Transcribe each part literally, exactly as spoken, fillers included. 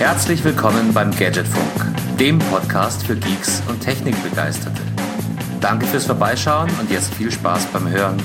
Herzlich willkommen beim Gadgetfunk, dem Podcast für Geeks und Technikbegeisterte. Danke fürs Vorbeischauen und jetzt viel Spaß beim Hören.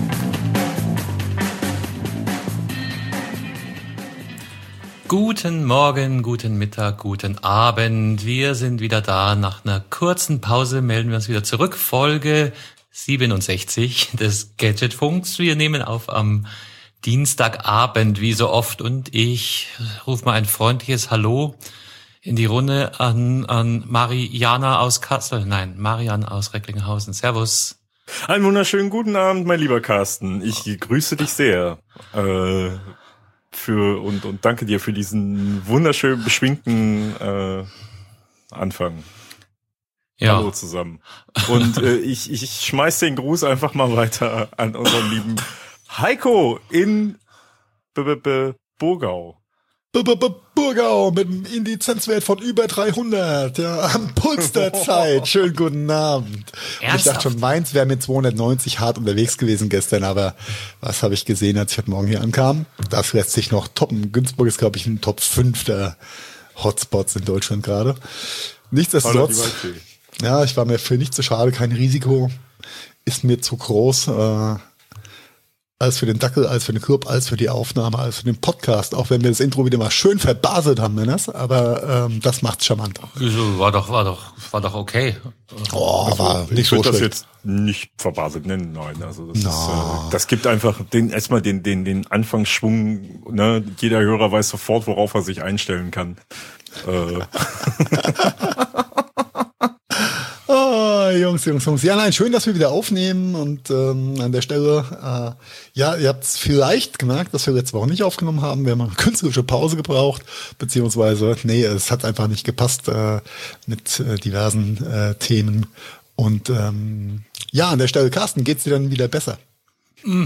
Guten Morgen, guten Mittag, guten Abend. Wir sind wieder da. Nach einer kurzen Pause melden wir uns wieder zurück. Folge siebenundsechzig des Gadgetfunks. Wir nehmen auf am Dienstagabend, wie so oft. Und ich rufe mal ein freundliches Hallo in die Runde an, an Mariana aus Kassel. Nein, Marian aus Recklinghausen. Servus. Einen wunderschönen guten Abend, mein lieber Carsten. Ich grüße dich sehr. Äh, für und und danke dir für diesen wunderschön beschwingten äh, Anfang. Ja. Hallo zusammen. Und äh, ich ich schmeiß den Gruß einfach mal weiter an unseren lieben Heiko in B -B -B Burgau. B -B -B Burgau mit einem Indizenzwert von über dreihundert, ja, am Puls der Zeit. Schönen guten Abend. Und ich dachte schon, Mainz wäre mit zweihundertneunzig hart unterwegs gewesen gestern, aber was habe ich gesehen, als ich heute Morgen hier ankam? Das lässt sich noch toppen. Günzburg ist, glaube ich, ein Top fünf der Hotspots in Deutschland gerade. Nichtsdestotrotz, ja, ich war mir für nicht zu schade, kein Risiko, ist mir zu groß, äh, als für den Dackel, als für den Club, als für die Aufnahme, als für den Podcast, auch wenn wir das Intro wieder mal schön verbaselt haben, Männers, aber ähm, das macht's charmant. War doch, war doch, war doch okay. Oh, also, war nicht ich so würde schlecht. das jetzt nicht verbaselt nennen, nein. Also das, no. ist, äh, das gibt einfach den erstmal den den den Anfangsschwung. Ne, jeder Hörer weiß sofort, worauf er sich einstellen kann. Äh. Oh, Jungs, Jungs, Jungs. Ja, nein, schön, dass wir wieder aufnehmen und ähm, an der Stelle, äh, ja, ihr habt es vielleicht gemerkt, dass wir letzte Woche nicht aufgenommen haben. Wir haben eine künstlerische Pause gebraucht, beziehungsweise, nee, es hat einfach nicht gepasst äh, mit äh, diversen äh, Themen. Und ähm, ja, an der Stelle, Carsten, geht's dir dann wieder besser? Mm.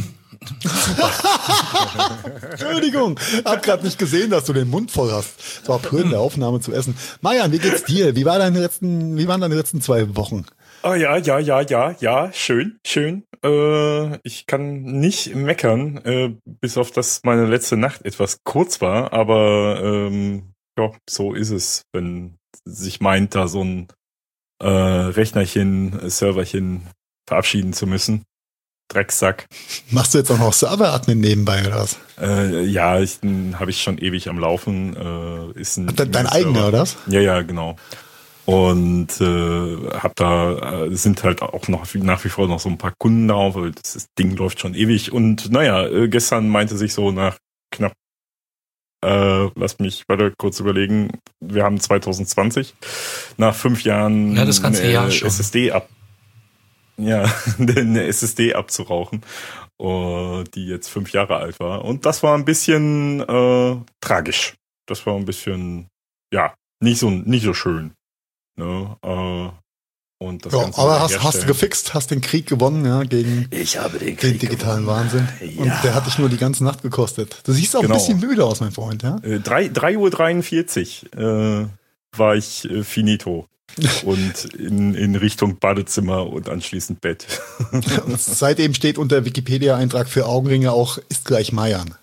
Entschuldigung, hab gerade nicht gesehen, dass du den Mund voll hast. Es war früh in der Aufnahme zu essen. Marian, wie geht's dir? Wie war deine letzten, wie waren deine letzten zwei Wochen? Oh ja, ja, ja, ja, ja, schön, schön. Äh, ich kann nicht meckern, äh, bis auf dass meine letzte Nacht etwas kurz war, aber ähm, ja, so ist es, wenn sich meint, da so ein äh, Rechnerchen, Serverchen verabschieden zu müssen. Drecksack. Machst du jetzt auch noch Server-Admin nebenbei oder was? Äh, ja, ich habe ich schon ewig am Laufen. Äh, ist ein dein dein eigener, oder was? Ja, ja, genau. Und äh, hab da äh, sind halt auch noch nach wie vor noch so ein paar Kunden drauf, weil das, das Ding läuft schon ewig. Und naja, äh, gestern meinte sich so nach knapp, äh, lass mich weiter kurz überlegen, wir haben zwanzig zwanzig, nach fünf Jahren ja, das ganze Jahr äh, schon. S S D ab. Ja, eine S S D abzurauchen, uh, die jetzt fünf Jahre alt war. Und das war ein bisschen äh, tragisch. Das war ein bisschen, ja, nicht so nicht so schön. Ne? Uh, und das ja, Ganze aber hast, hast du gefixt, hast den Krieg gewonnen, ja, gegen ich habe den, Krieg den digitalen gewonnen. Wahnsinn. Und ja. Der hat dich nur die ganze Nacht gekostet. Du siehst auch genau. ein bisschen müde aus, mein Freund, ja? Äh, drei Uhr dreiundvierzig äh, war ich äh, finito. Und in, in Richtung Badezimmer und anschließend Bett. Seitdem steht unter Wikipedia-Eintrag für Augenringe auch, ist gleich Marian.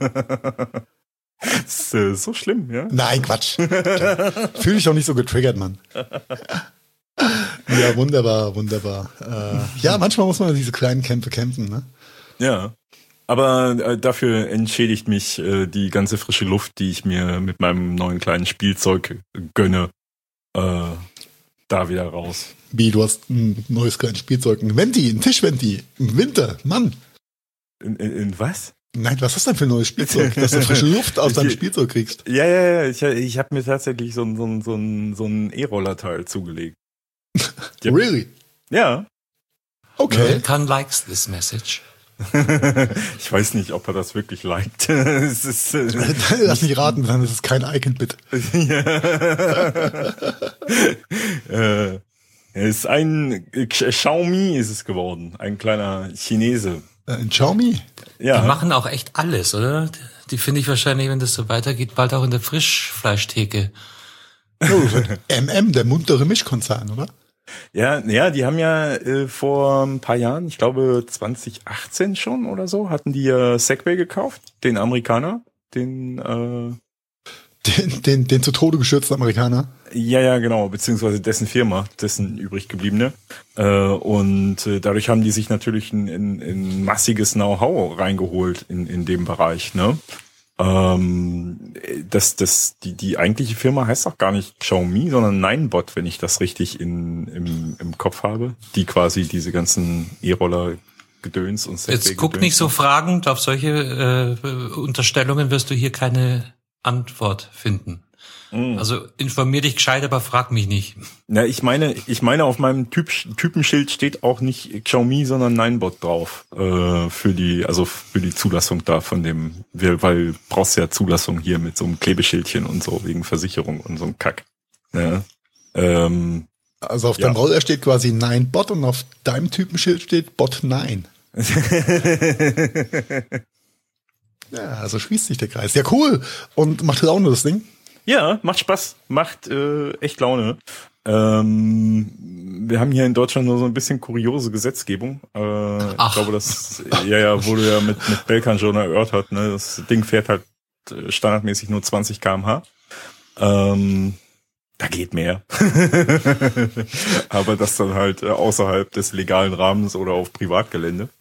Ist äh, so schlimm, ja? Nein, Quatsch. Fühl dich doch nicht so getriggert, Mann. Ja, wunderbar, wunderbar. Äh, ja, manchmal muss man diese kleinen Kämpfe kämpfen, ne? Ja. Aber äh, dafür entschädigt mich äh, die ganze frische Luft, die ich mir mit meinem neuen kleinen Spielzeug gönne. Äh, da wieder raus. Wie, du hast ein neues kleines Spielzeug, ein Venti, ein Tischventi, im Winter, Mann. In, in, in was? Nein, was ist das denn für ein neues Spielzeug, dass du frische Luft aus deinem Spielzeug kriegst? Ja, ja, ja, ich, ich habe mir tatsächlich so ein, so ein, so ein, so ein E-Roller-Teil zugelegt. Hab, really? Ja. Okay. Can likes this message. Ich weiß nicht, ob er das wirklich liked. Es ist, äh, Lass mich raten, dann ist es kein Icon-Bit. äh, es ist ein Xiaomi ist es geworden, ein kleiner Chinese. Ein Xiaomi? Ja. Die machen auch echt alles, oder? Die finde ich wahrscheinlich, wenn das so weitergeht, bald auch in der Frischfleischtheke. Oh, M M, der muntere Mischkonzern, oder? Ja, ja, die haben ja äh, vor ein paar Jahren, ich glaube zwanzig achtzehn schon oder so, hatten die äh, Segway gekauft, den Amerikaner, den äh, Den, den, den zu Tode gestürzten Amerikaner? Ja, ja, genau, beziehungsweise dessen Firma, dessen übrig gebliebene. Äh, und äh, dadurch haben die sich natürlich ein, ein, ein massiges Know-how reingeholt in, in dem Bereich, ne? Ähm, das, das, die, die eigentliche Firma heißt auch gar nicht Xiaomi, sondern Ninebot, wenn ich das richtig in, im, im Kopf habe, die quasi diese ganzen E-Roller Gedöns und Jetzt guck nicht so fragend, auf solche äh, Unterstellungen wirst du hier keine Antwort finden. Mm. Also informier dich gescheit, aber frag mich nicht. Na, ich meine, ich meine, auf meinem Typ, Typenschild steht auch nicht Xiaomi, sondern Ninebot drauf äh, für die, also für die Zulassung da von dem, weil brauchst ja Zulassung hier mit so einem Klebeschildchen und so wegen Versicherung und so einem Kack. Ja. Ähm, also auf ja. deinem Roller steht quasi Ninebot und auf deinem Typenschild steht Bot neun. Ja, also schließt sich der Kreis. Ja, cool. Und macht Laune, das Ding? Ja, macht Spaß. Macht äh, echt Laune. Ähm, wir haben hier in Deutschland nur so ein bisschen kuriose Gesetzgebung. Äh, ich glaube, das ja, ja, wurde ja mit, mit Belkan schon erörtert. Ne? Das Ding fährt halt standardmäßig nur zwanzig Kilometer pro Stunde. Ähm, da geht mehr. Aber das dann halt außerhalb des legalen Rahmens oder auf Privatgelände.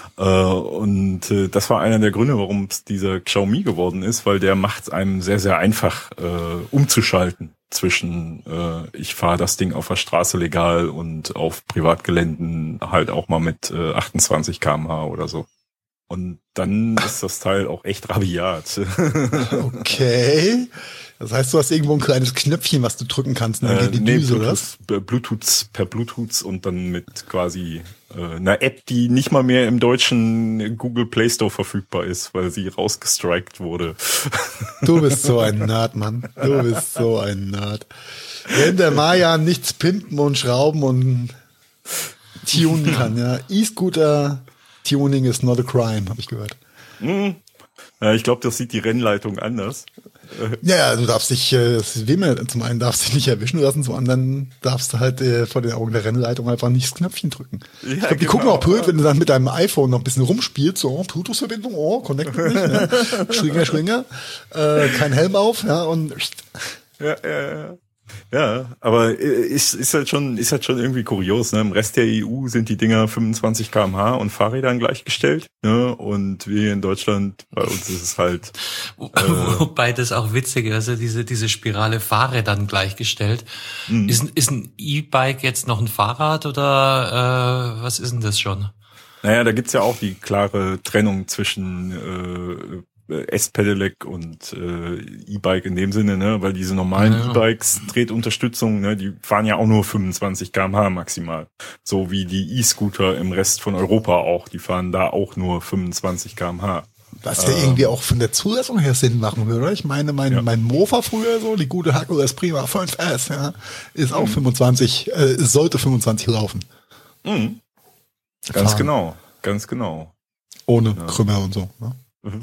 Und das war einer der Gründe, warum es dieser Xiaomi geworden ist, weil der macht es einem sehr, sehr einfach äh, umzuschalten zwischen äh, ich fahre das Ding auf der Straße legal und auf Privatgeländen halt auch mal mit äh, achtundzwanzig Kilometer pro Stunde oder so. Und dann ist das Teil auch echt rabiat. Okay. Das heißt, du hast irgendwo ein kleines Knöpfchen, was du drücken kannst, dann geht die nee, Düse, oder? Bluetooth, Bluetooth, per Bluetooth und dann mit quasi äh, einer App, die nicht mal mehr im deutschen Google Play Store verfügbar ist, weil sie rausgestrikt wurde. Du bist so ein Nerd, Mann. Du bist so ein Nerd. Wenn der Maya nichts pimpen und schrauben und tunen kann, ja. E-Scooter Tuning is not a crime, habe ich gehört. Mhm. Ja, ich glaube, das sieht die Rennleitung anders. Ja, ja, du darfst dich, äh, wem zum einen darfst du dich nicht erwischen lassen, zum anderen darfst du halt äh, vor den Augen der Rennleitung einfach nicht das Knöpfchen drücken. Ja, ich glaube, die genau. gucken auch blöd, wenn du dann mit deinem iPhone noch ein bisschen rumspielst, so, oh, Bluetooth-Verbindung, oh, connected nicht, ne? Schwinger, Schwinger, äh, kein Helm auf, ja, und ja, ja, ja. Ja, aber ist, ist halt schon, ist halt schon irgendwie kurios, ne? Im Rest der E U sind die Dinger fünfundzwanzig Kilometer pro Stunde und Fahrrädern gleichgestellt, ne? Und wir hier in Deutschland, bei uns ist es halt, äh, wobei das auch witzig ist, also diese, diese Spirale Fahrrädern gleichgestellt. Mhm. Ist, ist ein E-Bike jetzt noch ein Fahrrad oder, äh, was ist denn das schon? Naja, da gibt's ja auch die klare Trennung zwischen, äh, S-Pedelec und äh, E-Bike in dem Sinne, ne, weil diese normalen ja. E-Bikes, Tretunterstützung, ne, die fahren ja auch nur fünfundzwanzig Kilometer pro Stunde maximal. So wie die E-Scooter im Rest von Europa auch, die fahren da auch nur fünfundzwanzig Kilometer pro Stunde. Was ja ähm, irgendwie auch von der Zulassung her Sinn machen würde, oder? Ich meine, mein, ja. mein Mofa früher so, die gute Hercules Prima fünf S, ja, ist auch mhm. fünfundzwanzig, äh, sollte fünfundzwanzig laufen. Mhm. Ganz fahren. genau, ganz genau. Ohne ja. Krümmer und so, ne?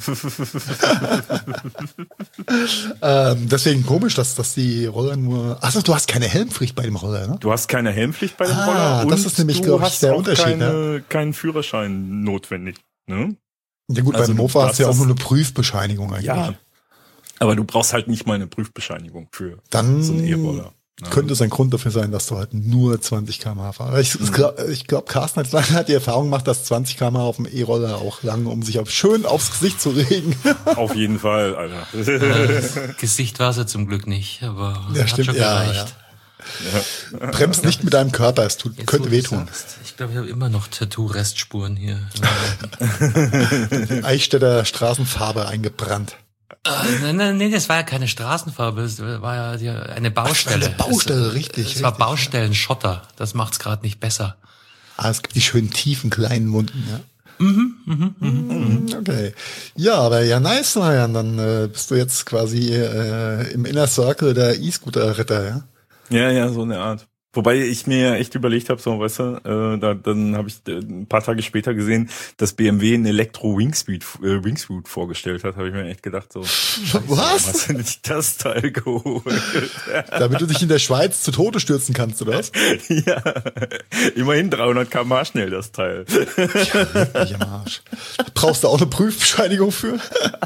ähm, deswegen komisch, dass, dass die Roller nur... Achso, du hast keine Helmpflicht bei dem Roller, ne? Du hast keine Helmpflicht bei dem ah, Roller und das ist nämlich, glaube ich, der Unterschied. Du hast keine, keinen Führerschein notwendig, ne? Ja gut, also beim Mofa hast du ja auch nur eine Prüfbescheinigung eigentlich. Ja, aber du brauchst halt nicht mal eine Prüfbescheinigung für Dann so einen E-Roller. Ja. Könnte es ein Grund dafür sein, dass du halt nur zwanzig Kilometer pro Stunde fahrst. Ich, mhm. glaube, ich glaub, Carsten hat lange die Erfahrung gemacht, dass zwanzig Kilometer pro Stunde auf dem E-Roller auch lange, um sich auf, schön aufs Gesicht zu legen. Auf jeden Fall, Alter. Das Gesicht war es ja zum Glück nicht, aber ja, hat stimmt, schon ja, gereicht. Ja. Bremst nicht mit deinem Körper, es tut, Jetzt, könnte wehtun. Ich glaube, ich habe immer noch Tattoo-Restspuren hier. Eichstätter Straßenfarbe eingebrannt. Nein, nein, nee, das war ja keine Straßenfarbe, das war ja die, eine Baustelle. Ach, eine Baustelle, es, richtig. Es richtig. war Baustellenschotter, das macht's gerade nicht besser. Ah, es gibt die schönen tiefen kleinen Wunden, ja. Mhm, mhm, mhm, mhm. Okay. Ja, aber ja, nice, Marian, dann äh, bist du jetzt quasi äh, im Inner Circle der E-Scooter-Ritter, ja? Ja, ja, so eine Art. Wobei ich mir echt überlegt habe, so, weißt du, äh, da, dann habe ich äh, ein paar Tage später gesehen, dass B M W ein Elektro-Wingsuit äh, Wingsuit vorgestellt hat, habe ich mir echt gedacht, so, was? Hast du nicht das Teil geholt? Damit du dich in der Schweiz zu Tode stürzen kannst, oder was? Ja, immerhin dreihundert Kilometer pro Stunde schnell, das Teil. Ja, wirklich am Arsch. Brauchst du auch eine Prüfbescheinigung für?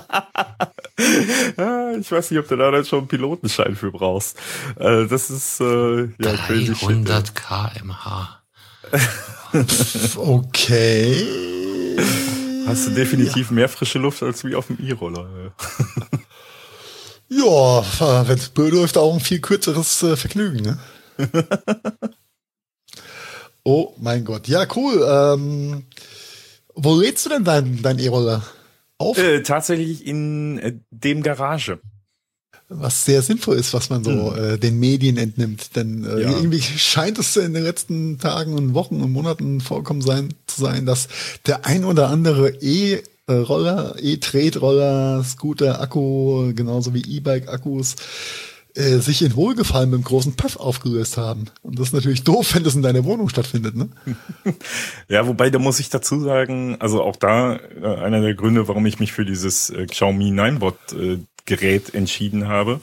Ich weiß nicht, ob du da dann schon einen Pilotenschein für brauchst. Äh, das ist äh, ja crazy shit. dreihundert Kilometer pro Stunde. Okay. Hast du definitiv ja. mehr frische Luft als wie auf dem E-Roller. Ja, wenn es blöd läuft, auch ein viel kürzeres äh, Vergnügen. Ne? Oh mein Gott. Ja, cool. Ähm, wo lädst du denn dein, dein E-Roller? Auf? Äh, tatsächlich in äh, dem Garage. Was sehr sinnvoll ist, was man so mhm. äh, den Medien entnimmt. Denn äh, ja. irgendwie scheint es in den letzten Tagen und Wochen und Monaten vorkommen sein, zu sein, dass der ein oder andere E-Roller, E-Tretroller, Scooter, Akku, genauso wie E-Bike-Akkus, äh, sich in Wohlgefallen mit dem großen Puff aufgelöst haben. Und das ist natürlich doof, wenn das in deiner Wohnung stattfindet, ne? Ja, wobei, da muss ich dazu sagen, also auch da äh, einer der Gründe, warum ich mich für dieses äh, Xiaomi Ninebot äh, Gerät entschieden habe.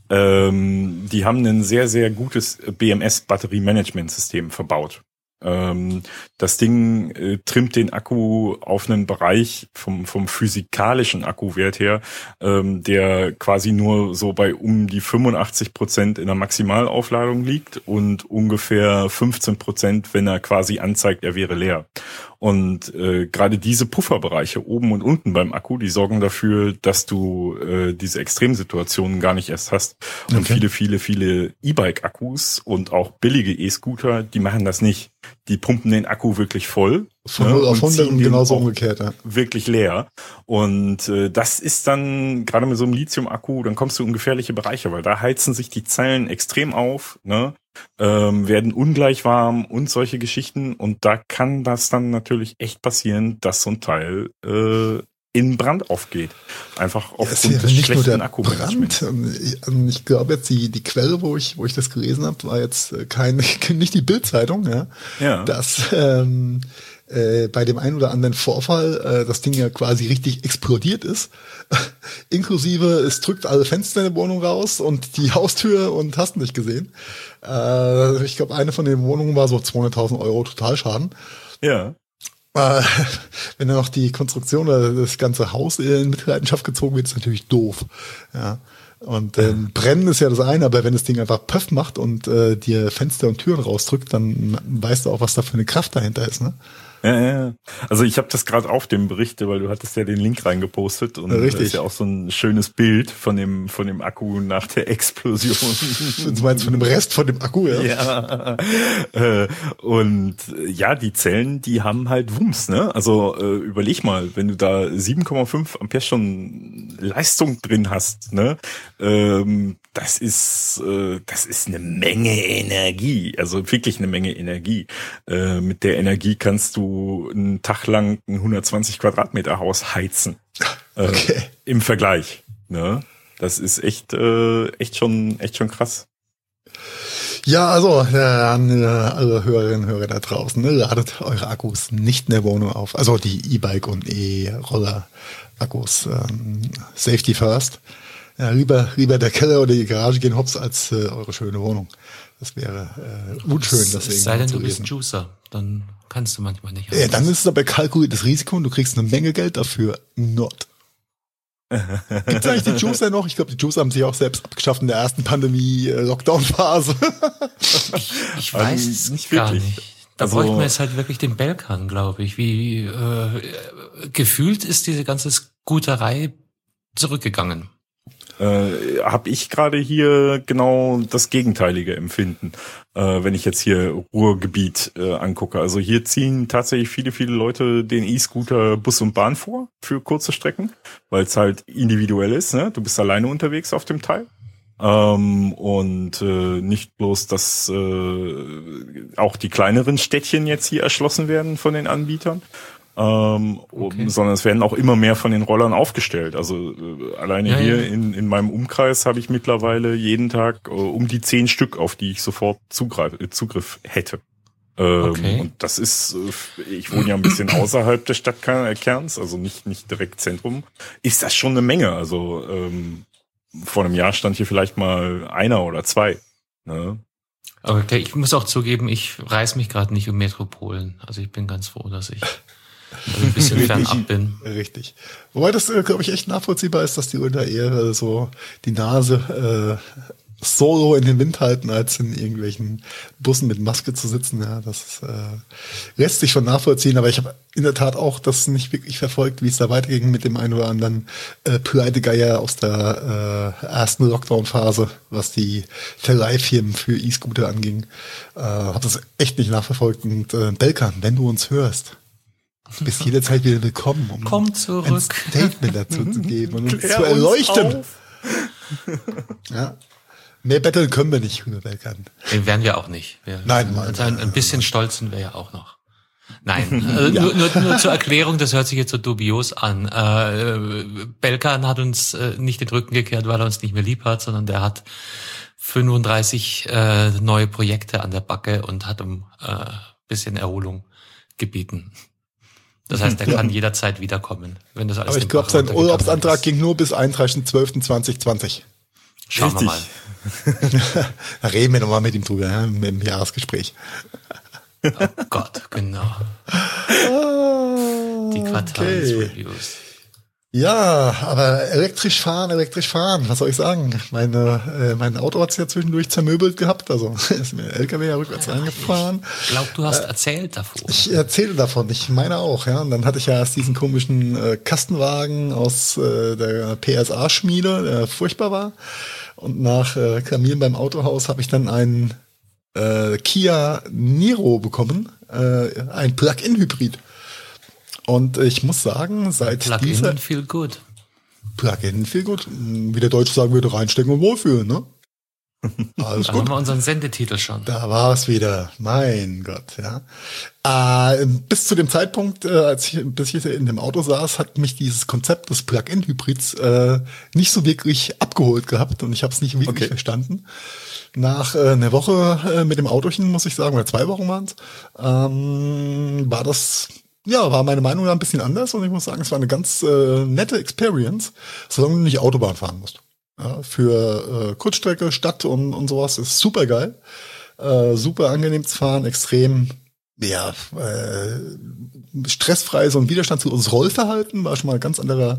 Ähm, die haben ein sehr, sehr gutes B M S-Batterie-Management-System verbaut. Ähm, das Ding äh, trimmt den Akku auf einen Bereich vom, vom physikalischen Akkuwert her, ähm, der quasi nur so bei um die fünfundachtzig Prozent in der Maximalaufladung liegt und ungefähr fünfzehn Prozent, wenn er quasi anzeigt, er wäre leer. Und äh, gerade diese Pufferbereiche oben und unten beim Akku, die sorgen dafür, dass du äh, diese Extremsituationen gar nicht erst hast. Und okay. viele, viele, viele E-Bike-Akkus und auch billige E-Scooter, die machen das nicht. Die pumpen den Akku wirklich voll. Von null auf hundert und genauso umgekehrt, ja. Wirklich leer. Und äh, das ist dann, gerade mit so einem Lithium-Akku, dann kommst du in gefährliche Bereiche, weil da heizen sich die Zellen extrem auf, ne? Ähm, werden ungleich warm und solche Geschichten. Und da kann das dann natürlich echt passieren, dass so ein Teil äh, in Brand aufgeht. Einfach aufgrund ja, des schlechten Akkumanagements. Ich, ich glaube jetzt, die, die Quelle, wo ich, wo ich das gelesen habe, war jetzt keine, nicht die Bild-Zeitung, ja. Ja. Dass ähm, äh, bei dem einen oder anderen Vorfall äh, das Ding ja quasi richtig explodiert ist. Inklusive, es drückt alle Fenster in der Wohnung raus und die Haustür und hast nicht gesehen. Äh, ich glaube, eine von den Wohnungen war so zweihunderttausend Euro Totalschaden. Ja. Äh, wenn dann noch die Konstruktion oder das ganze Haus in Mitleidenschaft gezogen wird, ist natürlich doof. Ja. Und ähm, brennen ist ja das eine, aber wenn das Ding einfach Pöff macht und äh, dir Fenster und Türen rausdrückt, dann weißt du auch, was da für eine Kraft dahinter ist, ne? Ja, ja. Also ich habe das gerade auf dem Bericht, weil du hattest ja den Link reingepostet und Richtig. Da ist ja auch so ein schönes Bild von dem von dem Akku nach der Explosion. Du meinst von dem Rest von dem Akku, ja? Ja. Äh, und ja, die Zellen, die haben halt Wumms, ne? Also äh, überleg mal, wenn du da sieben Komma fünf Ampere-Stunden Leistung drin hast, ne? Ähm, das ist äh, das ist eine Menge Energie, also wirklich eine Menge Energie. Äh, mit der Energie kannst du einen Tag lang ein hundertzwanzig Quadratmeter Haus heizen. Äh, okay. Im Vergleich. Ne? Das ist echt äh, echt schon echt schon krass. Ja, also ja, an alle Hörerinnen und Hörer da draußen, ne, ladet eure Akkus nicht in der Wohnung auf. Also die E-Bike und E-Roller-Akkus. Ähm, Safety first. Ja, lieber, lieber der Keller oder die Garage gehen hops als äh, eure schöne Wohnung. Das wäre äh, unschön. Das es sei denn, du bist Juicer, dann kannst du manchmal nicht. Ja, dann ist es aber kalkuliertes Risiko und du kriegst eine Menge Geld dafür. Not. Gibt es eigentlich die Juicer noch? Ich glaube, die Juicer haben sich auch selbst abgeschafft in der ersten Pandemie-Lockdown-Phase. ich, ich weiß es nicht gar wirklich. nicht. Da also, bräuchten wir jetzt halt wirklich den Belkan, glaube ich. Wie äh, gefühlt ist diese ganze Scooterei zurückgegangen. Äh, habe ich gerade hier genau das gegenteilige Empfinden, äh, wenn ich jetzt hier Ruhrgebiet äh, angucke. Also hier ziehen tatsächlich viele, viele Leute den E-Scooter Bus und Bahn vor für kurze Strecken, weil es halt individuell ist, ne? Du bist alleine unterwegs auf dem Teil. Ähm, und äh, nicht bloß, dass äh, auch die kleineren Städtchen jetzt hier erschlossen werden von den Anbietern. Ähm, okay. Sondern es werden auch immer mehr von den Rollern aufgestellt. Also äh, alleine ja, hier ja. In, in meinem Umkreis habe ich mittlerweile jeden Tag äh, um die zehn Stück, auf die ich sofort Zugreif, äh, Zugriff hätte. Ähm, okay. Und das ist, äh, ich wohne ja ein bisschen außerhalb des Stadtkerns, also nicht nicht direkt Zentrum, ist das schon eine Menge. Also ähm, vor einem Jahr stand hier vielleicht mal einer oder zwei. Ne? Okay, ich muss auch zugeben, ich reiß mich gerade nicht um Metropolen. Also ich bin ganz froh, dass ich also ein bisschen fernab bin. Richtig. Wobei das, glaube ich, echt nachvollziehbar ist, dass die da eher so die Nase äh, solo in den Wind halten, als in irgendwelchen Bussen mit Maske zu sitzen. Ja, das äh, lässt sich schon nachvollziehen. Aber ich habe in der Tat auch das nicht wirklich verfolgt, wie es da weiterging mit dem einen oder anderen äh, Pleitegeier aus der äh, ersten Lockdown-Phase, was die Verleihfirmen für E-Scooter anging. Äh, habe das echt nicht nachverfolgt. Und äh, Belkan, wenn du uns hörst, du bist jederzeit wieder willkommen, um Komm zurück. ein Statement dazu zu geben und uns zu erleuchten. Ja. Mehr betteln können wir nicht, Grüne Belkan. Den werden wir auch nicht. Wir, nein, nein. Also ein, ein bisschen nein. stolz sind wir ja auch noch. Nein, äh, ja. nur, nur, nur zur Erklärung, das hört sich jetzt so dubios an. Äh, Belkan hat uns äh, nicht den Rücken gekehrt, weil er uns nicht mehr lieb hat, sondern der hat fünfunddreißig äh, neue Projekte an der Backe und hat um äh, bisschen Erholung gebeten. Das heißt, er kann ja. jederzeit wiederkommen, wenn das alles. Aber ich glaube, sein Urlaubsantrag ging nur bis einunddreißigsten zwölften zweitausendzwanzig. Schauen Richtig. wir mal. Da reden wir nochmal mit ihm drüber, ja, im Jahresgespräch. Oh Gott, genau. Die Quartalsreviews. Okay. Ja, aber elektrisch fahren, elektrisch fahren, was soll ich sagen? Meine, äh, mein Auto hat's ja zwischendurch zermöbelt gehabt, also ist mir der L K W ja rückwärts ja, reingefahren. Ich glaube, du hast äh, erzählt davon. Ich erzähle davon, ich meine auch, ja. Und dann hatte ich ja erst diesen komischen äh, Kastenwagen aus äh, der P S A-Schmiede, der furchtbar war. Und nach äh, Reklamieren beim Autohaus habe ich dann einen äh, Kia Niro bekommen, äh, ein Plug-in-Hybrid. Und ich muss sagen, seit Plug-in dieser... feel good. Plug-in feel good. Wie der Deutsche sagen würde, reinstecken und wohlfühlen, ne? Alles da gut. haben wir unseren Sendetitel schon. Da war es wieder. Mein Gott, ja. Äh, bis zu dem Zeitpunkt, äh, als ich, bis ich in dem Auto saß, hat mich dieses Konzept des Plug-in-Hybrids äh, nicht so wirklich abgeholt gehabt und ich habe es nicht wirklich okay. verstanden. Nach äh, einer Woche äh, mit dem Autochen, muss ich sagen, oder zwei Wochen waren es, ähm, war das... Ja, war meine Meinung da ein bisschen anders und ich muss sagen, es war eine ganz äh, nette Experience, solange du nicht Autobahn fahren musst. Ja, für äh, Kurzstrecke, Stadt und, und sowas ist super geil, äh, super angenehm zu fahren, extrem ja äh, stressfrei, so ein widerstandsloses Rollverhalten, war schon mal ein ganz anderer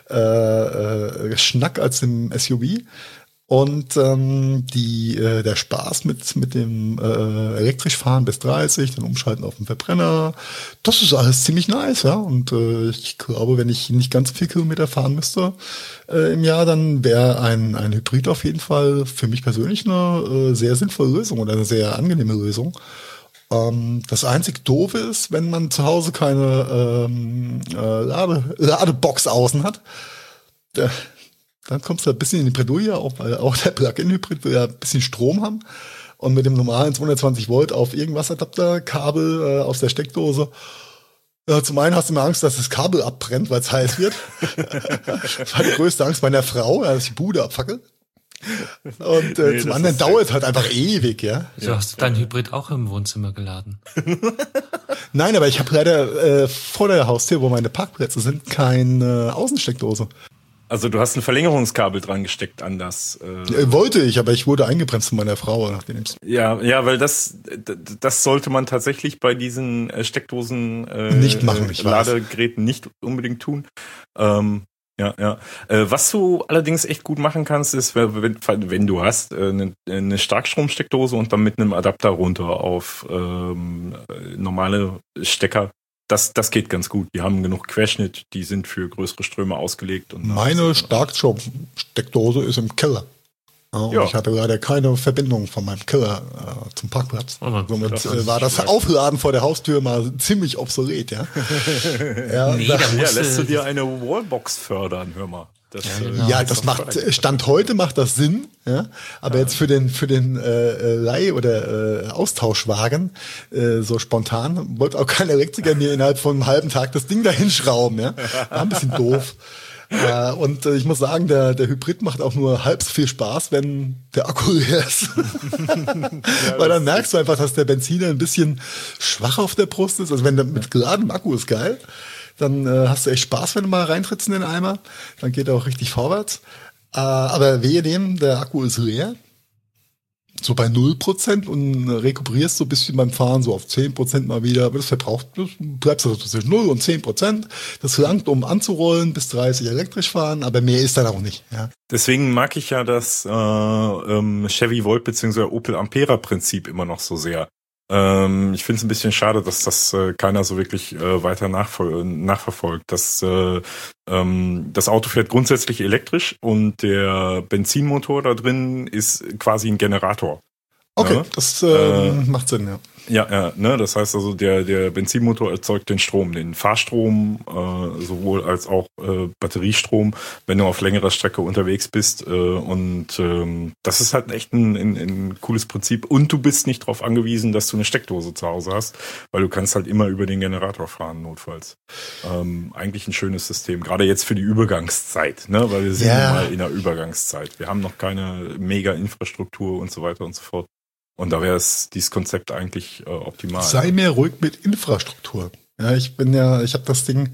äh, äh, Schnack als im S U V. Und ähm, die äh, der Spaß mit mit dem äh, elektrisch fahren bis dreißig, dann umschalten auf den Verbrenner, das ist alles ziemlich nice, ja. Und äh, ich glaube, wenn ich nicht ganz so viel Kilometer fahren müsste äh, im Jahr, dann wäre ein ein Hybrid auf jeden Fall für mich persönlich eine äh, sehr sinnvolle Lösung oder eine sehr angenehme Lösung. Ähm, das einzig Doofe ist, wenn man zu Hause keine ähm, äh, Lade, Ladebox außen hat. Äh, Dann kommst du ein bisschen in die Bredouille, auch weil auch der Plug-in-Hybrid will ja ein bisschen Strom haben. Und mit dem normalen zweihundertzwanzig Volt auf irgendwas Adapterkabel äh, aus der Steckdose. Ja, zum einen hast du immer Angst, dass das Kabel abbrennt, weil es heiß wird. Das war die größte Angst meiner Frau, dass die Bude abfackelt. Und äh, nee, zum anderen dauert es halt einfach ewig, ja. So ja. Hast du dein Hybrid auch im Wohnzimmer geladen? Nein, aber ich habe leider äh, vor der Haustür, wo meine Parkplätze sind, keine äh, Außensteckdose. Also du hast ein Verlängerungskabel dran gesteckt an das. Äh Wollte ich, aber ich wurde eingebremst von meiner Frau. Nachdem ja, ja, weil das das sollte man tatsächlich bei diesen Steckdosen äh, nicht machen, ich Ladegeräten nicht unbedingt tun. Ähm, ja, ja. Äh, was du allerdings echt gut machen kannst, ist, wenn, wenn du hast, äh, eine, eine Starkstromsteckdose und dann mit einem Adapter runter auf ähm, normale Stecker. Das, das geht ganz gut. Die haben genug Querschnitt, die sind für größere Ströme ausgelegt. Und meine Starkstromsteckdose ist im Keller. Und ja. Ich hatte leider keine Verbindung von meinem Keller äh, zum Parkplatz. Oh, somit das äh, war das stark. Aufladen vor der Haustür mal ziemlich obsolet, ja. ja, nee, da ja, lässt du dir eine Wallbox fördern, hör mal. Das, ja, genau. ja, das macht, Stand heute macht das Sinn, ja. Aber ja. jetzt für den, für den, äh, Leih- oder, äh, Austauschwagen, äh, so spontan, wollte auch kein Elektriker mir innerhalb von einem halben Tag das Ding da hinschrauben, ja. War ein bisschen doof. Äh, und äh, ich muss sagen, der, der Hybrid macht auch nur halb so viel Spaß, wenn der Akku leer ist. Ja, weil dann merkst du einfach, dass der Benziner ein bisschen schwach auf der Brust ist. Also wenn der mit geladem Akku ist geil. Dann äh, hast du echt Spaß, wenn du mal reintrittst in den Eimer. Dann geht er auch richtig vorwärts. Äh, aber wehe dem, der Akku ist leer. So bei null Prozent und rekuperierst so ein bisschen beim Fahren so auf zehn Prozent mal wieder. Aber das verbraucht, das bleibst du zwischen null und zehn Prozent. Das langt, um anzurollen, bis dreißig elektrisch fahren, aber mehr ist dann auch nicht. Ja. Deswegen mag ich ja das äh, ähm, Chevy Volt bzw. Opel Ampera Prinzip immer noch so sehr. Ähm, ich finde es ein bisschen schade, dass das äh, keiner so wirklich äh, weiter nachver- nachverfolgt. Das, äh, ähm, das Auto fährt grundsätzlich elektrisch und der Benzinmotor da drin ist quasi ein Generator. Okay, ja? das äh, äh, macht Sinn, ja. Ja, ja, ne, das heißt also, der der Benzinmotor erzeugt den Strom, den Fahrstrom, äh, sowohl als auch äh, Batteriestrom, wenn du auf längerer Strecke unterwegs bist. Äh, und ähm, das ist halt echt ein, ein, ein cooles Prinzip. Und du bist nicht darauf angewiesen, dass du eine Steckdose zu Hause hast, weil du kannst halt immer über den Generator fahren, notfalls. Ähm, eigentlich ein schönes System, gerade jetzt für die Übergangszeit, ne, weil wir sind ja mal in der Übergangszeit. Wir haben noch keine Mega-Infrastruktur und so weiter und so fort. Und da wäre es dieses Konzept eigentlich äh, optimal. Sei mir ruhig mit Infrastruktur. Ja, ich bin ja, ich habe das Ding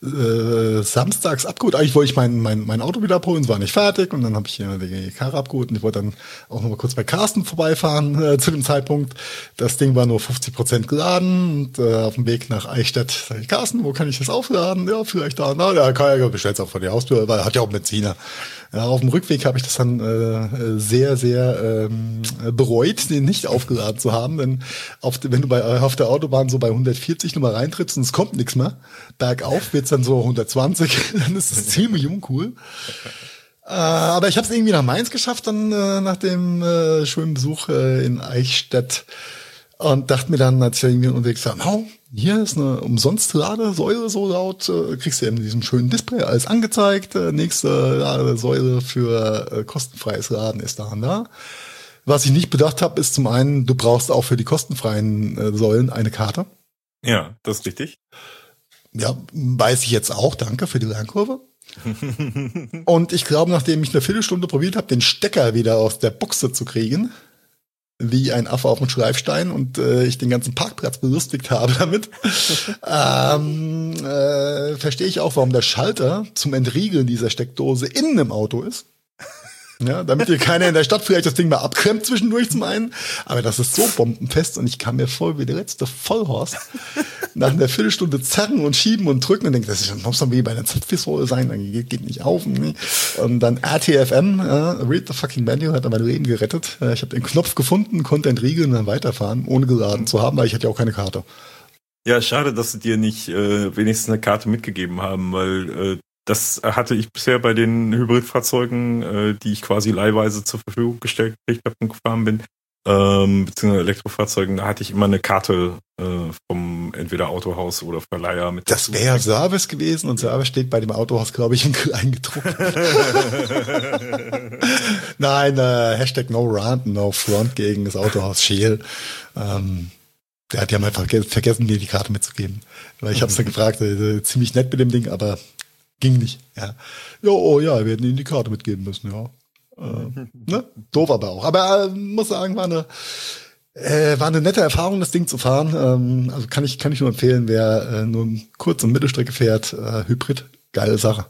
äh, samstags abgeholt. Eigentlich wollte ich mein, mein, mein Auto wieder abholen, es war nicht fertig. Und dann habe ich hier die Karre abgeholt und ich wollte dann auch noch mal kurz bei Carsten vorbeifahren äh, zu dem Zeitpunkt. Das Ding war nur fünfzig Prozent geladen und äh, auf dem Weg nach Eichstätt sage ich, Carsten, wo kann ich das aufladen? Ja, vielleicht da. Na, der kann ja bestellt auch vor die Haustür, weil er hat ja auch Benziner. Ja, auf dem Rückweg habe ich das dann äh, sehr, sehr ähm, bereut, den nicht aufgeladen zu haben. Denn auf, wenn du bei, auf der Autobahn so bei hundertvierzig nochmal reintrittst und es kommt nichts mehr, bergauf wird's dann so hundertzwanzig, dann ist es ziemlich uncool. Äh, aber ich habe es irgendwie nach Mainz geschafft, dann äh, nach dem äh, schönen Besuch äh, in Eichstätt. Und dachte mir dann, als ich irgendwie unterwegs war, oh, hier ist eine umsonst Ladesäule so laut, äh, kriegst du eben diesen schönen Display alles angezeigt. Äh, nächste Ladesäule für äh, kostenfreies Laden ist da und da. Was ich nicht bedacht habe, ist zum einen, du brauchst auch für die kostenfreien äh, Säulen eine Karte. Ja, das ist richtig. Ja, weiß ich jetzt auch, danke für die Lernkurve. Und ich glaube, nachdem ich eine Viertelstunde probiert habe, den Stecker wieder aus der Buchse zu kriegen, wie ein Affe auf dem Schleifstein und äh, ich den ganzen Parkplatz belustigt habe damit, ähm, äh, verstehe ich auch, warum der Schalter zum Entriegeln dieser Steckdose innen im Auto ist. Ja, damit hier keiner in der Stadt vielleicht das Ding mal abklemmt zwischendurch zum einen. Aber das ist so bombenfest und ich kam mir vor wie der letzte Vollhorst. Nach einer Viertelstunde zerren und schieben und drücken und denke, das ist, muss doch wie bei einer Zapfpistole sein, dann geht, geht nicht auf. Nee. Und dann R T F M, äh, Read the fucking Manual, hat mein Leben gerettet. Ich habe den Knopf gefunden, konnte entriegeln und dann weiterfahren, ohne geladen zu haben, weil ich hatte ja auch keine Karte. Ja, schade, dass sie dir nicht äh, wenigstens eine Karte mitgegeben haben, weil äh, das hatte ich bisher bei den Hybridfahrzeugen, äh, die ich quasi leihweise zur Verfügung gestellt gekriegt habe und gefahren bin, ähm, beziehungsweise Elektrofahrzeugen, da hatte ich immer eine Karte äh, vom entweder Autohaus oder Verleiher mit. Das wäre ja Service gewesen und Service steht bei dem Autohaus, glaube ich, in klein gedruckt. Nein, äh, Hashtag no rant, no front gegen das Autohaus Scheel. Ähm, der hat ja mal vergessen, mir die Karte mitzugeben. Weil ich habe es dann gefragt, äh, ziemlich nett mit dem Ding, aber ging nicht, ja. Ja, oh ja, wir hätten ihnen die Karte mitgeben müssen, ja. Äh, ne? Doof aber auch. Aber äh, muss sagen, war eine, äh, war eine nette Erfahrung, das Ding zu fahren. Ähm, also kann ich, kann ich nur empfehlen, wer äh, nur kurz und Mittelstrecke fährt, äh, Hybrid, geile Sache.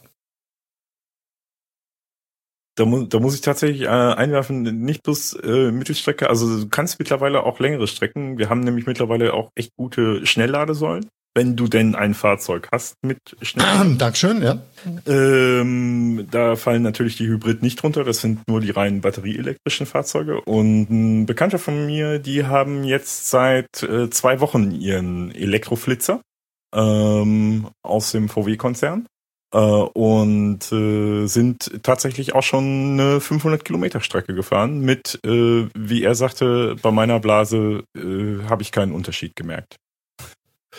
Da, mu- da muss ich tatsächlich äh, einwerfen, nicht bloß äh, Mittelstrecke, also du kannst mittlerweile auch längere Strecken. Wir haben nämlich mittlerweile auch echt gute Schnellladesäulen. Wenn du denn ein Fahrzeug hast mit Schnellladen. Dankeschön, ja. Ähm, da fallen natürlich die Hybrid nicht runter, das sind nur die rein batterieelektrischen Fahrzeuge. Und ein Bekannter von mir, die haben jetzt seit äh, zwei Wochen ihren Elektroflitzer ähm, aus dem V W-Konzern äh, und äh, sind tatsächlich auch schon eine fünfhundert Kilometer Strecke gefahren mit, äh, wie er sagte, bei meiner Blase äh, habe ich keinen Unterschied gemerkt.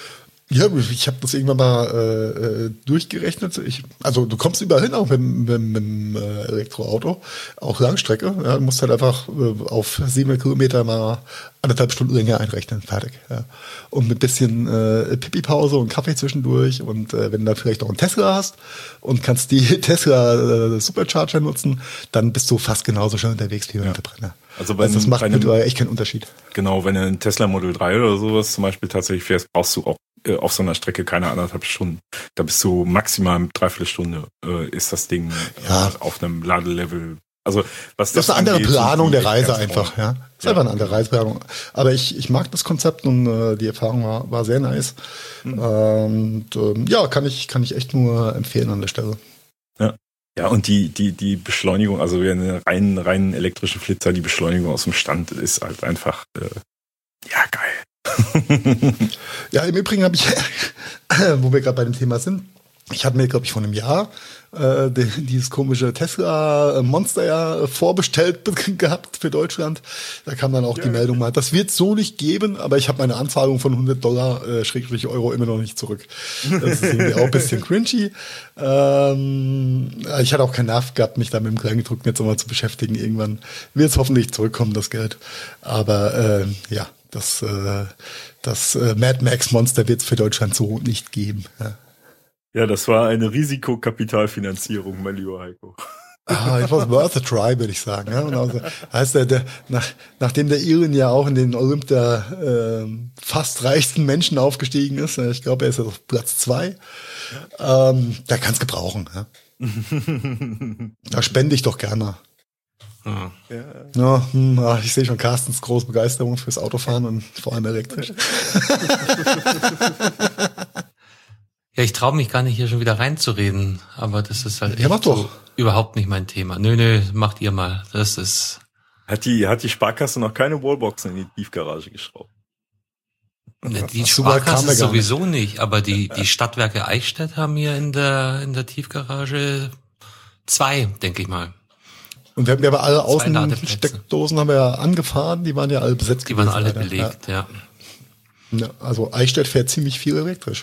Ja, ich habe das irgendwann mal äh, durchgerechnet. Ich, also du kommst überall hin, auch mit, mit, mit dem äh, Elektroauto, auch Langstrecke. Ja, du musst halt einfach äh, auf sieben Kilometer mal anderthalb Stunden länger einrechnen, fertig. Ja. Und mit bisschen äh, Pipi-Pause und Kaffee zwischendurch. Und äh, wenn du dann vielleicht noch einen Tesla hast und kannst die Tesla äh, Supercharger nutzen, dann bist du fast genauso schnell unterwegs wie beim ja. Verbrenner. Also, bei also das einem, macht bei einem, mittlerweile echt keinen Unterschied. Genau, wenn du einen Tesla Model drei oder sowas zum Beispiel tatsächlich fährst, brauchst du auch äh, auf so einer Strecke keine anderthalb Stunden. Da bist du maximal mit dreiviertel Stunde äh, ist das Ding ja. äh, auf einem Ladelevel. Also was das, das ist eine andere Planung der Reise einfach, ja. Das ist ja. einfach eine andere Reiseplanung. Aber ich, ich mag das Konzept und äh, die Erfahrung war, war sehr nice. Mhm. Und ähm, ja, kann ich, kann ich echt nur empfehlen an der Stelle. Ja. Ja, und die, die, die Beschleunigung, also einen rein, rein elektrischen Flitzer, die Beschleunigung aus dem Stand ist halt einfach, äh, ja, geil. Ja, im Übrigen habe ich, wo wir gerade bei dem Thema sind, ich hatte mir, glaube ich, vor einem Jahr äh, die, dieses komische Tesla Monster ja vorbestellt gehabt für Deutschland. Da kam dann auch ja. die Meldung mal, das wird so nicht geben, aber ich habe meine Anzahlung von hundert Dollar, äh, Schrägstrich Euro immer noch nicht zurück. Das ist irgendwie auch ein bisschen cringy. Ähm, ich hatte auch keinen Nerv gehabt, mich da mit dem Kleingedruckten jetzt nochmal zu beschäftigen. Irgendwann wird es hoffentlich zurückkommen, das Geld. Aber äh, ja, das, äh, das äh, Mad Max Monster wird es für Deutschland so nicht geben. Ja. Ja, das war eine Risikokapitalfinanzierung, mein lieber Heiko. Ah, it was worth a try, würde ich sagen. Ja, und also, heißt der, der, nach, nachdem der Elon ja auch in den Olymp der äh, fast reichsten Menschen aufgestiegen ist, ich glaube, er ist auf Platz zwei, ähm, der kann es gebrauchen. Ja. Da spende ich doch gerne. Hm. Ja, ja hm, ich sehe schon Carstens große Begeisterung fürs Autofahren und vor allem elektrisch. Ja, ich traue mich gar nicht, hier schon wieder reinzureden, aber das ist halt echt ja, mach doch. So überhaupt nicht mein Thema. Nö, nö, macht ihr mal. Das ist... Hat die, hat die Sparkasse noch keine Wallboxen in die Tiefgarage geschraubt? Ja, die Sparkasse sowieso nicht, aber die, die Stadtwerke Eichstätt haben hier in der, in der Tiefgarage zwei, denke ich mal. Und wir haben ja aber alle Außensteckdosen haben wir ja angefahren, die waren ja alle besetzt. Die waren alle belegt, ja. ja. Also Eichstätt fährt ziemlich viel elektrisch.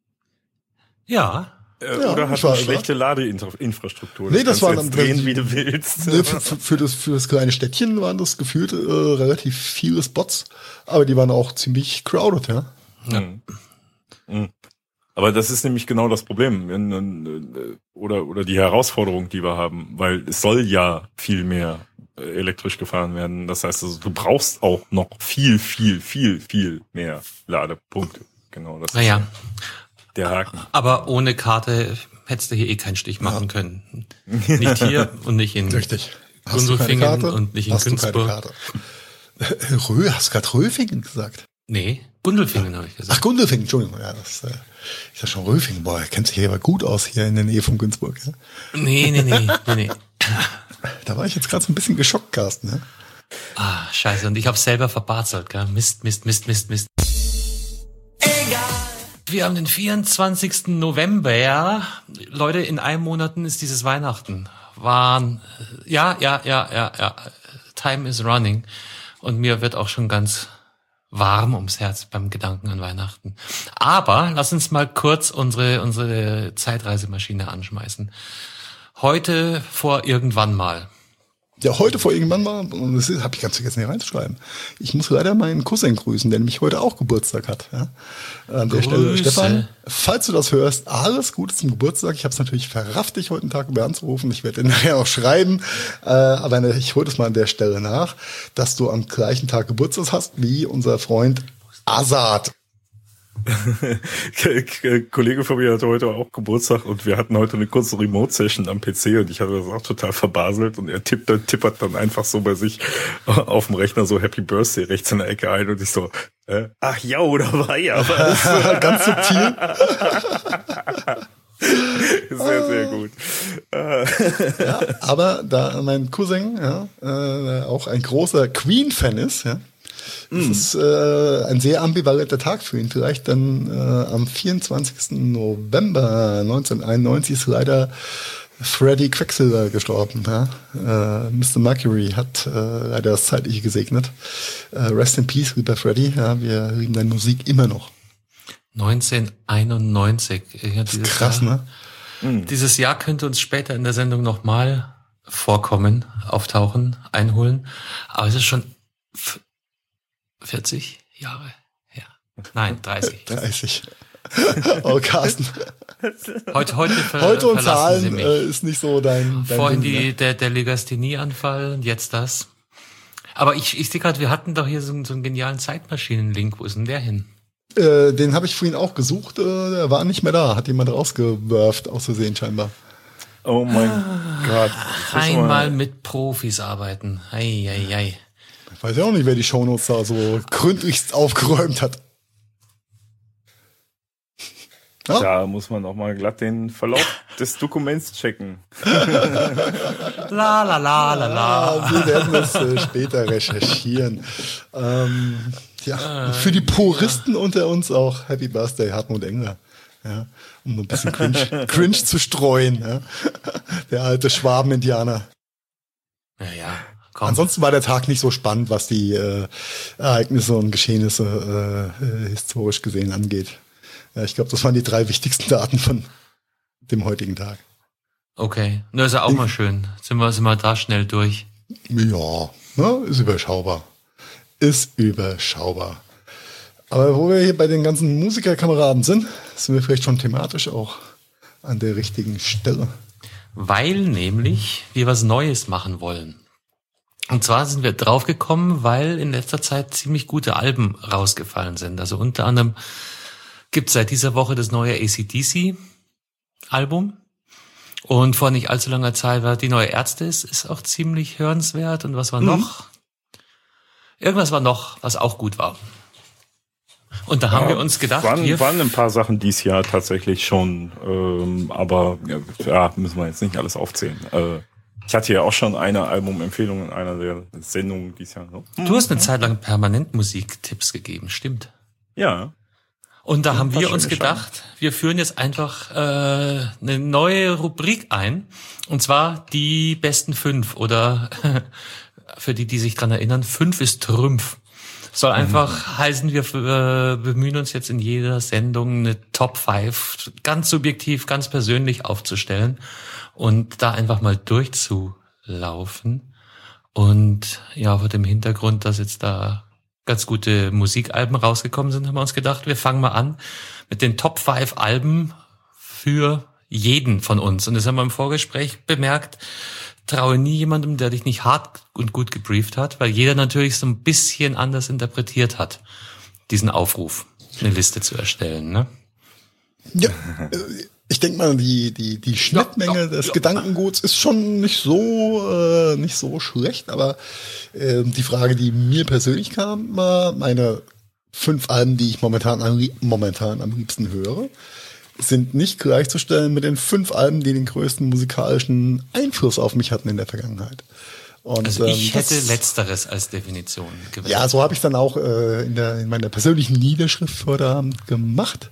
Ja. Äh, ja, oder hast du eine schlechte Ladeinfrastruktur? Nee, das war dann drehen, wie du willst. Nee, für, für, das, für das kleine Städtchen waren das gefühlt äh, relativ viele Spots, aber die waren auch ziemlich crowded, ja. ja. Mhm. Mhm. Aber das ist nämlich genau das Problem oder oder die Herausforderung, die wir haben, weil es soll ja viel mehr elektrisch gefahren werden. Das heißt, also, du brauchst auch noch viel, viel, viel, viel mehr Ladepunkte. Genau, das naja. ist der Haken. Aber ohne Karte hättest du hier eh keinen Stich machen ja. können. Nicht hier und nicht in Richtig. Gundelfingen und nicht in hast Günzburg. Rö, hast du gerade Röfingen gesagt? Nee, Gundelfingen ja. habe ich gesagt. Ach, Gundelfingen, Entschuldigung. Ja, das äh, ist ja schon Röfingen. Boah, er kennt sich hier aber gut aus hier in der Nähe von Günzburg. Ja? Nee, nee, nee, nee, nee. Da war ich jetzt gerade so ein bisschen geschockt, Carsten. Ne? Ah, scheiße. Und ich habe selber verbarzelt, gell? Mist, Mist, Mist, Mist, Mist. Egal. Wir haben den vierundzwanzigsten November, ja. Leute, in einem Monaten ist dieses Weihnachten. Waren, ja, ja, ja, ja, ja. Time is running. Und mir wird auch schon ganz warm ums Herz beim Gedanken an Weihnachten. Aber lass uns mal kurz unsere, unsere Zeitreisemaschine anschmeißen. Heute vor irgendwann mal. Ja, heute vor irgendwann mal, und das habe ich ganz vergessen hier reinzuschreiben. Ich muss leider meinen Cousin grüßen, der nämlich heute auch Geburtstag hat. Ja. An der Stelle, Stefan, falls du das hörst, alles Gute zum Geburtstag. Ich habe es natürlich verrafft, dich heute Tag über anzurufen. Ich werde dir nachher auch schreiben, äh, aber ich hole das mal an der Stelle nach, dass du am gleichen Tag Geburtstag hast wie unser Freund Azad. Kollege von mir hatte heute auch Geburtstag und wir hatten heute eine kurze Remote-Session am P C und ich hatte das auch total verbaselt und er tippt, tippert dann einfach so bei sich auf dem Rechner so Happy Birthday rechts in der Ecke ein und ich so, äh, ach ja, oder war ja was? Ganz subtil. Sehr, sehr gut. Ja, aber da mein Cousin ja, äh, auch ein großer Queen-Fan ist, ja, das mm. ist äh, ein sehr ambivalenter Tag für ihn. Vielleicht dann äh, am vierundzwanzigsten November neunzehnhunderteinundneunzig ist leider Freddie Quecksilver gestorben. Ja? Äh, Mister Mercury hat äh, leider das Zeitliche gesegnet. Äh, rest in peace, lieber Freddie. Ja, wir lieben deine Musik immer noch. neunzehnhunderteinundneunzig. Ja, das ist krass, Jahr, ne? Dieses Jahr könnte uns später in der Sendung nochmal vorkommen, auftauchen, einholen. Aber es ist schon vierzig Jahre her. Nein, dreißig. dreißig. Oh, Carsten. Heute, heute, ver- heute und verlassen Sie Zahlen mich. äh, ist nicht so dein, dein Vorhin Ding, die, ne? der, der Legasthenie-Anfall und jetzt das. Aber ich, ich sehe gerade, wir hatten doch hier so, einen- so einen genialen Zeitmaschinen-Link. Wo ist denn der hin? Äh, den habe ich vorhin auch gesucht. Äh, der war nicht mehr da. Hat jemand rausgeworfen, aus Versehen scheinbar. Oh mein Gott. Einmal mit Profis arbeiten. Ei, ei, ei. Ich weiß ja auch nicht, wer die Shownotes da so gründlichst aufgeräumt hat. Ja? Da muss man auch mal glatt den Verlauf des Dokuments checken. La, la, la, la, la. Ah, wir werden das äh, später recherchieren. Ähm, ja, für die Puristen unter uns auch Happy Birthday Hartmut Engler. Ja, um so ein bisschen Cringe, Cringe zu streuen. Ja. Der alte Schwaben-Indianer. Ja, ja. Komm. Ansonsten war der Tag nicht so spannend, was die äh, Ereignisse und Geschehnisse äh, äh, historisch gesehen angeht. Ja, ich glaube, das waren die drei wichtigsten Daten von dem heutigen Tag. Okay, na, ist ja auch mal schön. Sind wir, sind wir da schnell durch. Ja, ne, ist überschaubar. Ist überschaubar. Aber wo wir hier bei den ganzen Musikerkameraden sind, sind wir vielleicht schon thematisch auch an der richtigen Stelle. Weil nämlich wir was Neues machen wollen. Und zwar sind wir draufgekommen, weil in letzter Zeit ziemlich gute Alben rausgefallen sind. Also unter anderem gibt es seit dieser Woche das neue A C D C-Album. Und vor nicht allzu langer Zeit war die neue Ärzte, ist, ist auch ziemlich hörenswert. Und was war Mhm. noch? Irgendwas war noch, was auch gut war. Und da haben Ja, wir uns gedacht, waren, wir waren ein paar Sachen dieses Jahr tatsächlich schon, ähm, aber ja, ja, müssen wir jetzt nicht alles aufzählen. Äh, ich hatte ja auch schon eine Albumempfehlung in einer der Sendungen dieses Jahr. Du hast eine Zeit lang permanent Musiktipps gegeben, stimmt. Ja. Und da haben Fast wir schon uns geschafft. gedacht, wir führen jetzt einfach äh, eine neue Rubrik ein. Und zwar die besten fünf oder für die, die sich dran erinnern, fünf ist Trümpf. Soll einfach mhm. heißen, wir äh, bemühen uns jetzt in jeder Sendung eine Top fünf ganz subjektiv, ganz persönlich aufzustellen und da einfach mal durchzulaufen. Und ja, vor dem Hintergrund, dass jetzt da ganz gute Musikalben rausgekommen sind, haben wir uns gedacht, wir fangen mal an mit den Top fünf Alben für jeden von uns. Und das haben wir im Vorgespräch bemerkt, traue nie jemandem, der dich nicht hart und gut gebrieft hat, weil jeder natürlich so ein bisschen anders interpretiert hat, diesen Aufruf, eine Liste zu erstellen, ne? Ja, ich denke mal, die, die, die Schnittmenge ja, ja, des ja. Gedankenguts ist schon nicht so, äh, nicht so schlecht, aber äh, die Frage, die mir persönlich kam, war meine fünf Alben, die ich momentan am, momentan am liebsten höre, sind nicht gleichzustellen mit den fünf Alben, die den größten musikalischen Einfluss auf mich hatten in der Vergangenheit. Und, also ich ähm, hätte das, Letzteres als Definition gewählt. Ja, so habe ich dann auch äh, in, der, in meiner persönlichen Niederschrift heute Abend gemacht.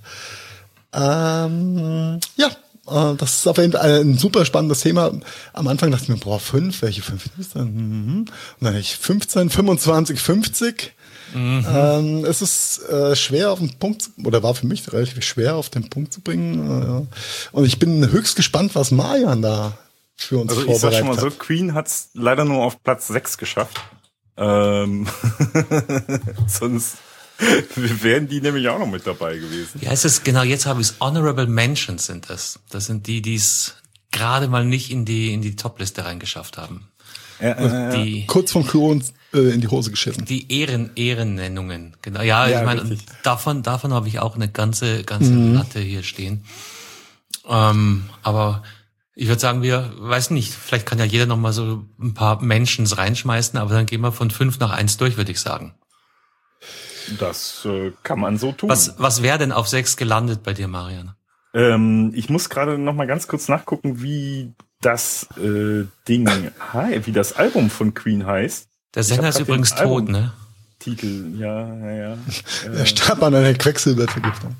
Ähm, ja, äh, das ist auf jeden Fall ein super spannendes Thema. Am Anfang dachte ich mir, boah, fünf, welche fünf ist das? Mhm. Und dann hatte ich fünfzehn, fünfundzwanzig, fünfzig. Mhm. Ähm, es ist äh, schwer auf den Punkt, oder war für mich relativ schwer auf den Punkt zu bringen. Äh, und ich bin höchst gespannt, was Marian da für uns Also ich vorbereitet sag schon mal so, hat. Queen hat's leider nur auf Platz sechs geschafft. Ähm, sonst wären die nämlich auch noch mit dabei gewesen. Wie heißt es genau? Jetzt habe ich es. Honorable Mentions sind das. Das sind die, die es gerade mal nicht in die in die Top-Liste reingeschafft haben. Ja, äh, Die Kurz vom Klo und, äh, in die Hose geschissen. die Ehren Ehrennennungen. Genau. Ja, Ja, ich meine, richtig. davon davon habe ich auch eine ganze ganze Mhm. Latte hier stehen. Ähm, aber ich würde sagen, wir, weiß nicht, vielleicht kann ja jeder noch mal so ein paar Mentions reinschmeißen, aber dann gehen wir von fünf nach eins durch, würde ich sagen. Das äh, kann man so tun. Was was wäre denn auf sechs gelandet bei dir, Marian? Ähm, ich muss gerade noch mal ganz kurz nachgucken, wie das äh, Ding, hi, wie das Album von Queen heißt. Der Ich Sänger hab ist grad übrigens den tot, ne? Titel, ja, ja, ja. Er starb an einer Quecksilbervergiftung.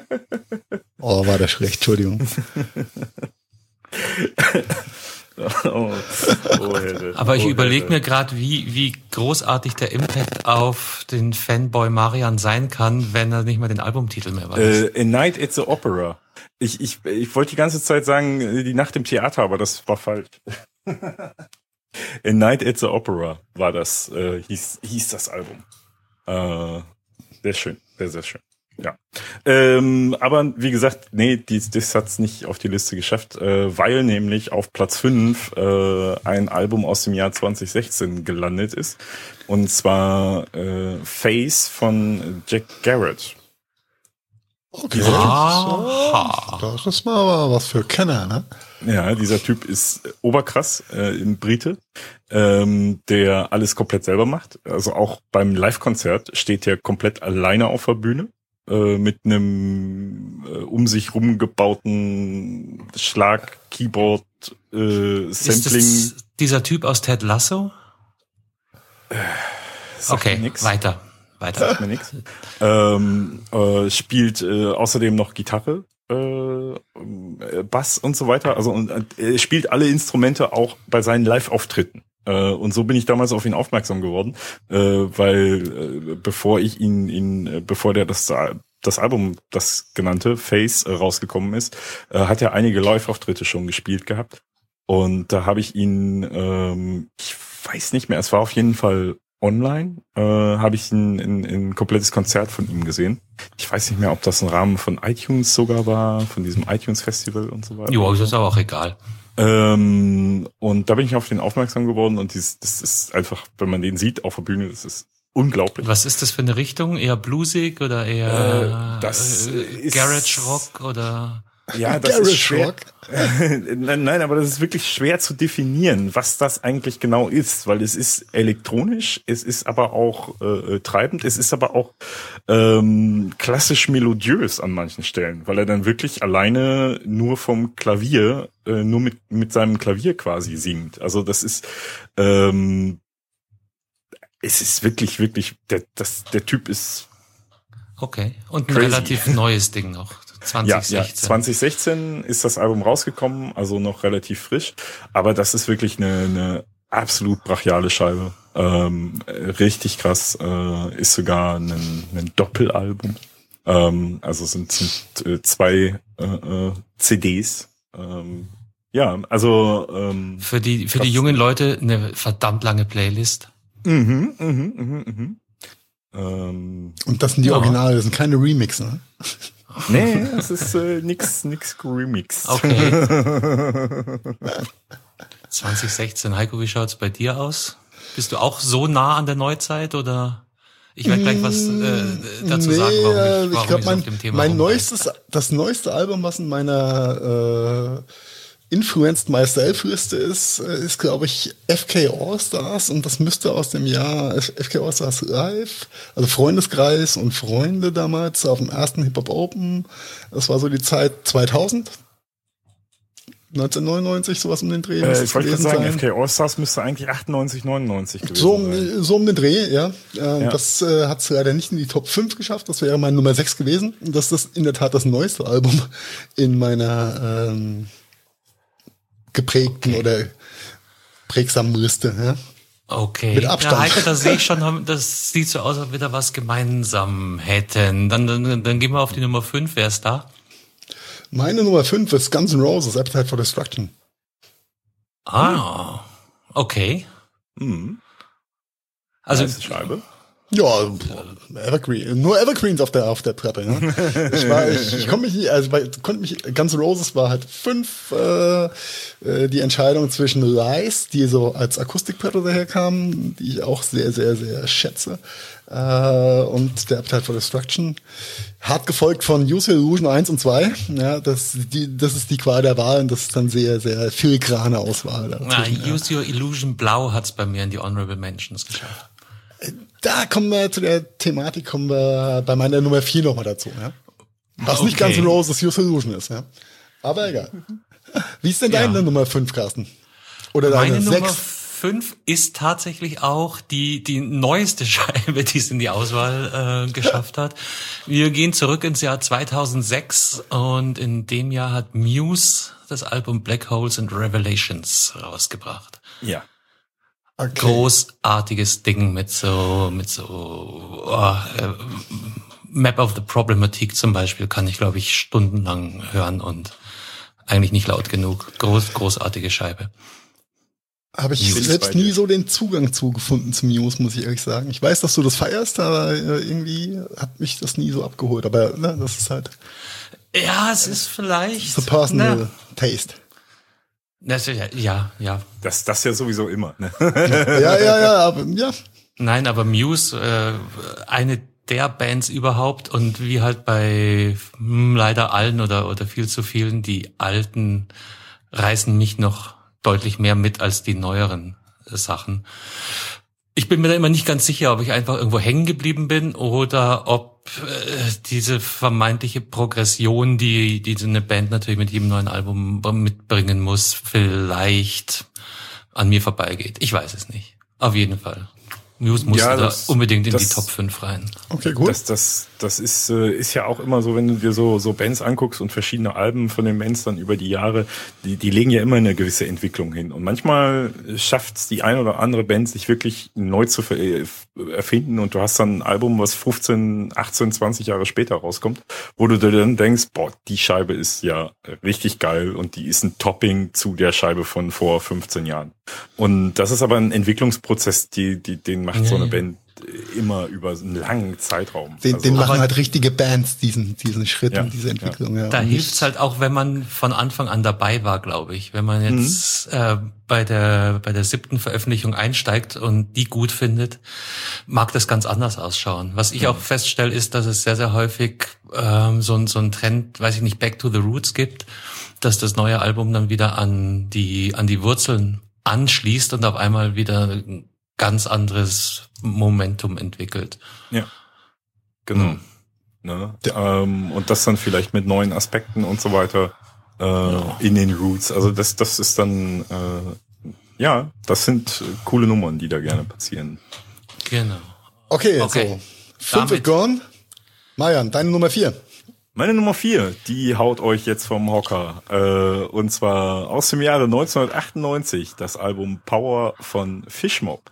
Oh, war das schlecht, Entschuldigung. oh, oh, Aber ich oh, überlege mir gerade, wie, wie großartig der Impact auf den Fanboy Marian sein kann, wenn er nicht mal den Albumtitel mehr weiß. Uh, A Night at the Opera. Ich, ich, ich wollte die ganze Zeit sagen, die Nacht im Theater, aber das war falsch. A Night at the Opera war das, äh, hieß, hieß das Album. Äh, sehr schön, sehr, sehr schön. Ja, ähm, aber wie gesagt, nee, dies, das hat's nicht auf die Liste geschafft, äh, weil nämlich auf Platz fünf äh, ein Album aus dem Jahr zwanzig sechzehn gelandet ist, und zwar äh, Face von Jack Garrett. Okay, ah, das ist mal was für Kenner, ne? Ja, dieser Typ ist oberkrass, äh, im Brite, ähm, der alles komplett selber macht. Also auch beim Live-Konzert steht er komplett alleine auf der Bühne. Mit einem äh, um sich rumgebauten Schlag-Keyboard äh, Sampling. Ist das dieser Typ aus Ted Lasso? Äh, okay, nix. weiter. Weiter. Sagt mir nix. Ähm, äh, spielt äh, außerdem noch Gitarre, äh, Bass und so weiter. Also und, äh, er spielt alle Instrumente auch bei seinen Live-Auftritten. Und so bin ich damals auf ihn aufmerksam geworden, äh, weil äh, bevor ich ihn, ihn, äh, bevor der das das Album, das genannte Face, äh, rausgekommen ist, äh, hat er einige Live-Auftritte schon gespielt gehabt. Und da habe ich ihn, ähm, ich weiß nicht mehr, es war auf jeden Fall online, äh, habe ich ein, ein, ein komplettes Konzert von ihm gesehen. Ich weiß nicht mehr, ob das im Rahmen von iTunes sogar war, von diesem iTunes-Festival und so weiter. Jo, das ist aber auch egal. Ähm, und da bin ich auf den aufmerksam geworden, und dies, das ist einfach, wenn man den sieht auf der Bühne, das ist unglaublich. Was ist das für eine Richtung? Eher bluesig oder eher äh, das äh, ist, Garage Rock oder? Ja, das ist schwer. nein, nein, aber das ist wirklich schwer zu definieren, was das eigentlich genau ist, weil es ist elektronisch, es ist aber auch äh, treibend, es ist aber auch ähm, klassisch melodiös an manchen Stellen, weil er dann wirklich alleine nur vom Klavier, äh, nur mit mit seinem Klavier quasi singt. Also das ist ähm, es ist wirklich, wirklich, der, das, der Typ ist okay. Und ein crazy. Relativ neues Ding noch. zwanzig sechzehn. Ja, ja, zwanzig sechzehn ist das Album rausgekommen, also noch relativ frisch. Aber das ist wirklich eine, eine absolut brachiale Scheibe. Ähm, richtig krass. Äh, ist sogar ein, ein Doppelalbum. Ähm, also sind, sind äh, zwei äh, äh, C Ds. Ähm, ja, also ähm, für die für die jungen Leute eine verdammt lange Playlist. Mhm, mhm, mhm, mhm. Ähm, Und das sind die ja. Originale, das sind keine Remixes, ne? Nee, es ist äh, nix, nix remixed. Okay. zwanzig sechzehn, Heiko, wie schaut's bei dir aus? Bist du auch so nah an der Neuzeit, oder? Ich werde gleich was äh, dazu nee, sagen, warum ich, warum ich glaube, ich mein, auf dem Thema mein neuestes, das neueste Album, was in meiner äh, Influenced Myself Liste ist, ist, glaube ich, F K All-Stars, und das müsste aus dem Jahr F K All-Stars Live, also Freundeskreis und Freunde damals auf dem ersten Hip-Hop Open. Das war so die Zeit zweitausend, neunzehnhundertneunundneunzig, sowas um den Dreh. Äh, ich wollte gerade sagen, sein. F K All-Stars müsste eigentlich achtundneunzig, neunundneunzig gewesen so, sein. So um den Dreh, ja. Äh, ja. Das äh, hat es leider nicht in die Top fünf geschafft, das wäre meine Nummer sechs gewesen. Und das ist in der Tat das neueste Album in meiner ähm, geprägten okay. oder prägsamen Liste. Ja? Okay. Mit Abstand. Ja, Heike, da sehe ich schon, das sieht so aus, als ob wir da was gemeinsam hätten. Dann, dann, dann gehen wir auf die Nummer fünf. Wer ist da? Meine Nummer fünf ist Guns N' Roses, Appetite for Destruction. Ah, okay. Mhm. Also, nice Scheibe. Ja, Evergreen, nur Evergreens auf der auf der Platte. Ne? Ich war, ich, ich konnte mich nicht, also bei, konnte mich. Guns N' Roses war halt fünf äh, die Entscheidung zwischen Lies, die so als Akustikplatte daherkamen, die ich auch sehr sehr sehr schätze, äh, und der Appetite for Destruction. Hart gefolgt von Use Your Illusion eins und zwei. Ja, das die das ist die Qual der Wahl, und das ist dann sehr sehr filigrane Auswahl. Na, Use Your Illusion Blau hat's bei mir in die Honorable Mentions geschafft. Da kommen wir zu der Thematik, kommen wir bei meiner Nummer vier nochmal dazu, ja. Was okay. nicht Guns N' Roses Use Your Illusion ist, ja. Aber egal. Wie ist denn deine ja. Nummer fünf, Carsten? Oder deine meine sechs? Nummer fünf ist tatsächlich auch die die neueste Scheibe, die es in die Auswahl äh, geschafft hat. Wir gehen zurück ins Jahr zweitausendsechs und in dem Jahr hat Muse das Album Black Holes and Revelations rausgebracht. Ja. Okay. Großartiges Ding mit so mit so oh, äh, Map of the Problematic zum Beispiel kann ich, glaube ich, stundenlang hören und eigentlich nicht laut genug. Groß, großartige Scheibe. Habe ich selbst nie so den Zugang zu gefunden zum Muse, muss ich ehrlich sagen. Ich weiß, dass du das feierst, aber irgendwie hat mich das nie so abgeholt. Aber ne, das ist halt... Ja, es ist vielleicht... So personal na, taste. Das, ja, ja. Das, das ja sowieso immer. Ne? Ja, ja, ja, aber ja. Nein, aber Muse, äh, eine der Bands überhaupt und wie halt bei hm, leider allen oder oder viel zu vielen, die alten reißen mich noch deutlich mehr mit als die neueren Sachen. Ich bin mir da immer nicht ganz sicher, ob ich einfach irgendwo hängen geblieben bin oder ob äh, diese vermeintliche Progression, die die so eine Band natürlich mit jedem neuen Album mitbringen muss, vielleicht an mir vorbeigeht. Ich weiß es nicht. Auf jeden Fall. Muse musste ja, das, da unbedingt in das, die Top fünf rein. Okay, gut. Das, das, das ist, äh, ist ja auch immer so, wenn du dir so, so Bands anguckst und verschiedene Alben von den Bands dann über die Jahre, die, die legen ja immer eine gewisse Entwicklung hin. Und manchmal schafft es die ein oder andere Band, sich wirklich neu zu erfinden und du hast dann ein Album, was fünfzehn, achtzehn, zwanzig Jahre später rauskommt, wo du dir dann denkst, boah, die Scheibe ist ja richtig geil und die ist ein Topping zu der Scheibe von vor fünfzehn Jahren. Und das ist aber ein Entwicklungsprozess, die, die, den macht ja, so eine Band immer über einen langen Zeitraum. Den, also, den machen halt richtige Bands, diesen, diesen Schritt ja, und diese Entwicklung. Ja. Ja. Da hilft's halt auch, wenn man von Anfang an dabei war, glaube ich. Wenn man jetzt mhm. äh, bei der bei der siebten Veröffentlichung einsteigt und die gut findet, mag das ganz anders ausschauen. Was ich mhm. auch feststelle, ist, dass es sehr, sehr häufig ähm, so, so ein Trend, weiß ich nicht, Back to the Roots gibt, dass das neue Album dann wieder an die an die Wurzeln anschließt und auf einmal wieder ein ganz anderes Momentum entwickelt. Ja, genau. Mhm. Ne? Ähm, und das dann vielleicht mit neuen Aspekten und so weiter äh, ja. in den Roots. Also das, das ist dann, äh, ja, das sind coole Nummern, die da gerne passieren. Genau. Okay, okay. So. Fünf ist gone. Marian, deine Nummer vier. Meine Nummer vier, die haut euch jetzt vom Hocker. Äh, und zwar aus dem Jahre neunzehnhundertachtundneunzig, das Album Power von Fishmob.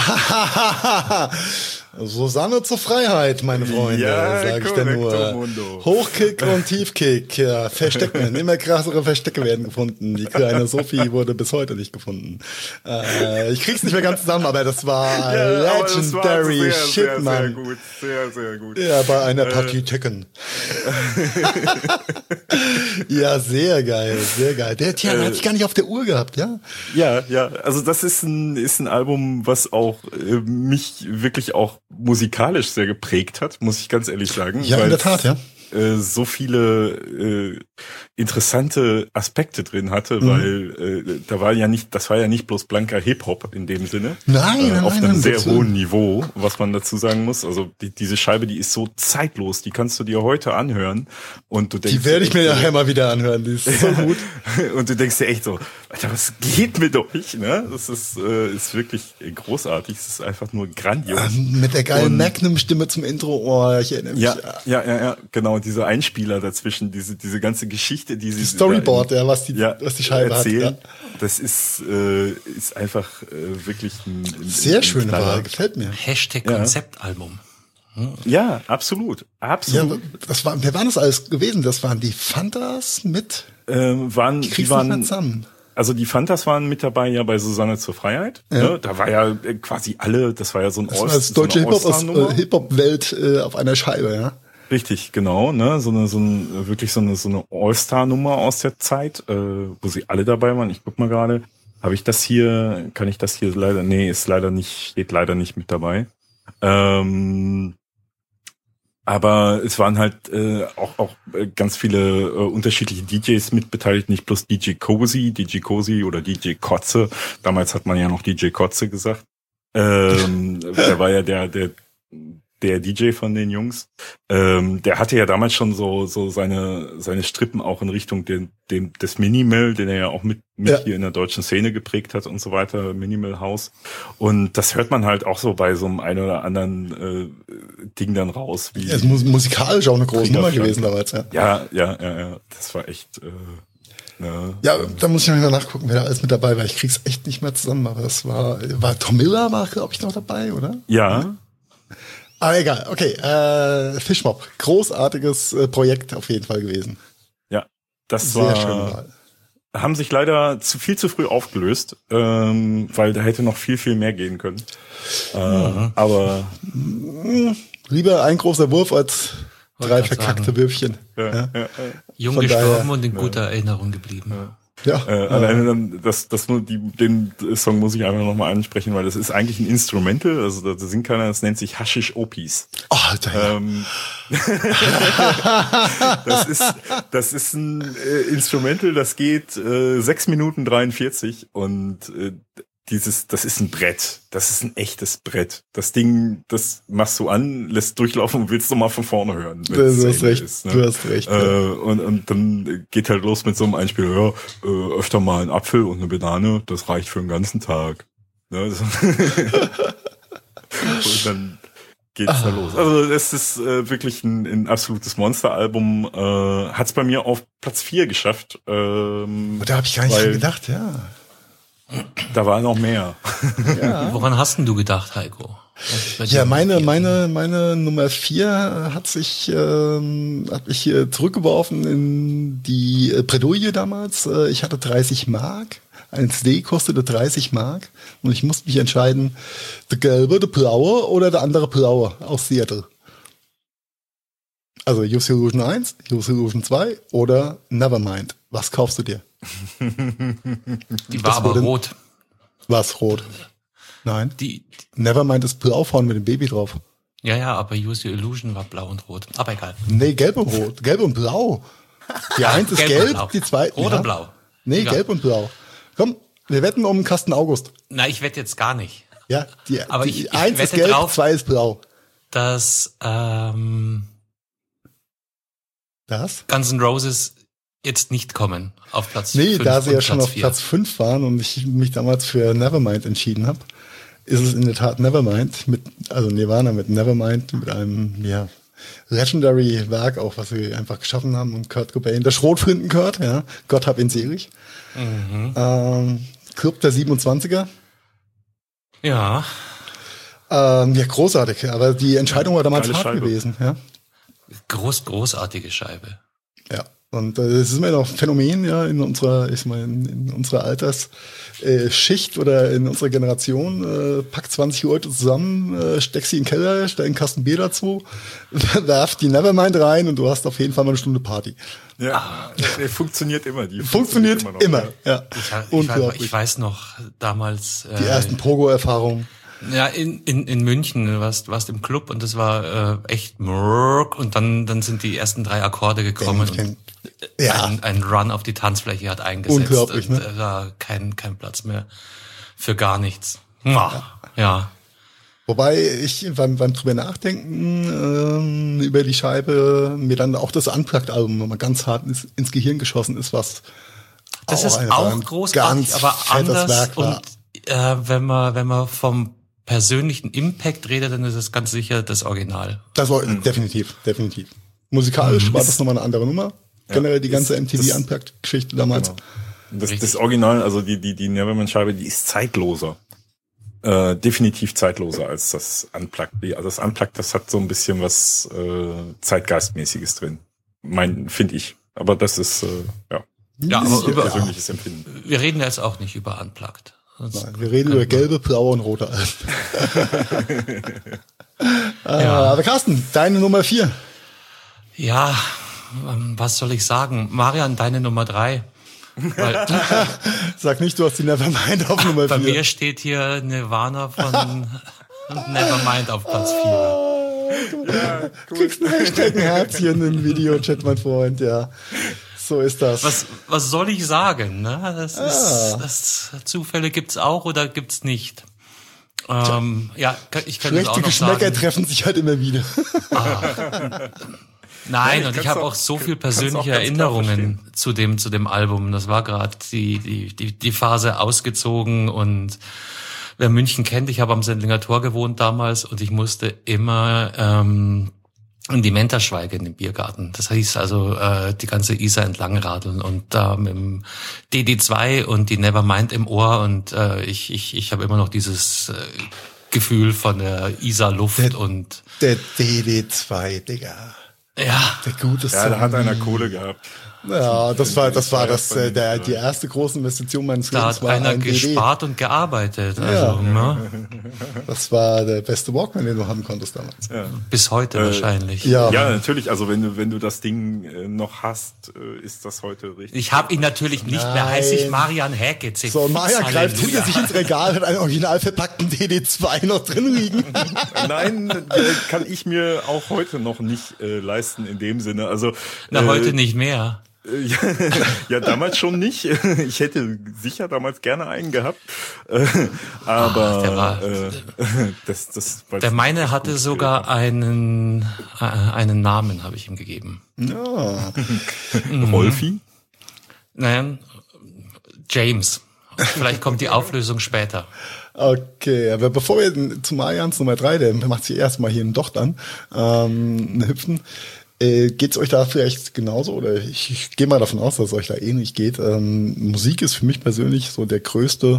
Susanne zur Freiheit, meine Freunde, ja, sag ich dir nur. Mundo. Hochkick und Tiefkick, ja, Verstecken, immer krassere Verstecke werden gefunden. Die kleine Sophie wurde bis heute nicht gefunden. Äh, ich krieg's nicht mehr ganz zusammen, aber das war ja, legendary das war sehr, Shit, sehr, Mann. Sehr gut, sehr, sehr gut. Ja, bei einer Partie äh. Tekken. Ja, sehr geil, sehr geil. Der Tja, äh, hatte ich gar nicht auf der Uhr gehabt, ja? Ja, ja, also das ist ein, ist ein Album, was auch äh, mich wirklich auch musikalisch sehr geprägt hat, muss ich ganz ehrlich sagen. Ja, in der Tat, ja. Äh, so viele äh, interessante Aspekte drin hatte, mhm. weil äh, da war ja nicht, das war ja nicht bloß blanker Hip-Hop in dem Sinne. Nein, äh, auf nein, einem nein, sehr hohen Niveau, was man dazu sagen muss. Also die, diese Scheibe, die ist so zeitlos, die kannst du dir heute anhören und du denkst, die werde ich mir nachher mal wieder anhören, die ist so gut. Und du denkst dir echt so, Alter, was geht mit euch? Ne? Das ist äh, ist wirklich großartig. Es ist einfach nur grandios. Ähm, mit der geilen Magnum-Stimme zum Intro, oh, ich erinnere mich. Ja, ja, ja, ja, genau. Diese Einspieler dazwischen, diese diese ganze Geschichte, die sie Storyboard, ja, was die ja, was die Scheibe erzählen, hat. Ja. Das ist äh, ist einfach äh, wirklich ein, ein sehr ein schöne Wahl, gefällt mir. Hashtag Konzeptalbum. Hm. Ja, absolut, absolut. Ja, das war, wer waren das alles gewesen? Das waren die Fantas mit. Ähm, waren ich krieg's die waren nicht mehr zusammen. Also die Fantas waren mit dabei ja bei Susanne zur Freiheit. Ja. Ne? Da war ja quasi alle, das war ja so ein das war das deutsche so Hip-Hop aus äh, Hip-Hop-Welt äh, auf einer Scheibe, ja. Richtig, genau, ne, so eine, so ein, wirklich so eine, so eine All-Star-Nummer aus der Zeit, äh, wo sie alle dabei waren. Ich guck mal gerade, habe ich das hier, kann ich das hier leider, nee, ist leider nicht, steht leider nicht mit dabei. Ähm, aber es waren halt äh, auch auch ganz viele äh, unterschiedliche D Js mitbeteiligt, nicht bloß D J Cozy, D J Cozy oder D J Kotze. Damals hat man ja noch D J Kotze gesagt. Ähm, der war ja der, der der D J von den Jungs, ähm, der hatte ja damals schon so so seine seine Strippen auch in Richtung dem, dem des Minimal, den er ja auch mit mit ja. hier in der deutschen Szene geprägt hat und so weiter, Minimal House. Und das hört man halt auch so bei so einem ein oder anderen äh, Ding dann raus. Wie ja, es ist musikalisch auch eine große Nummer gewesen damals. Ja, ja, ja, ja, ja. Das war echt. Äh, ne, ja, ähm, da muss ich noch nachgucken, wer da alles mit dabei war. Ich krieg's echt nicht mehr zusammen, aber es war war Tom Miller war glaube ich noch dabei, oder? Ja. Mhm. Aber egal, okay. Äh, Fishmob, großartiges äh, Projekt auf jeden Fall gewesen. Ja, das sehr war. Schön mal. Haben sich leider zu viel zu früh aufgelöst, ähm, weil da hätte noch viel viel mehr gehen können. Äh, mhm. Aber lieber ein großer Wurf als drei verkackte sagen. Würfchen. Ja, ja. Ja, ja. Jung Von gestorben daher, und in guter ja. Erinnerung geblieben. Ja. Ja, äh, alleine dann, das, das nur die, den Song muss ich einfach nochmal ansprechen, weil das ist eigentlich ein Instrumental, also da singt keiner, das nennt sich Hashish Opis. Oh, Alter. Ähm, das ist, das ist ein äh, Instrumental, das geht äh, sechs Minuten dreiundvierzig und äh, dieses, das ist ein Brett, das ist ein echtes Brett. Das Ding, das machst du an, lässt durchlaufen und willst du mal von vorne hören. Du hast recht, ist, ne? du hast recht. Äh, ja. und, und dann geht halt los mit so einem Einspiel, ja, äh, öfter mal ein Apfel und eine Banane, das reicht für den ganzen Tag. Ne? Und dann geht's ah. da los. Also es ist äh, wirklich ein, ein absolutes Monsteralbum. Äh, hat's bei mir auf Platz vier geschafft. Ähm, da habe ich gar nicht dran gedacht, ja. Da war noch mehr. Ja. Woran hast denn du gedacht, Heiko? Ja, meine meine meine Nummer vier hat sich ähm, hat mich hier zurückgeworfen in die äh, Bredouille damals. Äh, ich hatte dreißig Mark. Ein C D kostete dreißig Mark und ich musste mich entscheiden, der gelbe, der blaue oder der andere blaue aus Seattle. Also Use Illusion eins, Use Illusion zwei oder Nevermind. Was kaufst du dir? Die war aber rot. Was rot? Nein. Die, die Nevermind ist blau vorne mit dem Baby drauf. Ja, ja, aber Use Your Illusion war blau und rot. Aber egal. Nee, gelb und rot. Gelb und blau. Die eins ist gelb, gelb die zweite. Rot ja. und blau. Nee, egal. Gelb und blau. Komm, wir wetten um Kasten August. Na, ich wette jetzt gar nicht. Ja, die, aber die ich, ich eins ist gelb, drauf, zwei ist blau. Dass ähm, das? Guns N' Roses jetzt nicht kommen auf Platz nee, fünf. Nee, da sie ja Platz schon auf vier. Platz fünf waren und ich mich damals für Nevermind entschieden habe, ist es in der Tat Nevermind, mit, also Nirvana mit Nevermind, mit einem, ja, Legendary Werk auch, was sie einfach geschaffen haben und Kurt Cobain, der Schrotflinten Kurt, ja, Gott hab ihn selig. Mhm. Ähm, Club der siebenundzwanziger. Ja. Ähm, ja, großartig, aber die Entscheidung war damals hart Scheibe. gewesen, ja. Groß, großartige Scheibe. Ja. Und äh, es ist immer noch ein Phänomen, ja, in unserer, ich meine, in, in unserer Altersschicht äh, oder in unserer Generation, äh, packt zwanzig Leute zusammen, äh, steck sie in den Keller, stell einen Kasten Bier dazu, werf die Nevermind rein und du hast auf jeden Fall mal eine Stunde Party. Ja, ah. der funktioniert immer. Die funktioniert, funktioniert immer, noch, immer, ja. ja. Ich, ich, ich weiß noch damals. Äh, die ersten Pogo-Erfahrungen. Ja, in, in, in München, du warst, warst im Club und das war äh, echt mörk und dann, dann sind die ersten drei Akkorde gekommen den, den, und ja. ein, ein Run auf die Tanzfläche hat eingesetzt. Unglaublich, und, ne? Da war kein, kein Platz mehr für gar nichts. Ja. ja. Wobei ich beim, beim drüber nachdenken ähm, über die Scheibe mir dann auch das Unplugged-Album nochmal ganz hart ins, ins Gehirn geschossen ist, was das ist auch großartig, aber anders Werk war. Und äh, wenn man wenn man vom persönlichen Impact redet, dann ist es ganz sicher das Original. Das war mhm. definitiv, definitiv. Musikalisch mhm. war das nochmal eine andere Nummer. Ja, generell die ganze M T V Unplugged-Geschichte damals. Genau. Das, das Original, also die die die Nevermind-Scheibe, die ist zeitloser. Äh, definitiv zeitloser als das Unplugged. Also das Unplugged, das hat so ein bisschen was äh, Zeitgeistmäßiges drin. Mein, finde ich. Aber das ist äh, ja, ja das aber ist über, persönliches Empfinden. Wir reden jetzt auch nicht über Unplugged. Nein, wir reden über gelbe, blaue und rote Alben. ja. Aber Carsten, deine Nummer vier. Ja, was soll ich sagen? Marian, deine Nummer drei. Weil, Sag nicht, du hast die Nevermind auf Nummer bei vier. Bei mir steht hier Nirvana von Nevermind auf Platz vier. Ja, cool. Kriegst ein Hashtag, ein Herzchen im Videochat, mein Freund, ja. So ist das. Was, was soll ich sagen? Ne? Das ah. ist, das, Zufälle gibt's auch oder gibt's nicht. Ähm, ja, ich kann das auch noch Geschmäcker sagen. treffen sich halt immer wieder. Ah. Nein, Ja, und ich kannst habe auch- auch so viel kannst auch persönliche ganz klar Erinnerungen zu dem zu dem Album. Das war gerade die, die die die Phase ausgezogen, und wer München kennt, ich habe am Sendlinger Tor gewohnt damals, und ich musste immer ähm, in die Menterschweige in den Biergarten. Das hieß also äh, die ganze Isar entlang radeln und da mit dem D D zwei und die Nevermind im Ohr, und äh, ich ich ich habe immer noch dieses äh, Gefühl von der Isar-Luft Der- und Der D D zwei, Digga. ja. Der gute Ja, da hat Song. einer Kohle gehabt. Ja, das war, das war das, äh, der, Ja. die erste große Investition meines Da Lebens hat war einer ein D D. gespart und gearbeitet. Also, Ja. ne? Das war der beste Walkman, den du haben konntest damals. Ja. Bis heute Äh, wahrscheinlich. Ja. Ja, natürlich. Also wenn du wenn du das Ding äh, noch hast, äh, ist das heute richtig. Ich habe ihn natürlich nicht mehr, heiße ich Marian Häcke. So, und Maja greift hinter sich ins Regal, hat einen original verpackten D D zwei noch drin liegen. Nein, äh, kann ich mir auch heute noch nicht äh, leisten in dem Sinne. Also Na, äh, heute nicht mehr. äh, ja, ja, damals schon nicht. Ich hätte sicher damals gerne einen gehabt, äh, aber Ach, der war- äh, das das. weiß Der ich meine nicht hatte gut, sogar einen äh, einen Namen, habe ich ihm gegeben. Ja. äh, Rolfi. Nein, James. Vielleicht kommt die Auflösung später. Okay, aber bevor wir zu Marians Nummer drei, der macht sich erstmal hier einen Docht an, ähm, hüpfen, äh, geht's euch da vielleicht genauso? Oder ich, ich gehe mal davon aus, dass es euch da ähnlich geht. Ähm, Musik ist für mich persönlich so der größte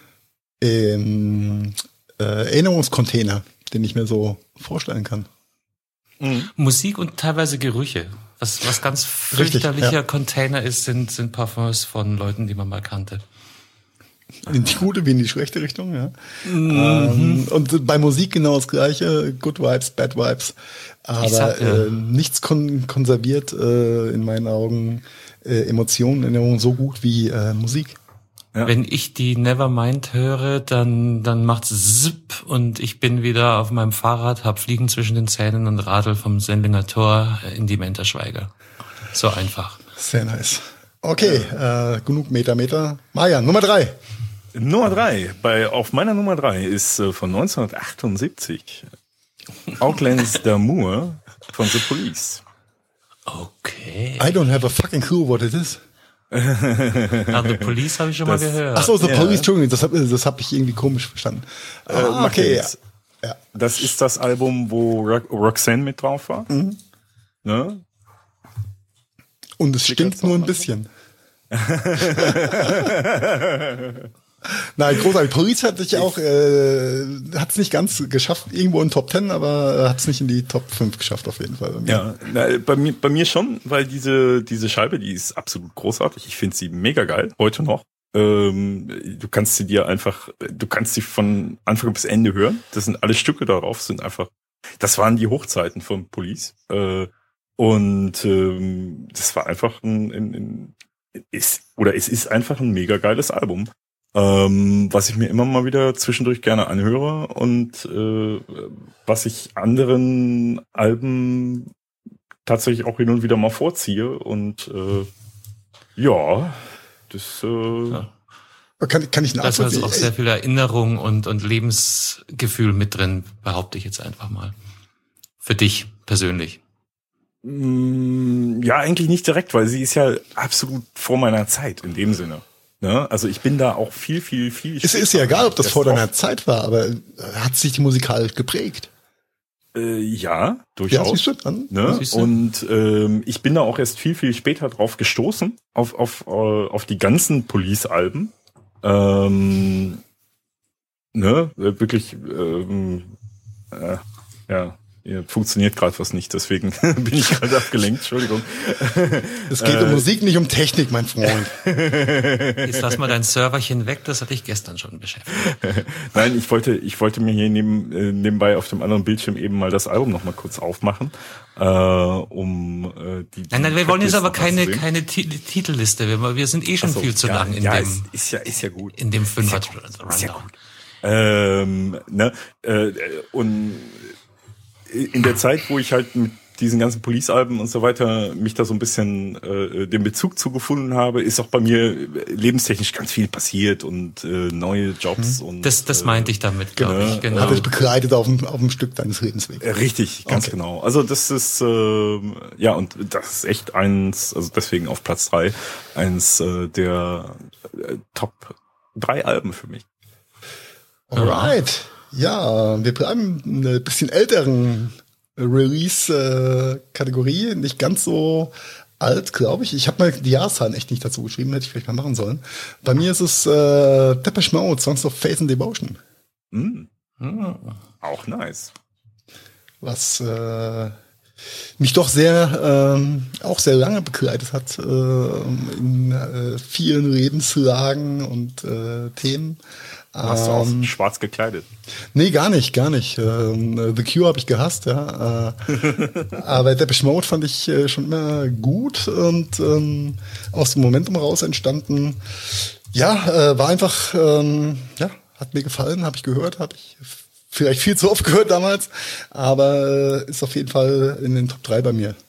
ähm, äh, Erinnerungscontainer, den ich mir so vorstellen kann. Musik und teilweise Gerüche. Was was ganz Richtig, fürchterlicher ja. Container ist, sind sind Parfums von Leuten, die man mal kannte. In die gute wie in die schlechte Richtung, ja. Ähm, und bei Musik genau das Gleiche, Good Vibes, Bad Vibes. Aber sag, ja. äh, nichts kon konserviert äh, in meinen Augen äh, Emotionen, Erinnerungen so gut wie äh, Musik. Ja. Wenn ich die Nevermind höre, dann dann macht's zipp und ich bin wieder auf meinem Fahrrad, hab Fliegen zwischen den Zähnen und radel vom Sendlinger Tor in die Menterschweiger. So einfach. Sehr nice. Okay, äh, genug Meter, Meter. Maja, Nummer drei. Nummer drei. Bei auf meiner Nummer drei ist äh, von neunzehnhundertachtundsiebzig Outlands d'Amour von The Police. Okay. I don't have a fucking clue what it is. Ah, The Police habe ich schon mal Das- gehört. Ach so, The Ja. Police, Entschuldigung, das habe das hab ich irgendwie komisch verstanden. Äh, Ah, macht okay, ja ja. nichts. ja. Das ist das Album, wo Ro Roxanne mit drauf war. Mhm. Ne? Und es stinkt nur ein bisschen. Nein, großartig. Police hat sich auch, äh, hat es nicht ganz geschafft, irgendwo in Top Ten, aber hat es nicht in die Top fünf geschafft auf jeden Fall. Ja, na, bei mir, bei mir schon, weil diese, diese Scheibe, die ist absolut großartig. Ich finde sie mega geil, heute noch. Ähm, du kannst sie dir einfach, du kannst sie von Anfang bis Ende hören. Das sind alle Stücke darauf, sind einfach, das waren die Hochzeiten von Police. Äh, und ähm, das war einfach ein, ein, ein ist, oder es ist einfach ein mega geiles Album. Ähm, was ich mir immer mal wieder zwischendurch gerne anhöre und äh, was ich anderen Alben tatsächlich auch hin und wieder mal vorziehe und äh, ja, das äh, Ja. Kann, kann ich Da ist also nachvollziehen. auch sehr viel Erinnerung und, und Lebensgefühl mit drin, behaupte ich jetzt einfach mal. Für dich persönlich. mh, ja eigentlich nicht direkt, weil sie ist ja absolut vor meiner Zeit in dem Sinne. Ne? Also ich bin da auch viel, viel, viel. Es ist ja egal, ob das vor deiner auch, Zeit war, aber äh, hat sich die musikalisch geprägt? äh, ja, Ja, durchaus. siehst du dann? Ne? Siehst du? Und ähm, ich bin da auch erst viel, viel später drauf gestoßen, auf, auf, äh, auf die ganzen Police-Alben. Ähm, ne? Äh, Wirklich, ähm, äh, ja, hier funktioniert gerade was nicht, deswegen bin ich gerade abgelenkt, Entschuldigung. Es geht um Musik, nicht um Technik, mein Freund. Jetzt lass mal dein Serverchen weg, das hatte ich gestern schon beschäftigt. Nein, ich wollte, ich wollte mir hier neben, äh, nebenbei auf dem anderen Bildschirm eben mal das Album noch mal kurz aufmachen, äh, um äh, die. Nein, nein, wir wollen jetzt Tracklist aber noch mal zu keine, sehen. keine Ti- Titelliste. Wir, wir sind eh schon Ach so, viel zu ja, lang in ja, dem, ist, ist ja, ist ja gut. in dem Fünfer Ist ja Rundown. gut. Ähm, ne, äh, und in der Zeit, wo ich halt mit diesen ganzen Police-Alben und so weiter mich da so ein bisschen äh, den Bezug zugefunden habe, ist auch bei mir lebenstechnisch ganz viel passiert und äh, neue Jobs. Hm. und Das, das äh, meinte ich damit, glaube genau. ich. Genau. Hat dich begleitet auf dem, auf dem Stück deines Lebenswegs. Richtig, ganz Okay. genau. Also das ist, äh, ja, und das ist echt eins, also deswegen auf Platz drei, eins äh, der äh, Top drei Alben für mich. Alright. Ja, wir bleiben in einer bisschen älteren Release-Kategorie. Nicht ganz so alt, glaube ich. Ich habe mal die Jahreszahlen echt nicht dazu geschrieben, hätte ich vielleicht mal machen sollen. Bei mir ist es äh, Depeche Mode, Songs of Faith and Devotion. Mm. Mm. Auch nice. Was äh, mich doch sehr, ähm, auch sehr lange begleitet hat äh, in äh, vielen Lebenslagen und äh, Themen. Hast du auch Ähm, schwarz gekleidet? Nee, gar nicht, gar nicht. Ähm, The Cure habe ich gehasst, ja. Äh, aber Depeche Mode fand ich äh, schon immer gut und ähm, aus dem Momentum raus entstanden. Ja, äh, war einfach, ähm, ja, hat mir gefallen, habe ich gehört, habe ich vielleicht viel zu oft gehört damals, aber äh, ist auf jeden Fall in den Top drei bei mir.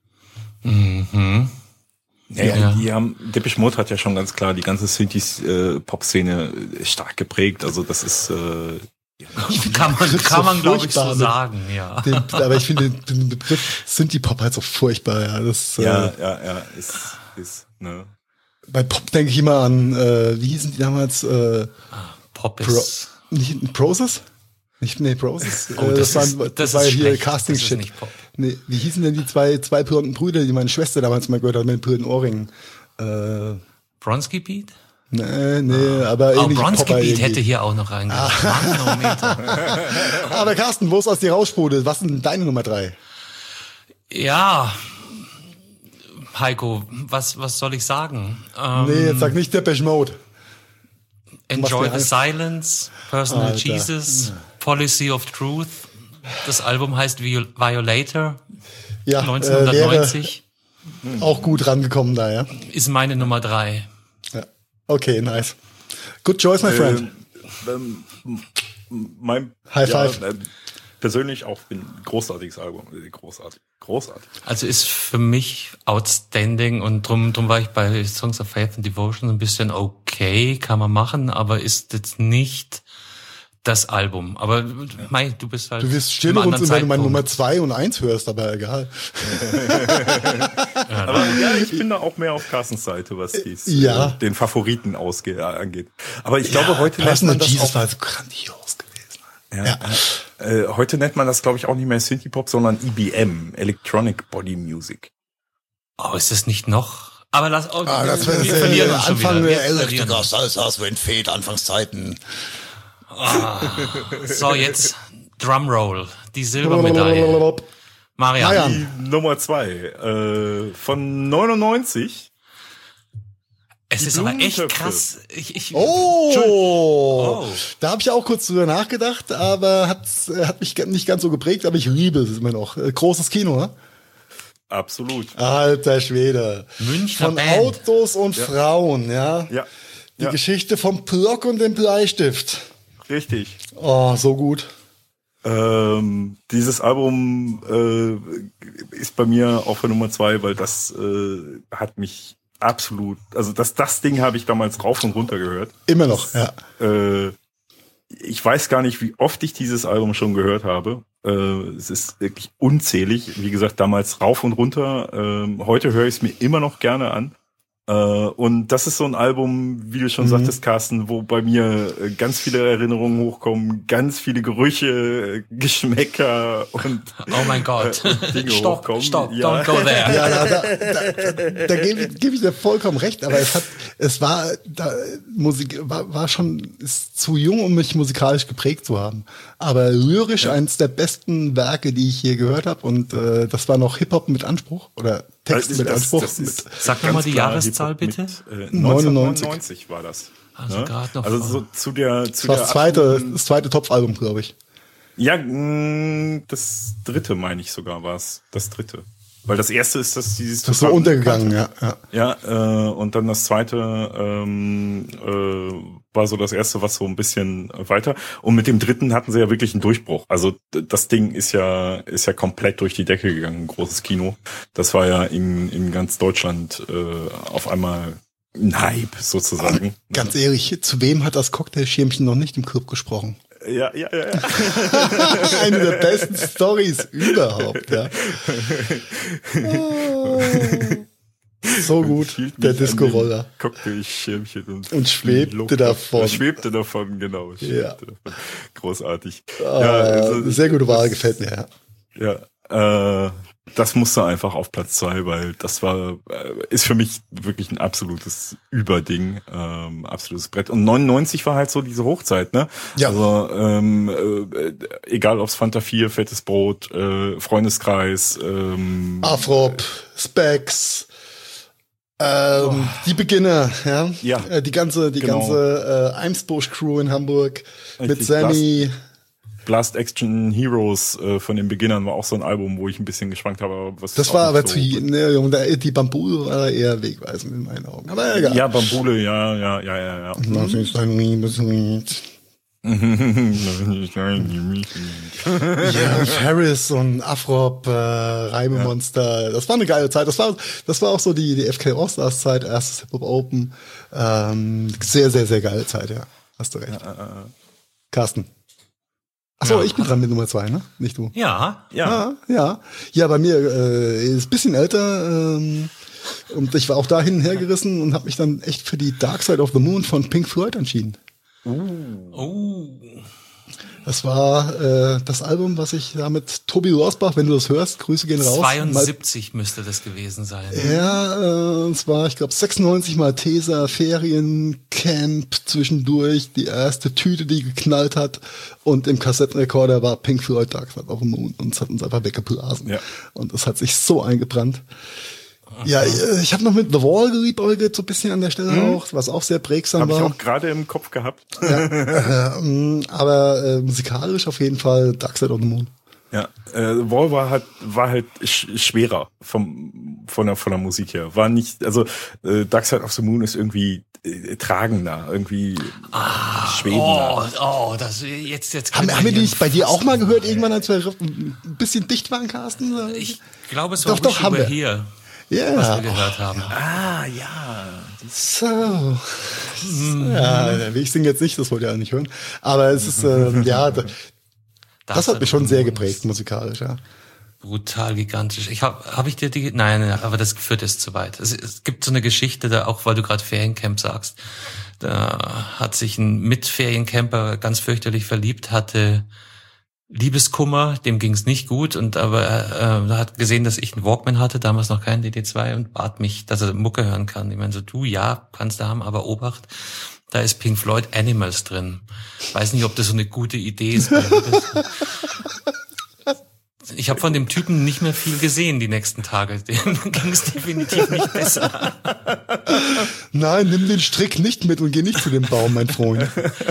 Mhm. Ja, ja, die haben, Depeche Mode hat ja schon ganz klar die ganze Synthie-Pop-Szene stark geprägt. Also das ist äh, kann man, kann man glaube ich so mit, sagen, ja. Den, aber ich finde den, den Begriff Synthie-Pop halt so furchtbar. Ja, das, ja, äh, ja, ja, ist, ist, ne. Bei Pop denke ich immer an, äh, wie hießen die damals? Äh, Pop Pro, ist... nicht Process? Nicht, nee, Process. Oh, äh, das, das, ist, war, das, das war ist hier schlecht. Casting-Shit. Das ist nicht Pop. Nee, wie hießen denn die zwei, zwei blonden Brüder, die meine Schwester damals mal gehört hat mit den blöden Ohrringen? Äh, Bronski Beat? Nee, nee, aber Oh, ähnlich Bronski Popper Beat irgendwie. hätte hier auch noch reingehört. Manometer. Aber Carsten, wo ist aus dir raussprudelt? Was ist denn deine Nummer drei? Ja, Heiko, was, was soll ich sagen? Ähm, Nee, jetzt sag nicht Depeche Mode. Enjoy mir the Angst. Silence, Personal Alter. Jesus, Policy of Truth. Das Album heißt Viol- Violator, Ja, neunzehnhundertneunzig. Äh, wäre auch gut rangekommen da, ja. Ist meine Nummer drei. ja. Okay, nice. Good choice, my friend. Ähm, ähm, mein High five. äh, persönlich auch ein großartiges Album, äh, großartig, großartig. Also ist für mich outstanding und drum, drum war ich bei Songs of Faith and Devotion ein bisschen okay, kann man machen, aber ist jetzt nicht das Album. Aber mei, du bist halt. Du wirst still im und anderen wenn du meine Zeitpunkt. Nummer zwei und eins hörst, aber egal. Aber ja, ich bin da auch mehr auf Carstens Seite, was dies, Ja. äh, den Favoriten ausge äh, angeht. Aber ich glaube, heute nennt Personal man das Jesus auch, war so grandios gewesen. ja, Ja. Äh, heute nennt man das, glaube ich, auch nicht mehr Synthie-Pop, sondern E B M, Electronic Body Music. Oh, ist das nicht noch? Aber lass, oh, Ah, das wir, war wir verlieren äh, uns schon Anfang wieder. Wir der verlieren Elektriker, uns. Salsas, wenn Fed, Anfangszeiten. So, jetzt Drumroll, die Silbermedaille. Marian. Marian. Die Nummer zwei, äh, von neunundneunzig. Es Die ist aber echt Blumentöpfe. krass. Ich, ich, Oh, Oh. da habe ich auch kurz drüber nachgedacht, aber hat, hat mich nicht ganz so geprägt, aber ich liebe es immer noch. Äh, Großes Kino, ne? Absolut. Alter Schwede. Münchner Von Band. Autos und Frauen, ja. Ja, Die ja, Geschichte vom Block und dem Bleistift. richtig. Oh, so gut. Ähm, dieses Album äh, ist bei mir auf der Nummer zwei, weil das äh, hat mich absolut, also das, das Ding habe ich damals rauf und runter gehört. Immer noch, ja. Äh, ich weiß gar nicht, wie oft ich dieses Album schon gehört habe. Äh, es ist wirklich unzählig. Wie gesagt, damals rauf und runter. Äh, heute höre ich es mir immer noch gerne an. Äh, und das ist so ein Album, wie du schon Mhm. sagtest, Carsten, wo bei mir äh, ganz viele Erinnerungen hochkommen, ganz viele Gerüche, äh, Geschmäcker und Oh mein Gott. äh, Dinge Stopp, hochkommen. stopp, Ja. don't go there. Ja, da, da, da, da, da gebe ich, geb ich dir vollkommen recht, aber es hat, es war, da, Musik war, war schon, ist zu jung, um mich musikalisch geprägt zu haben. Aber lyrisch eines der besten Werke, die ich je gehört habe, und äh, das war noch Hip-Hop mit Anspruch oder Text Das- mit das- Anspruch. das ist Sag doch ganz mal die klar Jahreszahl, Hip-Hop bitte. Mit, äh, neunzehnhundertneunundneunzig war das. Also Ne? gerade noch Also vor- so zu der zu das war der das zweite, absoluten- das zweite Top-Album, glaube ich. Ja, mh, das dritte meine ich sogar war es. Das dritte. Weil das erste ist das dieses Das ist so total untergegangen, unbekannte. ja, ja. Ja, äh, und dann das zweite ähm, äh, war so das erste, was so ein bisschen weiter. Und mit dem dritten hatten sie ja wirklich einen Durchbruch. Also das Ding ist ja ist ja komplett durch die Decke gegangen, ein großes Kino. Das war ja in in ganz Deutschland äh, auf einmal ein Hype sozusagen. Aber ganz ehrlich, zu wem hat das Cocktailschirmchen noch nicht im Club gesprochen? Ja, ja, ja. ja. Eine der besten Storys überhaupt, ja. So gut, der Disco-Roller. Cocktailschirmchen und, und schwebte davon. Schwebte davon, genau. Schwebte ja. davon. Großartig. Ah, ja, also, sehr gute Wahl, gefällt mir, ja. Ja, äh, das musste einfach auf Platz zwei, weil das war, äh, ist für mich wirklich ein absolutes Überding, ähm, absolutes Brett. Und neunundneunzig war halt so diese Hochzeit, ne? Ja. Also, ähm, äh, egal ob's Fanta vier, Fettes Brot, äh, Freundeskreis, ähm, Afrop, Specs, ähm, oh. die Beginner, ja, ja äh, die ganze, die genau. ganze äh, Eimsbusch-Crew in Hamburg Richtig, mit Sammy. Blast, Blast Action Heroes äh, von den Beginnern war auch so ein Album, wo ich ein bisschen geschwankt habe. Was das war aber so zu, ne, die Bambule war eher wegweisend in meinen Augen. Aber egal. Ja, Bambule, ja, ja, ja, ja, ja. Mhm. ja, Ferris und Afrop, äh, Reimemonster, ja. Das war eine geile Zeit. Das war, das war auch so die, die F K Rockstars Zeit, erstes Hip Hop Open. Ähm, sehr, sehr, sehr geile Zeit, ja. Hast du recht. Ja, äh, Carsten. Achso, ja. Ich bin dran mit Nummer zwei, ne? Nicht du. Ja, ja. Ja, ja. Ja, bei mir äh, ist ein bisschen älter ähm, und ich war auch da hin und her gerissen und habe mich dann echt für die Dark Side of the Moon von Pink Floyd entschieden. Uh. Oh. Das war äh, das Album, was ich da mit Tobi Rosbach, wenn du das hörst, Grüße gehen raus. zweiundsiebzig mal, müsste das gewesen sein. Ja, äh, und zwar, ich glaube, sechsundneunzig Malteser, Feriencamp zwischendurch, die erste Tüte, die geknallt hat. Und im Kassettenrekorder war Pink Floyd Dark Side of the Moon und es hat uns einfach weggeblasen. Ja. Und es hat sich so eingebrannt. Ja, ich habe noch mit The Wall geliebäugelt, so ein bisschen an der Stelle mhm. auch, was auch sehr prägsam hab war. Habe ich auch gerade im Kopf gehabt. Ja, äh, aber äh, musikalisch auf jeden Fall Dark Side of the Moon. Ja, äh, The Wall war halt, war halt sch- schwerer vom, von der, von der Musik her. War nicht, also äh, Dark Side of the Moon ist irgendwie äh, tragender, irgendwie ah, schwebender. Oh, oh, das jetzt jetzt. Haben, haben wir die nicht bei dir auch mal gehört, irgendwann, als wir ein bisschen dicht waren, Carsten? Ich glaube, es war doch, doch, haben wir hier. Ja. Was wir gehört haben. Ah, ja. So. Mm. Ja, ich singe jetzt nicht, das wollt ihr ja nicht hören. Aber es ist, ähm, ja, das, das hat mich schon sehr geprägt, musikalisch, ja. Brutal gigantisch. Ich habe, habe ich dir die, nein, nein, aber das führt jetzt zu weit. Es, es gibt so eine Geschichte, da auch, weil du gerade Feriencamp sagst. Da hat sich ein Mitferiencamper ganz fürchterlich verliebt, hatte Liebeskummer, dem ging's nicht gut, und aber äh, er hat gesehen, dass ich einen Walkman hatte, damals noch keinen D D zwei, und bat mich, dass er Mucke hören kann. Ich meine so, du, ja, kannst du haben, aber Obacht, da ist Pink Floyd Animals drin. Weiß nicht, ob das so eine gute Idee ist. Ich habe von dem Typen nicht mehr viel gesehen die nächsten Tage. Dem ging's definitiv nicht besser. Nein, nimm den Strick nicht mit und geh nicht zu dem Baum, mein Freund.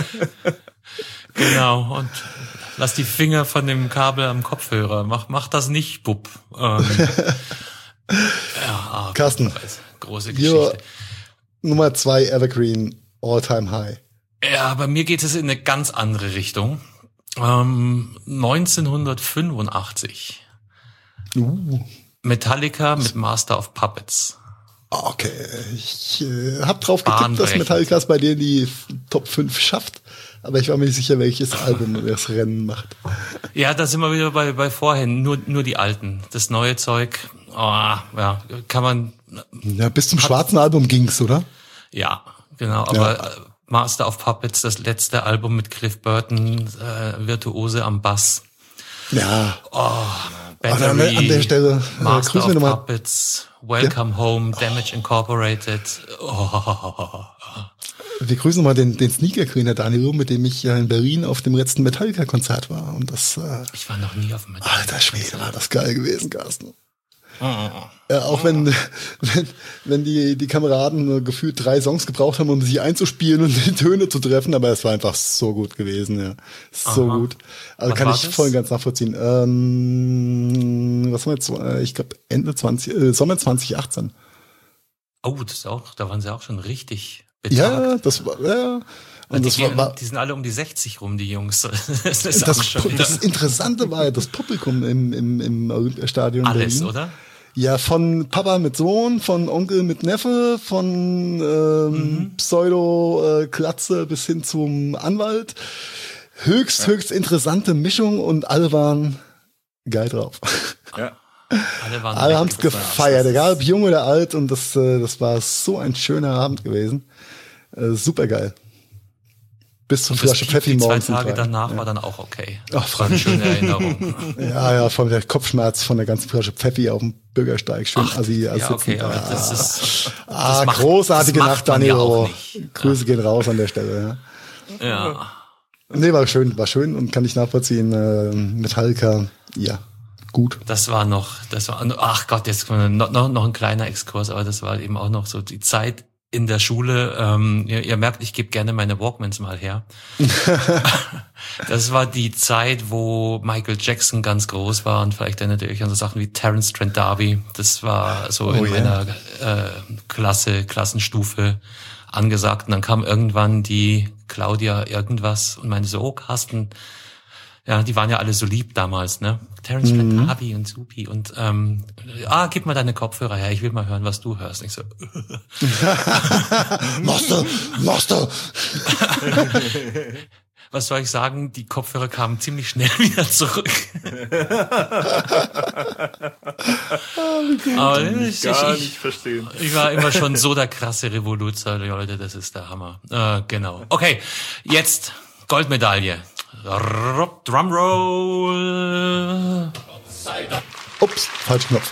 Genau, und lass die Finger von dem Kabel am Kopfhörer. Mach, mach das nicht, Bub. Ähm, ja, ah, Carsten. Große Geschichte. Nummer zwei Evergreen, All-Time High. Ja, bei mir geht es in eine ganz andere Richtung. Ähm, neunzehnhundertfünfundachtzig. Uh. Metallica mit Master of Puppets. Okay, ich äh, hab drauf getippt, dass Metallica es bei dir die Top fünf schafft. Aber ich war mir nicht sicher, welches Album das Rennen macht. Ja, da sind wir wieder bei, bei vorhin. Nur, nur die alten. Das neue Zeug, oh, ja, kann man. Ja, bis zum hat, schwarzen Album ging's, oder? Ja, genau. Aber ja. Master of Puppets, das letzte Album mit Cliff Burton, äh, Virtuose am Bass. Ja. Oh, Battery, an, der, an der Stelle, Master äh, of Puppets, Welcome ja. Home, Damage Incorporated. Oh. Wir grüßen mal den, den Sneaker-Greener Danilo, mit dem ich ja in Berlin auf dem letzten Metallica-Konzert war. Und das, äh, ich war noch nie auf dem Metallica. Alter Schwede, war das geil gewesen, Carsten. Oh. Ja, auch wenn, wenn, wenn die, die Kameraden gefühlt drei Songs gebraucht haben, um sie einzuspielen und die Töne zu treffen, aber es war einfach so gut gewesen, ja. So Aha. gut. Also was kann ich das? Voll und ganz nachvollziehen. Ähm, was haben wir jetzt? Ich glaube Ende zwanzig, äh, Sommer zwanzig achtzehn. Oh, das ist auch, da waren sie auch schon richtig betagt. Ja, das war, ja. Und die, das war, war, die sind alle um die sechzig rum, die Jungs. Das, ist das, schon das Interessante war ja das Publikum im, im, im Olympiastadion alles, Berlin. oder? Ja, von Papa mit Sohn, von Onkel mit Neffe, von ähm, mhm. Pseudo-Klatze bis hin zum Anwalt. Höchst, ja. höchst interessante Mischung und alle waren geil drauf. Ja. Alle, waren alle haben es gefeiert, egal ob jung oder alt, und das, das war so ein schöner Abend gewesen. Äh, super geil. Bis zum Flasche Pfeffi morgens. Zwei Tage Tag. danach ja. war dann auch okay. Ach, das war eine schöne Erinnerung. Ja, ja, von der Kopfschmerz von der ganzen Flasche Pfeffi auf dem Bürgersteig. Schön Ach, assi. Ja, okay, aber ah, das ist, das ah, macht, großartige das Nacht, Danilo. Ja Grüße gehen raus an der Stelle. Ja. ja. Nee, war schön, war schön und kann ich nachvollziehen. Äh, Metallica, ja, gut. Das war noch, das war, ach Gott, jetzt noch, noch, noch ein kleiner Exkurs, aber das war eben auch noch so die Zeit in der Schule. Ähm, ihr, ihr merkt, ich gebe gerne meine Walkmans mal her. Das war die Zeit, wo Michael Jackson ganz groß war und vielleicht erinnert ihr euch an so Sachen wie Terence Trent D'Arby. Das war so oh, in yeah. meiner äh, Klasse, Klassenstufe angesagt. Und dann kam irgendwann die Claudia irgendwas und meinte so, oh Carsten, ja, die waren ja alle so lieb damals, ne? Terence Trent Mhm. D'Arby und Supi und ähm, ah, gib mal deine Kopfhörer her, ich will mal hören, was du hörst. Und ich so, machst du, machst du. Was soll ich sagen? Die Kopfhörer kamen ziemlich schnell wieder zurück. Aber ich, Gar ich, nicht verstehen. Ich war immer schon so der krasse Revoluzer, Leute, das ist der Hammer. Äh, genau. Okay, jetzt Goldmedaille. Drumroll. Ups, falsch Knopf.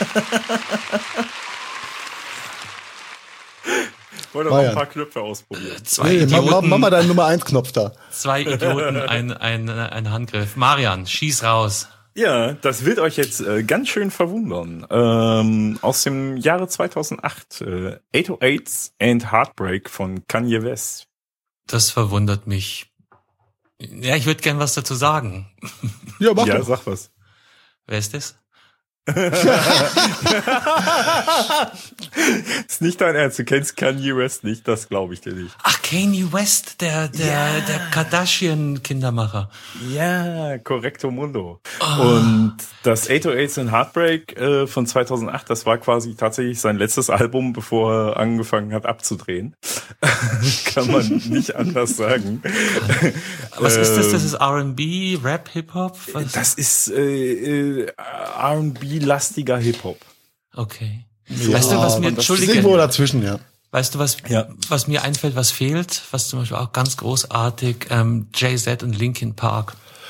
Ich wollte noch ein paar Knöpfe ausprobieren. Zwei nee, Idioten, mach, mach mal deinen Nummer eins Knopf da. Zwei Idioten, ein, ein, ein Handgriff. Marian, schieß raus. Ja, das wird euch jetzt äh, ganz schön verwundern. Ähm, aus dem Jahre zweitausendacht. Äh, achthundertacht and Heartbreak von Kanye West. Das verwundert mich. Ja, ich würde gern was dazu sagen. Ja, mach Ja, doch. sag was. Wer ist das? Ist nicht dein Ernst, du kennst Kanye West nicht, das glaube ich dir nicht. Ach, Kanye West, der der Ja. der Kardashian-Kindermacher. Ja, correcto mundo. Oh. Und das achthundertacht and Heartbreak äh, von zweitausendacht, das war quasi tatsächlich sein letztes Album, bevor er angefangen hat abzudrehen. Kann man nicht anders sagen. Was ist das? Das Ähm, ist R and B, Rap, Hip-Hop? Was? Das ist äh, äh, R and B-lastiger Hip-Hop. Okay. Ja, weißt du, was mir, aber das Entschuldige, ist irgendwo dazwischen, ja. weißt du, was, Ja. was mir einfällt, was fehlt? Was zum Beispiel auch ganz großartig, ähm, Jay-Z und Linkin Park.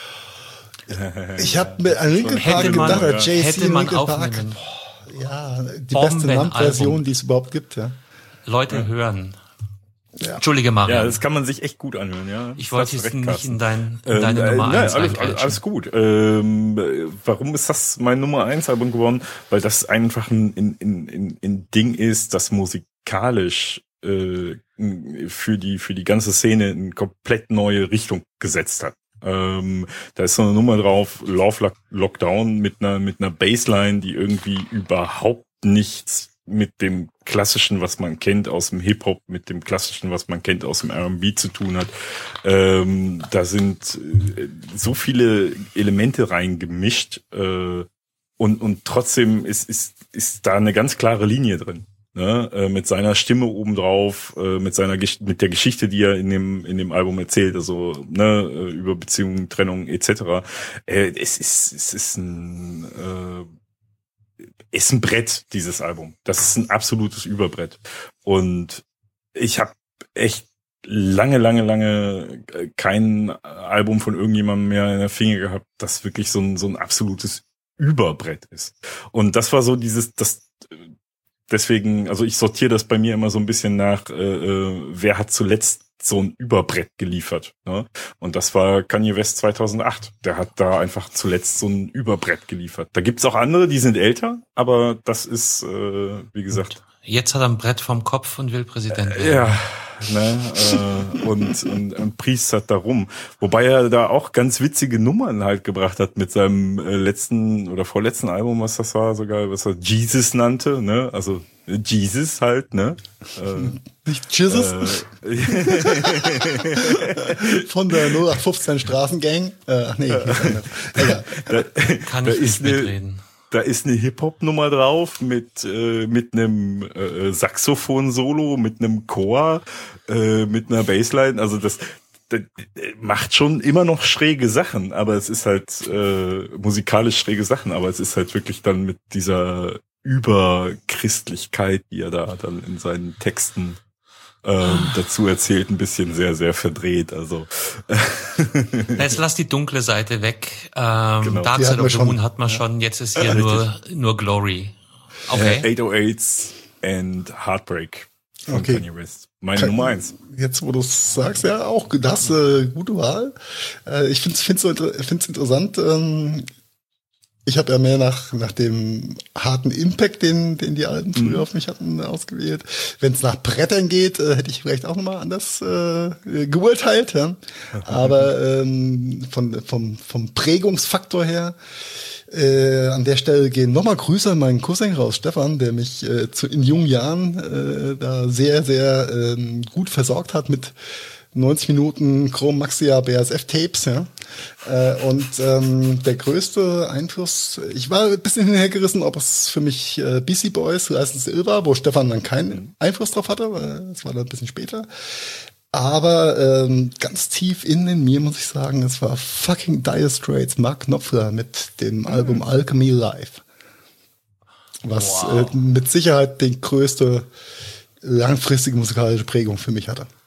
Ich habe mir an Linkin Park Hätte man, gedacht, ja. Jay-Z hätte man Linkin Park. aufnehmen. Ja, die Bomben- beste Nump-Version, Album. die es überhaupt gibt, ja. Leute hören. Ja. Entschuldige, Ja, Marian. das kann man sich echt gut anhören, ja. Ich Das wollte hast du jetzt recht, nicht Carsten. in, dein, in Ähm, deine äh, Nummer nein, eins alles, alles, reingrätschen. alles gut. Ähm, äh, warum ist das mein Nummer eins Album geworden? Weil das einfach ein, ein, ein, ein Ding ist, das musikalisch äh, für die für die ganze Szene eine komplett neue Richtung gesetzt hat. Ähm, da ist so eine Nummer drauf, Love Lock- Lockdown mit einer mit einer Bassline, die irgendwie überhaupt nichts mit dem Klassischen, was man kennt aus dem Hip-Hop, mit dem Klassischen, was man kennt aus dem R and B zu tun hat. Ähm, da sind äh, so viele Elemente reingemischt äh, und und trotzdem ist ist ist da eine ganz klare Linie drin. Ne? Äh, mit seiner Stimme obendrauf, äh, mit seiner Gesch- mit der Geschichte, die er in dem in dem Album erzählt, also ne, äh, über Beziehungen, Trennung et cetera. Äh, es ist es ist ein äh, ist ein Brett, dieses Album. Das ist ein absolutes Überbrett. Und ich habe echt lange, lange, lange kein Album von irgendjemandem mehr in der Finger gehabt, das wirklich so ein, so ein absolutes Überbrett ist. Und das war so dieses, das, deswegen, also ich sortiere das bei mir immer so ein bisschen nach, äh, wer hat zuletzt so ein Überbrett geliefert, ne? Und das war Kanye West zweitausendacht. Der hat da einfach zuletzt so ein Überbrett geliefert. Da gibt's auch andere, die sind älter, aber das ist, äh, wie gesagt. Jetzt hat er ein Brett vom Kopf und will Präsident werden. Ja, ne, äh, und, und, und priestert darum. Wobei er da auch ganz witzige Nummern halt gebracht hat mit seinem äh, letzten oder vorletzten Album, was das war, sogar, was er Jesus nannte, ne, also Jesus halt, ne? Äh, Nicht Jesus? Äh, Von der null acht fünfzehn Straßengang. Äh, nee, da, da, Kann da ich ist nicht eine, mitreden. Da ist eine Hip-Hop-Nummer drauf mit äh, mit einem äh, Saxophon-Solo, mit einem Chor, äh, mit einer Bassline. Also das, das macht schon immer noch schräge Sachen, aber es ist halt äh, musikalisch schräge Sachen, aber es ist halt wirklich dann mit dieser Überchristlichkeit, die er da dann in seinen Texten ähm, dazu erzählt, ein bisschen sehr, sehr verdreht. Also jetzt lass die dunkle Seite weg. Ähm, Genau. Dark Die Side hatten wir of the schon. Moon hat man schon. Jetzt ist hier Ja, nur nur Glory. Okay. äh, achthundertacht and Heartbreak von Okay. Kanye West. Meine Kann- Nummer eins. Jetzt, wo du es sagst, ja, auch das äh, gute Wahl. Äh, ich finde es so inter find's interessant. Ähm, ich habe ja mehr nach nach dem harten Impact, den den die Alten früher auf mich hatten, ausgewählt. Wenn es nach Brettern geht, äh, hätte ich vielleicht auch nochmal anders äh, geurteilt. Ja. Aber ähm, von vom vom Prägungsfaktor her. Äh, an der Stelle gehen nochmal Grüße an meinen Cousin raus, Stefan, der mich äh, zu, in jungen Jahren äh, da sehr, sehr ähm, gut versorgt hat mit neunzig Minuten Chrome Maxia B A S F-Tapes. Ja. Äh, und ähm, der größte Einfluss, ich war ein bisschen hinhergerissen, ob es für mich äh, Beastie Boys, License to Ill war, wo Stefan dann keinen Einfluss drauf hatte, weil das war dann ein bisschen später. Aber ähm, ganz tief innen in mir muss ich sagen, es war fucking Dire Straits, Mark Knopfler mit dem Album Alchemy Live. Was Wow. äh, mit Sicherheit die größte langfristige musikalische Prägung für mich hatte.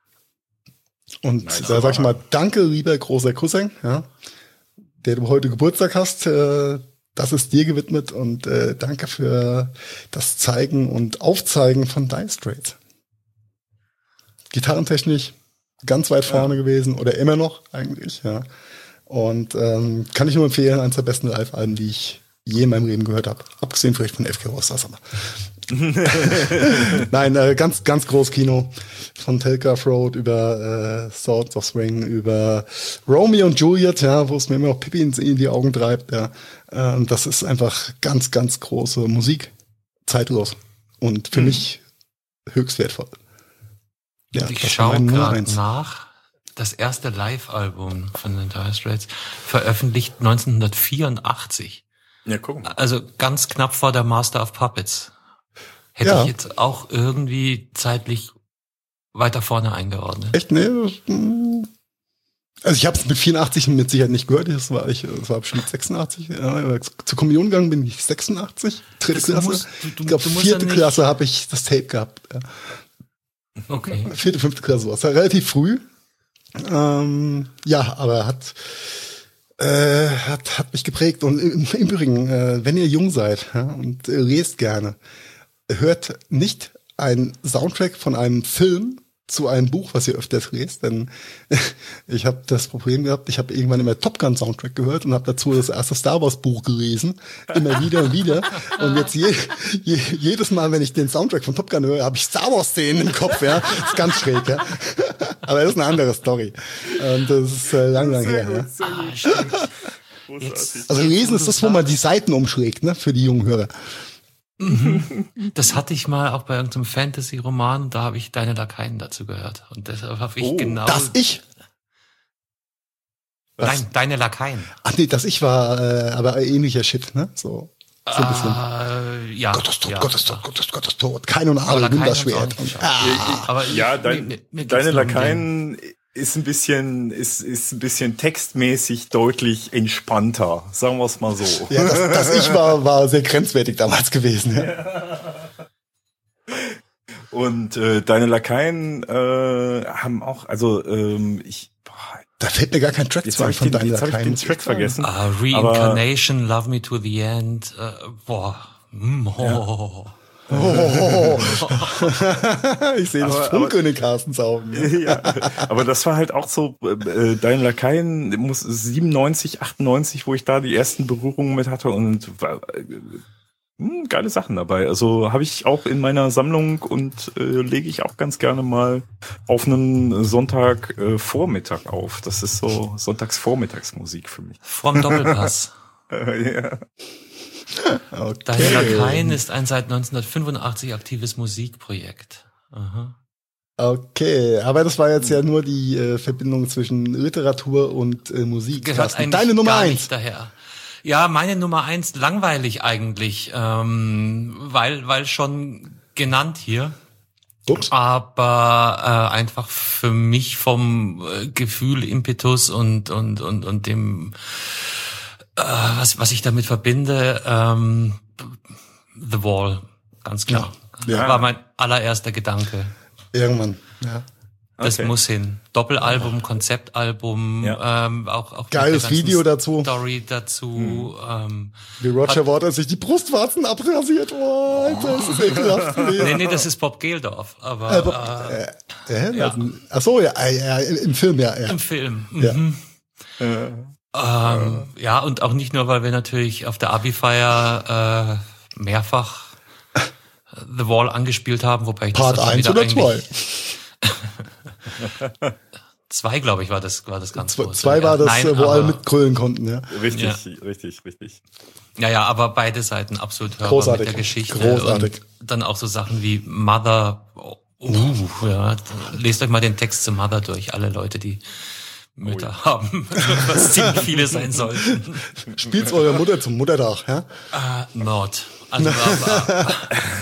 Und Nice. da sag ich mal, danke, lieber großer Cousin, ja, der du heute Geburtstag hast. Äh, das ist dir gewidmet und äh, danke für das Zeigen und Aufzeigen von Dire Straits. Gitarrentechnisch ganz weit vorne ja. gewesen oder immer noch eigentlich, ja. Und ähm, kann ich nur empfehlen, eines der besten Live-Alben, die ich je in meinem Leben gehört habe. Abgesehen vielleicht von F K Rosters, aber. Nein, äh, ganz, ganz groß Kino. Von Telegraph Road über äh, Swords of Swing, über Romeo und Juliet, ja, wo es mir immer noch Pippi in, in die Augen treibt, ja. Ähm, das ist einfach ganz, ganz große Musik. Zeitlos. Und für mhm. mich höchst wertvoll. Ja, und ich schaue gerade nach. Das erste Live-Album von den Dire Straits veröffentlicht neunzehnhundertvierundachtzig. Ja, gucken. Also ganz knapp vor der Master of Puppets. Hätte ja. ich jetzt auch irgendwie zeitlich weiter vorne eingeordnet. Echt? Nee. Also ich habe es mit vierundachtzig mit Sicherheit nicht gehört. Das war ich, das war bestimmt sechsundachtzig. Ja, zur Kommunion gegangen bin ich sechsundachtzig. Dritte das Klasse. Musst, du, du, ich glaube, vierte ja Klasse habe ich das Tape gehabt. Ja. Okay. Vierte, fünfte Klasse war es. War relativ früh. Ähm, ja, aber hat, äh, hat, hat mich geprägt. Und im, im Übrigen, äh, wenn ihr jung seid ja, und äh, lest gerne, hört nicht einen Soundtrack von einem Film zu einem Buch, was ihr öfters lest, denn ich habe das Problem gehabt, ich habe irgendwann immer Top Gun Soundtrack gehört und habe dazu das erste Star Wars Buch gelesen, immer wieder und wieder. Und jetzt je, je, jedes Mal, wenn ich den Soundtrack von Top Gun höre, habe ich Star Wars Szenen im Kopf, ja, das ist ganz schräg, ja. Aber das ist eine andere Story. Und das ist äh, lang, lang her. Gut, Ja. ah, Jetzt, also lesen ist das, wo man die Seiten umschlägt, ne, für die jungen Hörer. Das hatte ich mal auch bei irgendeinem Fantasy-Roman und da habe ich Deine Lakaien dazu gehört. Und deshalb habe ich oh, genau... Das ich? Nein, Deine Lakaien. Ach nee, das ich war äh, aber ähnlicher Shit, ne? So, so ein bisschen. Uh, ja. Gottes Tod, ja, Gottes Tod, Gottes, Gottes Tod. Kein und Aber Adel, Lakaien Wunderschwert. haben's auch Ah. nicht. Aber ja, ich- dein, mir- mir geht's deine nur um den- Lakaien ist ein bisschen, ist, ist ein bisschen textmäßig deutlich entspannter. Sagen wir es mal so. Ja, das, das ich war, war sehr grenzwertig damals gewesen. Ja. Und äh, deine Lakaien äh, haben auch, also ähm, ich, boah, Da fällt mir gar kein Track jetzt zu habe ein ich von den, deiner jetzt hab ich den Lakaien. Track vergessen. Ah, Reincarnation, Love Me to the End. Äh, boah. Mm, oh. Oh, ich sehe das Aber- Funkeln in Carstens Augen. Ja. Ja, aber das war halt auch so, äh, deine Lakaien muss siebenundneunzig, achtundneunzig, wo ich da die ersten Berührungen mit hatte und war, äh, hm, geile Sachen dabei. Also habe ich auch in meiner Sammlung und äh, lege ich auch ganz gerne mal auf einen Sonntag äh, Vormittag auf. Das ist so Sonntagsvormittagsmusik für mich. Vom Doppelpass. Ja. Okay. Daniel Lakaien ist ein seit neunzehnhundertfünfundachtzig aktives Musikprojekt. Aha. Okay, aber das war jetzt ja nur die äh, Verbindung zwischen Literatur und äh, Musik. Gehört eigentlich Deine Nummer gar eins. nicht daher. Ja, meine Nummer eins, langweilig eigentlich, ähm, weil weil schon genannt hier. Ups. Aber äh, einfach für mich vom äh, Gefühl, Impetus und und und und dem äh, was was ich damit verbinde, ähm, The Wall, ganz klar. Ja. Das war mein allererster Gedanke. Irgendwann, ja. Das Okay. muss hin. Doppelalbum, Konzeptalbum, Ja. ähm, auch auch Geiles mit der ganzen Video dazu. Story dazu. Ähm, Wie Roger Waters sich die Brustwarzen abrasiert. Oh, Alter, das ist ekelhaft. nee, nee, das ist Bob Geldorf, aber Äh, Bob- äh, Äh, Ja. also, ach so, ja, äh, ja, im Film, ja, ja. im Film. Ja. Mhm. Äh, Ähm, ja, und auch nicht nur, weil wir natürlich auf der Abi-Feier äh, mehrfach The Wall angespielt haben, wobei ich Part das dann eins wieder oder zwei? eigentlich- Zwei, glaube ich, war das, war das ganz Zwei, groß. zwei war Ja, das, nein, äh, wo aber, alle mitgrölen konnten, ja. richtig, Ja. richtig, richtig. Ja, ja, aber beide Seiten absolut hörbar Großartig. mit der Geschichte. Großartig. Und dann auch so Sachen wie Mother. Oh, uh, ja, lest euch mal den Text zu Mother durch, alle Leute, die Mütter Oh haben, was ziemlich viele sein sollten. Spielt's eurer Mutter zum Muttertag, ja? Ah, Not. Also war, war,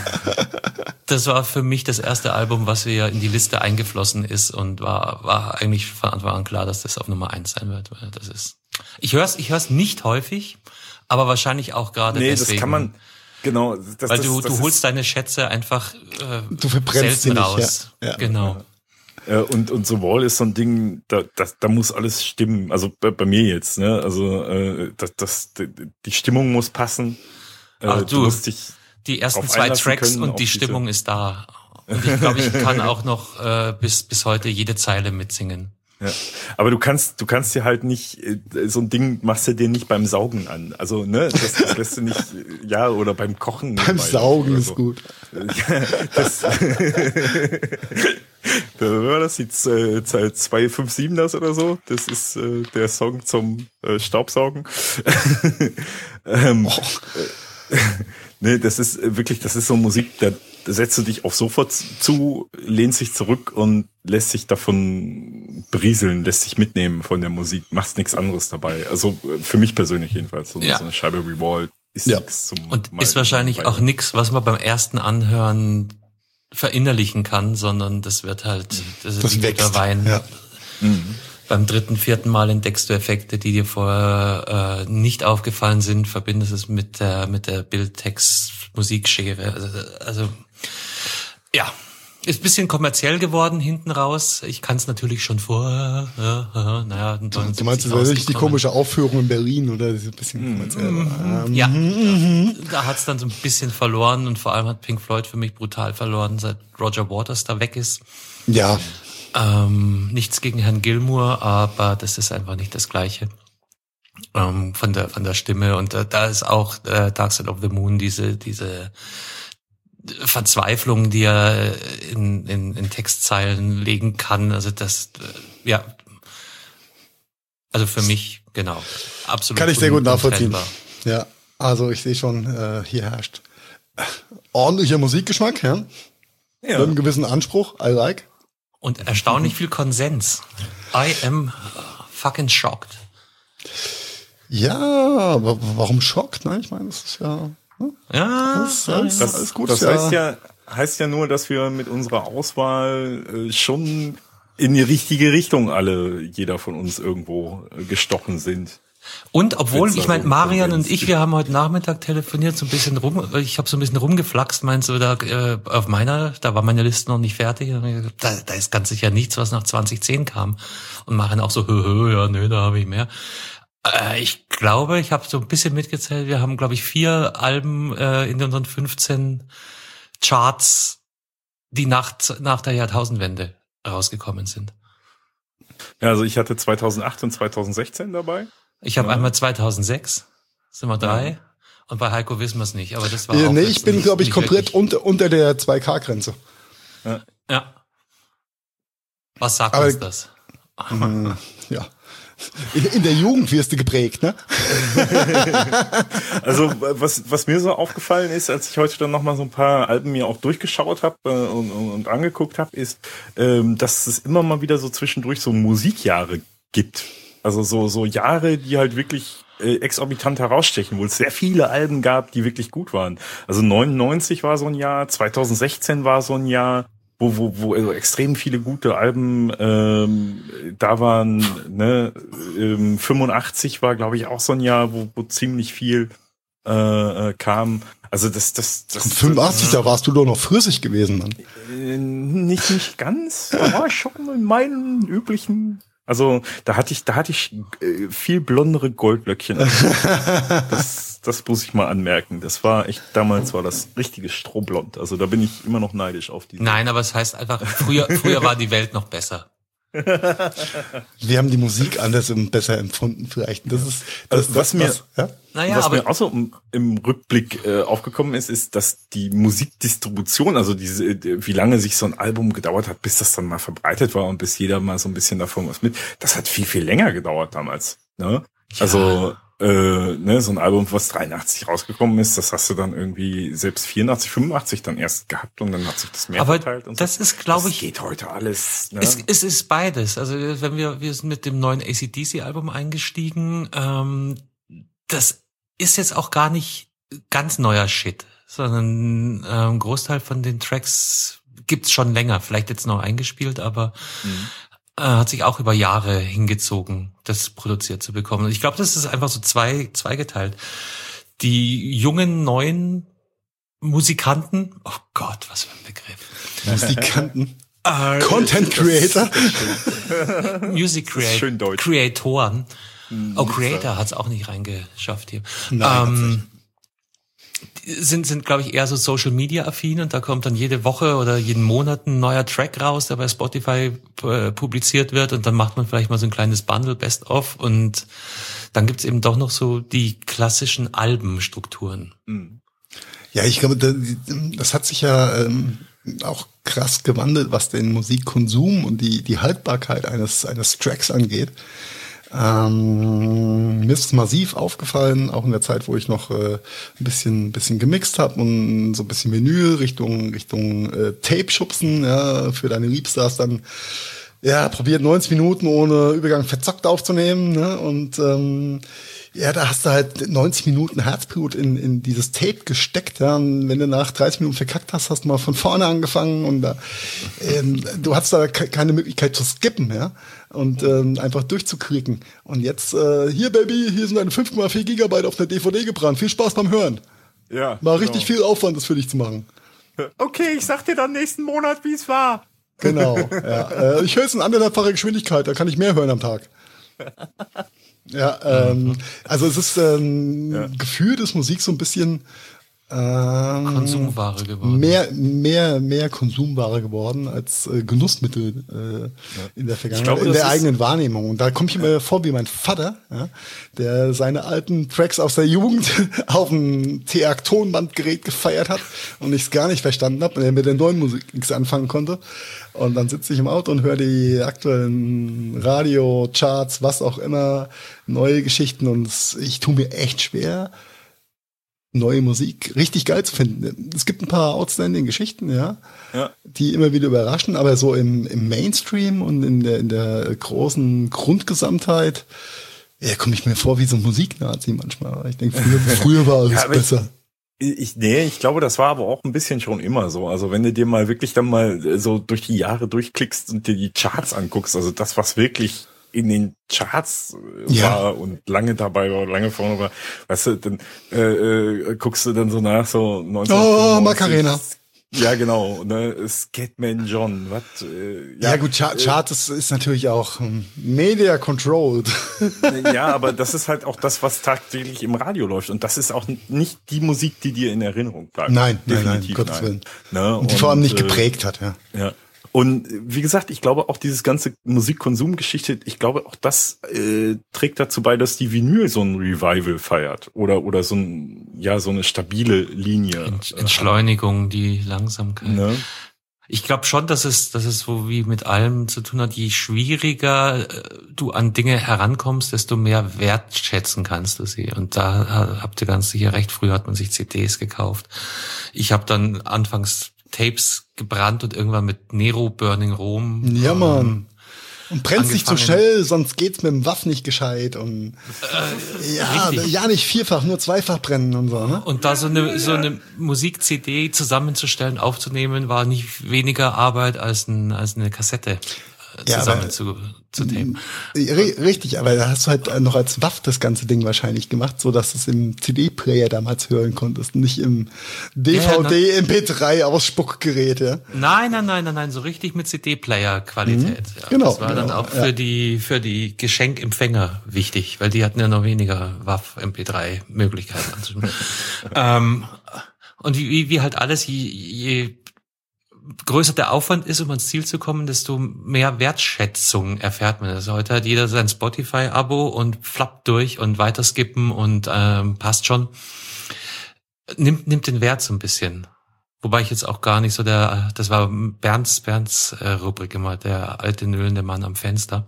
das war für mich das erste Album, was wir in die Liste eingeflossen ist und war war eigentlich von Anfang an klar, dass das auf Nummer eins sein wird. Weil das ist. Ich hör's, ich hör's nicht häufig, aber wahrscheinlich auch gerade Nee, deswegen. das kann man, genau. Das, Weil das, du das du ist, holst deine Schätze einfach äh, Du verbrennst sie selten nicht, raus. ja. Ja. Genau. Äh, und und The Wall ist so ein Ding, da das, da muss alles stimmen. Also bei, bei mir jetzt, ne? Also äh, das, das die Stimmung muss passen. Äh, Ach, du. musst dich Die ersten drauf zwei einlassen Tracks können und auf die diese- Stimmung ist da. Und ich glaube, ich kann auch noch äh, bis bis heute jede Zeile mitsingen. Ja. Aber du kannst, du kannst dir halt nicht, äh, so ein Ding machst du dir nicht beim Saugen an. Also, ne, das, das lässt du nicht, äh, ja, oder beim Kochen. Beim nebenbei Saugen oder ist so. gut. Ja, das, da war das jetzt äh, zwei fünf sieben das oder so. Das ist äh, der Song zum äh, Staubsaugen. ähm, Oh. äh, nee, das ist äh, wirklich, das ist so Musik, da setzt du dich auf Sofa zu, lehnst dich zurück und lässt sich davon berieseln, lässt sich mitnehmen von der Musik, machst nichts anderes dabei. Also äh, für mich persönlich jedenfalls, so, Ja. so eine Scheibe Revolt ist Ja. nichts zum Und mal- ist wahrscheinlich mal- auch nix, was man beim ersten Anhören verinnerlichen kann, sondern das wird halt, das ist Das wie guter wächst. Wein. Ja. Beim dritten, vierten Mal entdeckst du Effekte, die dir vorher äh, nicht aufgefallen sind, verbindest es mit der mit der Bildtext-Musikschere. Also, also ja, ist ein bisschen kommerziell geworden hinten raus. Ich kann es natürlich schon vorher. Ja, ja, naja, Du meinst, das war nicht die komische Aufführung in Berlin, oder? Das ist ein bisschen kommerziell. Ähm, Ja, da hat's dann so ein bisschen verloren und vor allem hat Pink Floyd für mich brutal verloren, seit Roger Waters da weg ist. ja. Ähm, nichts gegen Herrn Gilmour, aber das ist einfach nicht das Gleiche ähm, von der von der Stimme. Und äh, da ist auch äh, Dark Side of the Moon diese diese Verzweiflung, die er in, in, in Textzeilen legen kann. Also das, äh, ja, also für mich genau absolut. Kann ich sehr gut nachvollziehen. untrennbar. Ja, also ich sehe schon, äh, hier herrscht ordentlicher Musikgeschmack, ja? Ja. Mit einem gewissen Anspruch, I like. Und erstaunlich viel Konsens. I am fucking shocked. Ja, aber warum schockt? Ne? Ich meine, das ist ja... Ne? Ja, Das ist alles, Das, alles gut. das ja. heißt ja, heißt ja nur, dass wir mit unserer Auswahl äh, schon in die richtige Richtung alle, jeder von uns irgendwo äh, gestochen sind. und obwohl, Wenn's ich meine, also Marian Konsens und ich, gibt. wir haben heute Nachmittag telefoniert, so ein bisschen rum, ich habe so ein bisschen rumgeflaxt, meinst du, da äh, auf meiner, da war meine Liste noch nicht fertig, und ich gesagt, da, da ist ganz sicher nichts, was nach zwanzig zehn kam. Und Marian auch so, hö, hö, ja, nö, da habe ich mehr. Äh, ich glaube, ich habe so ein bisschen mitgezählt, wir haben, glaube ich, vier Alben äh, in unseren fünfzehn Charts, die nach, nach der Jahrtausendwende rausgekommen sind. Ja, also ich hatte zweitausendacht und zweitausendsechzehn dabei. Ich habe Ja. einmal zweitausendsechs, sind wir drei. Ja. Und bei Heiko wissen wir es nicht, aber das war äh, auch Nee, ich bin, glaube ich, komplett unter, unter der zwei K-Grenze. Ja. ja. Was sagt aber, uns das? Äh, ja. In, in der Jugend wirst du geprägt, ne? Also was was mir so aufgefallen ist, als ich heute dann nochmal so ein paar Alben mir auch durchgeschaut habe äh, und, und, und angeguckt habe, ist, ähm, dass es immer mal wieder so zwischendurch so Musikjahre gibt. Also so so Jahre, die halt wirklich äh, exorbitant herausstechen, wo es sehr viele Alben gab, die wirklich gut waren. Also neunundneunzig war so ein Jahr, zweitausendsechzehn war so ein Jahr, wo wo wo also extrem viele gute Alben ähm, da waren, ne, ähm, fünfundachtzig war, glaube ich, auch so ein Jahr, wo, wo ziemlich viel äh, kam. Also das das das Und fünfundachtzig, äh, da warst du doch noch flüssig gewesen, Mann. Äh, nicht nicht ganz, da war ich schon in meinen üblichen. Also da hatte ich da hatte ich äh, viel blondere Goldlöckchen. Das das muss ich mal anmerken. Das war echt, damals war das richtiges Strohblond. Also da bin ich immer noch neidisch auf die. Nein, aber es heißt einfach, früher früher war die Welt noch besser. Wir haben die Musik anders und besser empfunden vielleicht. Das ist das, also, was das, mir was, ja? Naja, was aber mir auch so im, im Rückblick äh, aufgekommen ist, ist, dass die Musikdistribution, also diese, wie lange sich so ein Album gedauert hat, bis das dann mal verbreitet war und bis jeder mal so ein bisschen davon was mit, das hat viel, viel länger gedauert damals. Ne? Ja. Also äh, ne, so ein Album, was dreiundachtzig rausgekommen ist, das hast du dann irgendwie selbst vierundachtzig, fünfundachtzig dann erst gehabt und dann hat sich das mehr aber verteilt. Und das so. ist, glaube ich, geht heute alles. Ne? Es, es ist beides. Also wenn wir wir sind mit dem neuen A C D C-Album eingestiegen, ähm, das ist jetzt auch gar nicht ganz neuer Shit, sondern äh, ein Großteil von den Tracks gibt's schon länger, vielleicht jetzt noch eingespielt, aber mhm. äh, hat sich auch über Jahre hingezogen, das produziert zu bekommen. Und ich glaube, das ist einfach so zwei zweigeteilt. Die jungen, neuen Musikanten, oh Gott, was für ein Begriff. Musikanten. Uh, Content Creator. Music Creator. Creatoren. Oh, Creator hat's auch nicht reingeschafft hier. Nein, ähm, sind, sind glaube ich, eher so Social-Media-affin und da kommt dann jede Woche oder jeden Monat ein neuer Track raus, der bei Spotify äh, publiziert wird und dann macht man vielleicht mal so ein kleines Bundle, Best-of und dann gibt's eben doch noch so die klassischen Albenstrukturen. Ja, ich glaube, das hat sich ja ähm, auch krass gewandelt, was den Musikkonsum und die, die Haltbarkeit eines, eines Tracks angeht. Ähm, mir ist es massiv aufgefallen, auch in der Zeit, wo ich noch äh, ein bisschen, bisschen gemixt habe und so ein bisschen Vinyl Richtung, Richtung äh, Tape schubsen, ja, für deine Liebstars dann, ja, probiert neunzig Minuten ohne Übergang verzockt aufzunehmen, ne, und, ähm, ja, da hast du halt neunzig Minuten Herzblut in, in dieses Tape gesteckt, ja, und wenn du nach dreißig Minuten verkackt hast, hast du mal von vorne angefangen und da, ähm, du hast da ke- keine Möglichkeit zu skippen, ja, und ähm, einfach durchzuklicken. Und jetzt, äh, hier Baby, hier sind deine fünf Komma vier Gigabyte auf einer D V D gebrannt, viel Spaß beim Hören. Ja. War richtig genau. Viel Aufwand, das für dich zu machen. Okay, ich sag dir dann nächsten Monat, wie es war. Genau, ja. Äh, ich höre es in anderthalbfacher Geschwindigkeit, da kann ich mehr hören am Tag. Ja, ähm, also es ist ähm, ja. Gefühlt ist Musik so ein bisschen ähm, Konsumware geworden. Mehr, mehr, mehr Konsumware geworden als äh, Genussmittel äh, ja. in der Vergangenheit, glaube, in der eigenen Wahrnehmung. Und da komme ich mir ja. vor wie mein Vater, ja, der seine alten Tracks aus der Jugend auf dem T-Act-Tonbandgerät gefeiert hat und ich es gar nicht verstanden habe und er mit der neuen Musik nichts anfangen konnte. Und dann sitze ich im Auto und höre die aktuellen Radio-Charts, was auch immer, neue Geschichten und ich tue mir echt schwer, neue Musik richtig geil zu finden. Es gibt ein paar outstanding Geschichten, ja, ja. die immer wieder überraschen, aber so im, im Mainstream und in der, in der großen Grundgesamtheit, ja, komme ich mir vor wie so ein Musiknazi manchmal. Ich denke, früher, früher war alles ja, besser. Ich, ich, nee, ich glaube, das war aber auch ein bisschen schon immer so. Also wenn du dir mal wirklich dann mal so durch die Jahre durchklickst und dir die Charts anguckst, also das, was wirklich in den Charts ja. war und lange dabei war, lange vorne war, weißt du, dann äh, äh, guckst du dann so nach, so neunzehnhundertfünfundneunzig. Oh, Macarena. Ja, genau, ne, Scatman John, was? Äh, ja, ja, gut, Char- äh, Chart ist, ist natürlich auch um, Media controlled. Ja, aber das ist halt auch das, was tagtäglich im Radio läuft und das ist auch nicht die Musik, die dir in Erinnerung bleibt. Nein, definitiv nein, nein, Gottes Willen. Ne? Und die und, vor allem nicht geprägt hat, ja. Ja. Und wie gesagt, ich glaube auch dieses ganze Musikkonsumgeschichte, ich glaube auch das äh, trägt dazu bei, dass die Vinyl so ein Revival feiert oder oder so ein ja so eine stabile Linie. Ent- Entschleunigung, die Langsamkeit. Ne? Ich glaube schon, dass es, dass es so wie mit allem zu tun hat, je schwieriger du an Dinge herankommst, desto mehr wertschätzen kannst du sie. Und da habt ihr ganz sicher recht, früher hat man sich C Ds gekauft. Ich habe dann anfangs Tapes gebrannt und irgendwann mit Nero Burning Rome. Ja, Mann. Ähm, und brennst nicht zu schnell, sonst geht's mit dem Waff nicht gescheit und äh, ja, richtig. Ja nicht vierfach, nur zweifach brennen und so, ne? Und da so eine so eine Musik-C D zusammenzustellen, aufzunehmen, war nicht weniger Arbeit als ein als eine Kassette zusammen ja, zu, zu tapen. Richtig, aber da hast du halt noch als Waff das ganze Ding wahrscheinlich gemacht, so dass du es im C D-Player damals hören konntest, nicht im D V D, ja, M P drei Ausspuckgerät, ja? Nein, nein, nein, nein, nein, so richtig mit C D-Player-Qualität. Mhm. Ja, genau. Das war genau, dann auch für ja. die für die Geschenkempfänger wichtig, weil die hatten ja noch weniger Waff-M P drei Möglichkeiten anzuspielen. ähm, und wie, wie halt alles, je, je größer der Aufwand ist, um ans Ziel zu kommen, desto mehr Wertschätzung erfährt man. Also heute hat jeder sein Spotify-Abo und flappt durch und weiterskippen und ähm, passt schon. Nimmt nimmt den Wert so ein bisschen. Wobei ich jetzt auch gar nicht so der, das war Bernds Bernds äh, Rubrik immer, der alte nöhlende Mann am Fenster.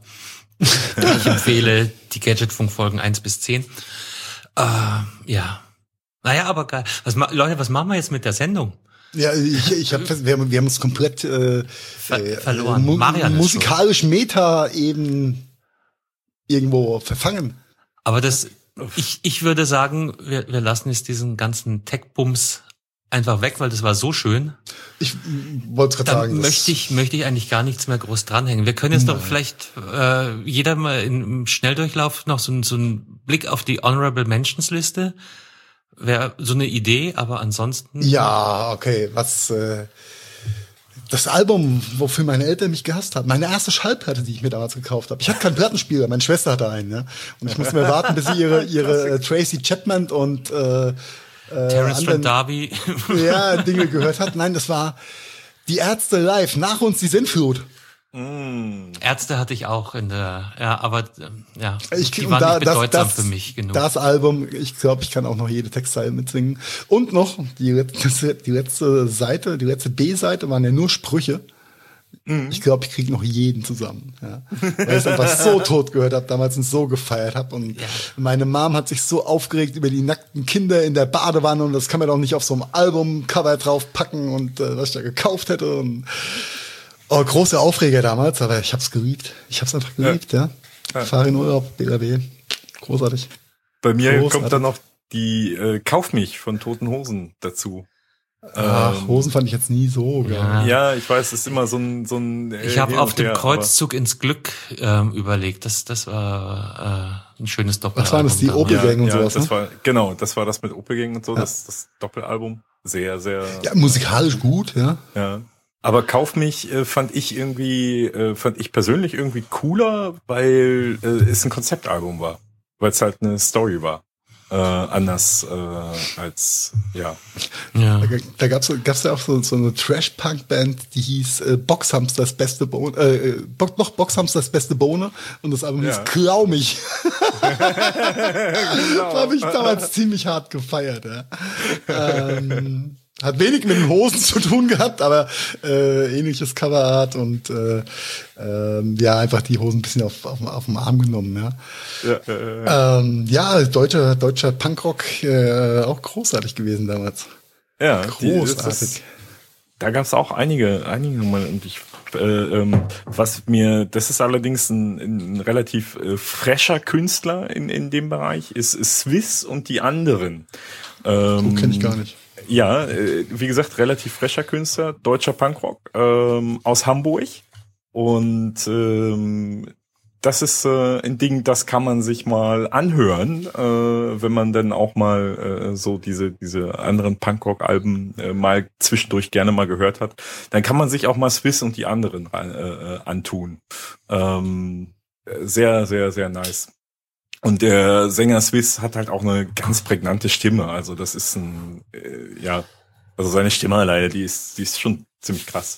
Ich empfehle die Gadgetfunk-Folgen eins bis zehn. Äh, ja. Naja, aber geil. Was, Leute, was machen wir jetzt mit der Sendung? Ja, ich, ich hab, wir haben, wir haben uns komplett äh, Ver verloren. Mu musikalisch Meta eben irgendwo verfangen. Aber das, ich, ich würde sagen, wir, wir lassen jetzt diesen ganzen Tech-Bums einfach weg, weil das war so schön. Ich wollte gerade sagen. Dann möchte ich, möchte ich eigentlich gar nichts mehr groß dranhängen. Wir können jetzt Nein. doch vielleicht äh, jeder mal im Schnelldurchlauf noch so, so einen Blick auf die Honorable Mentions Liste. Wäre so eine Idee, aber ansonsten... Ja, okay, was... Äh, das Album, wofür meine Eltern mich gehasst haben, meine erste Schallplatte, die ich mir damals gekauft habe. Ich hatte keinen Plattenspieler, meine Schwester hatte einen, ja. Und ich musste mir warten, bis sie ihre ihre äh, Tracy Chapman und äh, äh, Terence Trent D'Arby ja, Dinge gehört hat. Nein, das war die Ärzte live, nach uns die Sintflut. Mm. Ärzte hatte ich auch in der, ja, aber ja, ich, die waren da, nicht bedeutsam das, das, für mich genug. Das Album, ich glaube, ich kann auch noch jede Textzeile mitsingen. Und noch, die letzte, die letzte Seite, die letzte B-Seite waren ja nur Sprüche. Mm. Ich glaube, ich kriege noch jeden zusammen. Ja. Weil ich es einfach so tot gehört habe, damals und so gefeiert habe. Und ja. Meine Mom hat sich so aufgeregt über die nackten Kinder in der Badewanne und das kann man doch nicht auf so einem Albumcover draufpacken und äh, was ich da gekauft hätte und oh, große Aufreger damals, aber ich hab's geliebt. Ich hab's einfach geliebt, ja. ja. Fahre in Urlaub, B R W. Großartig. Bei mir Großartig. Kommt dann noch die äh, Kauf mich von Toten Hosen dazu. Ach, ähm, Hosen fand ich jetzt nie so geil. Ja. ja, ich weiß, es ist immer so ein so ein äh, Ich habe auf dem her, Kreuzzug ins Glück ähm, überlegt. Das das war äh, ein schönes Doppelalbum. Was war das, die Opel-Gang ja, und ja, sowas, das ne? war, genau, das war das mit Opel-Gang und so, ja. das, das Doppelalbum. Sehr, sehr... Ja, musikalisch gut, ja. Ja. Aber Kauf mich äh, fand ich irgendwie, äh, fand ich persönlich irgendwie cooler, weil äh, es ein Konzeptalbum war. Weil es halt eine Story war. Äh, anders äh, als, ja. ja. Da, da gab's, gab's ja auch so, so eine Trash-Punk-Band, die hieß äh, Boxhamsters beste Bohne, äh, Bo noch Boxhamsters beste Bohne und das Album ja. hieß Klau mich. genau. Da habe ich damals ziemlich hart gefeiert, ja. ähm, Hat wenig mit den Hosen zu tun gehabt, aber äh, ähnliches Coverart und äh, äh, ja, einfach die Hosen ein bisschen auf, auf, auf den Arm genommen, ja. Ja, äh, ja. Ähm, ja deutscher, deutscher Punkrock äh, auch großartig gewesen damals. Ja, großartig. Die, das, da gab es auch einige, einige Mal und ich äh, ähm, was mir, das ist allerdings ein, ein relativ äh, fresher Künstler in, in dem Bereich, ist, ist Swiss und die anderen. Ähm, oh, kenne ich gar nicht. Ja, äh, wie gesagt, relativ fresher Künstler, deutscher Punkrock ähm, aus Hamburg und ähm, das ist äh, ein Ding, das kann man sich mal anhören, äh, wenn man dann auch mal äh, so diese diese anderen Punkrock-Alben äh, mal zwischendurch gerne mal gehört hat. Dann kann man sich auch mal Swiss und die anderen äh, antun. Ähm, sehr, sehr, sehr nice. Und der Sänger Swiss hat halt auch eine ganz prägnante Stimme. Also das ist ein, äh, ja, also seine Stimme alleine, die ist, die ist schon ziemlich krass.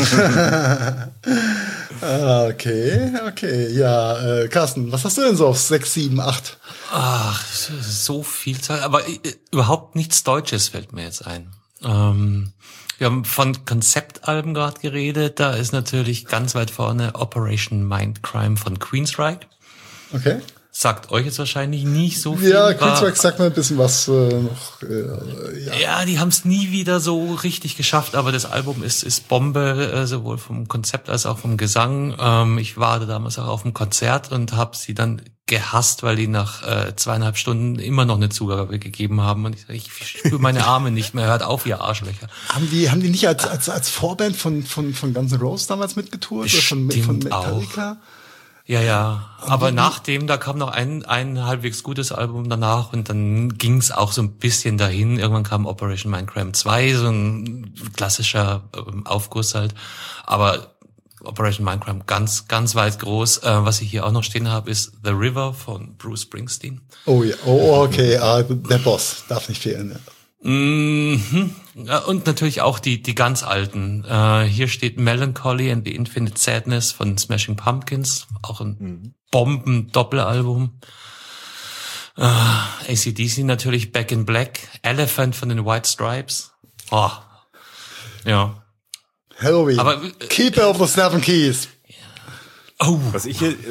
Okay, okay. Ja, äh, Carsten, was hast du denn so auf sechs, sieben, acht? Ach, so viel Zeit. Aber äh, überhaupt nichts Deutsches fällt mir jetzt ein. Ähm, wir haben von Konzeptalben gerade geredet. Da ist natürlich ganz weit vorne Operation Mindcrime von Queensryche. Okay. Sagt euch jetzt wahrscheinlich nicht so viel. Ja, Queensryche sagt mal ein bisschen was äh, noch. Äh, ja. ja, die haben es nie wieder so richtig geschafft, aber das Album ist ist Bombe, äh, sowohl vom Konzept als auch vom Gesang. Ähm, ich war da damals auch auf dem Konzert und habe sie dann gehasst, weil die nach äh, zweieinhalb Stunden immer noch eine Zugabe gegeben haben und ich, ich spüre meine Arme nicht mehr. Hört auf, ihr Arschlöcher. Haben die haben die nicht als als als Vorband von von von Guns N' Roses damals mitgetourt oder von von Metallica? Auch. Ja, ja. Aber nachdem, da kam noch ein ein halbwegs gutes Album danach und dann ging's auch so ein bisschen dahin. Irgendwann kam Operation Mindcrime zwei, so ein klassischer ähm, Aufguss halt. Aber Operation Mindcrime ganz, ganz weit groß. Äh, was ich hier auch noch stehen habe, ist The River von Bruce Springsteen. Oh ja, oh okay, ah, der Boss darf nicht fehlen. Ja. Mhm. Ja, und natürlich auch die die ganz alten. Äh, hier steht Melancholy and the Infinite Sadness von Smashing Pumpkins, auch ein mhm. Bomben-Doppelalbum. Äh, A C D C natürlich, Back in Black, Elephant von den White Stripes. Oh. Ja. Halloween. Aber, äh, Keeper of the Seven Keys. Oh. Was ich hier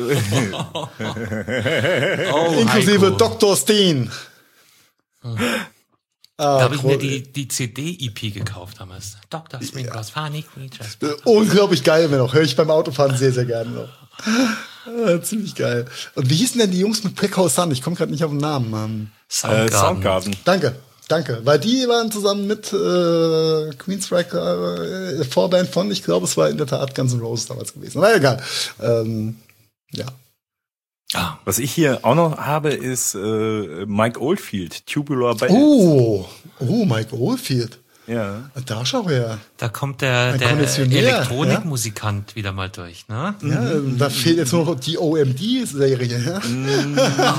oh, inklusive Heiko. Doktor Steen. Hm. Ah, da habe ich mir die, die C D-E P gekauft damals. Doktor Sprinkles, ja. Funny Creatures. Unglaublich geil immer noch. Höre ich beim Autofahren sehr, sehr gerne noch. Ah, ziemlich geil. Und wie hießen denn die Jungs mit Black Hole Sun? Ich komme gerade nicht auf den Namen. Soundgarden. Äh, Soundgarden. Danke, danke. Weil die waren zusammen mit äh, Queensryche äh, Vorband von, ich glaube, es war in der Tat Guns N' Roses damals gewesen. Na egal. Ähm, ja. Ah. Was ich hier auch noch habe, ist äh, Mike Oldfield, Tubular Bells. Oh, oh, Mike Oldfield. Ja. Da schau her. Da kommt der, der Elektronikmusikant ja? wieder mal durch, ne? Ja, mhm. Da fehlt jetzt nur noch die O M D-Serie. Ja? Mhm.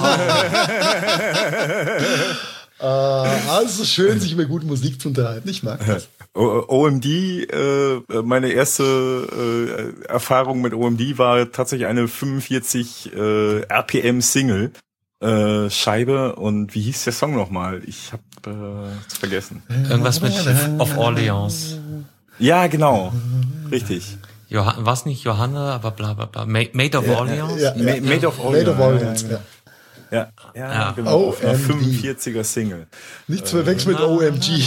äh, also schön, sich über gute Musik zu unterhalten. Ich mag das. O M D, äh, meine erste äh, Erfahrung mit O M D war tatsächlich eine fünfundvierzig äh, R P M Single äh, Scheibe und wie hieß der Song nochmal? Ich habe äh, vergessen. Irgendwas mit Of Orleans. Ja, genau, richtig. Johann, was nicht Johanna, aber bla bla bla. Made of Orleans? Ja, ja, ja, ja. Made of Orleans. Made of Orleans, ja. Ja, ja, ja, genau. Auf einer fünfundvierziger Single. Nicht zu verwechseln mit O M G.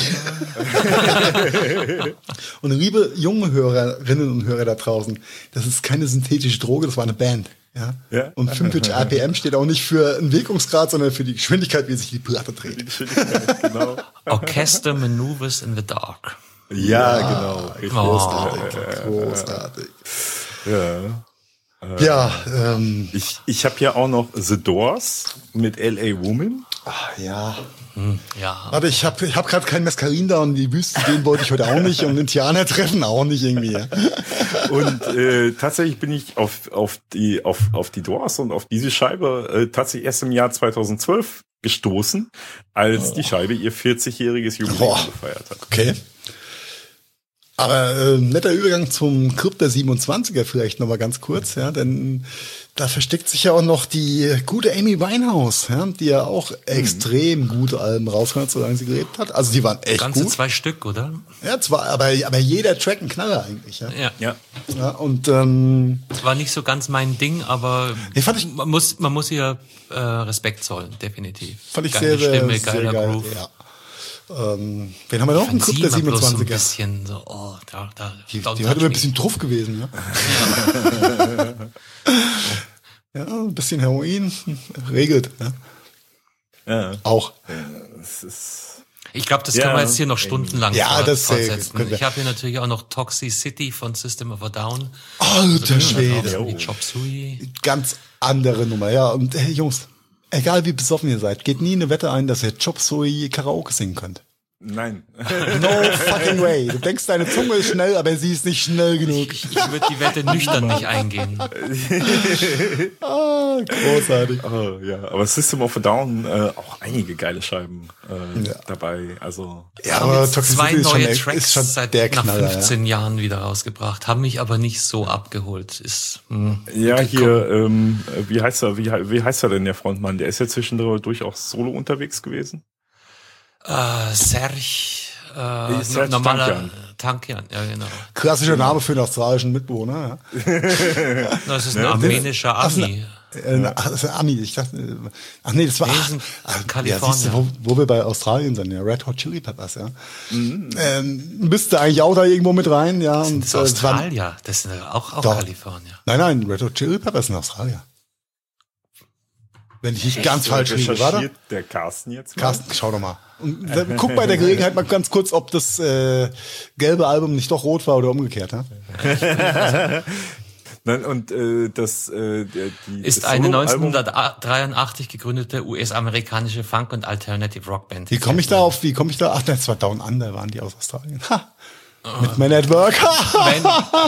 Und liebe junge Hörerinnen und Hörer da draußen, das ist keine synthetische Droge, das war eine Band. Ja? Ja. Und fünfundvierzig R P M steht auch nicht für einen Wirkungsgrad, sondern für die Geschwindigkeit, wie sich die Platte dreht. Genau. Orchester Maneuvers in the Dark. Ja, ja genau. Großartig. Oh. Großartig. Ja. Ja, ähm. Ich, ich habe ja auch noch The Doors mit L A Woman. Ach, ja. Hm, ja. Warte, ich habe ich hab gerade kein Mescarin da und in die Wüste gehen wollte ich heute auch nicht und Indianer treffen auch nicht irgendwie. Und äh, tatsächlich bin ich auf auf die auf auf die Doors und auf diese Scheibe äh, tatsächlich erst im Jahr zweitausendzwölf gestoßen, als oh. die Scheibe ihr vierzigjähriges Jubiläum oh. gefeiert hat. Okay. Aber äh, netter Übergang zum Club der siebenundzwanziger vielleicht noch mal ganz kurz, ja, denn da versteckt sich ja auch noch die gute Amy Winehouse, ja, die ja auch mhm. extrem gute Alben rausgehauen hat, solange sie gelebt hat. Also die waren echt Ganze gut. zwei Stück, oder? Ja, zwar, aber aber jeder Track ein Knaller eigentlich, ja. Ja. Ja. Ja, und ähm, war nicht so ganz mein Ding, aber nee, fand ich, man muss man muss ihr äh, Respekt zollen, definitiv. Fand ich Geile sehr, Stimme, sehr, geiler sehr geil, Groove. ja. Ähm, wen haben wir noch? Ein Club der siebenundzwanziger. Ein bisschen so, oh, da, da, die die hat immer ein bisschen Truff gewesen, ja. Ja, ein bisschen Heroin regelt. Ja. Ja. Auch. Ja, das ist ich glaube, das ja, können wir jetzt hier noch stundenlang ja, das fortsetzen. Ich habe hier natürlich auch noch Toxicity von System of a Down. Alter Schwede. Oh. Chop Suey. Ganz andere Nummer, ja. Und hey, Jungs, egal wie besoffen ihr seid, geht nie eine Wette ein, dass ihr Chop Suey Karaoke singen könnt. Nein. No fucking way. Du denkst, deine Zunge ist schnell, aber sie ist nicht schnell genug. Ich, ich würde die Wette nüchtern nicht eingehen. Ah, großartig. Oh, ja, aber System of a Down, äh, auch einige geile Scheiben äh, ja. dabei. Also ja, aber zwei neue schon, Tracks ist schon seit der nach Knaller, fünfzehn ja. Jahren wieder rausgebracht, haben mich aber nicht so abgeholt. Ist mh, ja hier, ähm, wie heißt er? Wie, wie heißt er denn der Frontmann? Der ist ja zwischendurch auch solo unterwegs gewesen. Äh, Serge, äh, Serge normaler Tankian. Tankian, ja genau. Klassischer Name für einen australischen Mitbewohner. Ja. Das ist ein armenischer Ami. Äh, ach, das ist ein Ami. Ich dachte, ach nee, das war Nee, ach, sind ach, Kalifornier. Ja, siehst du, wo, wo wir bei Australien sind, ja, Red Hot Chili Peppers, ja. Mhm. Ähm, bist du eigentlich auch da irgendwo mit rein, ja? Das und, ist äh, Australier, das sind auch, auch Doch. Kalifornier. Nein, nein, Red Hot Chili Peppers sind Australier. Wenn ich nicht ganz falsch liege, warte. Der Carsten jetzt mal? Carsten, schau doch mal. Und, äh, guck bei der Gelegenheit mal ganz kurz, ob das äh, gelbe Album nicht doch rot war oder umgekehrt. Ja? Nein, und äh, das äh, die, ist das eine Solo-Album- neunzehnhundertdreiundachtzig gegründete U S-amerikanische Funk- und Alternative Rockband. Wie komme ich da auf? Wie komme ich da? Ach, das war Down Under, waren die aus Australien. Ha. Oh. Mit Man at Work. Man,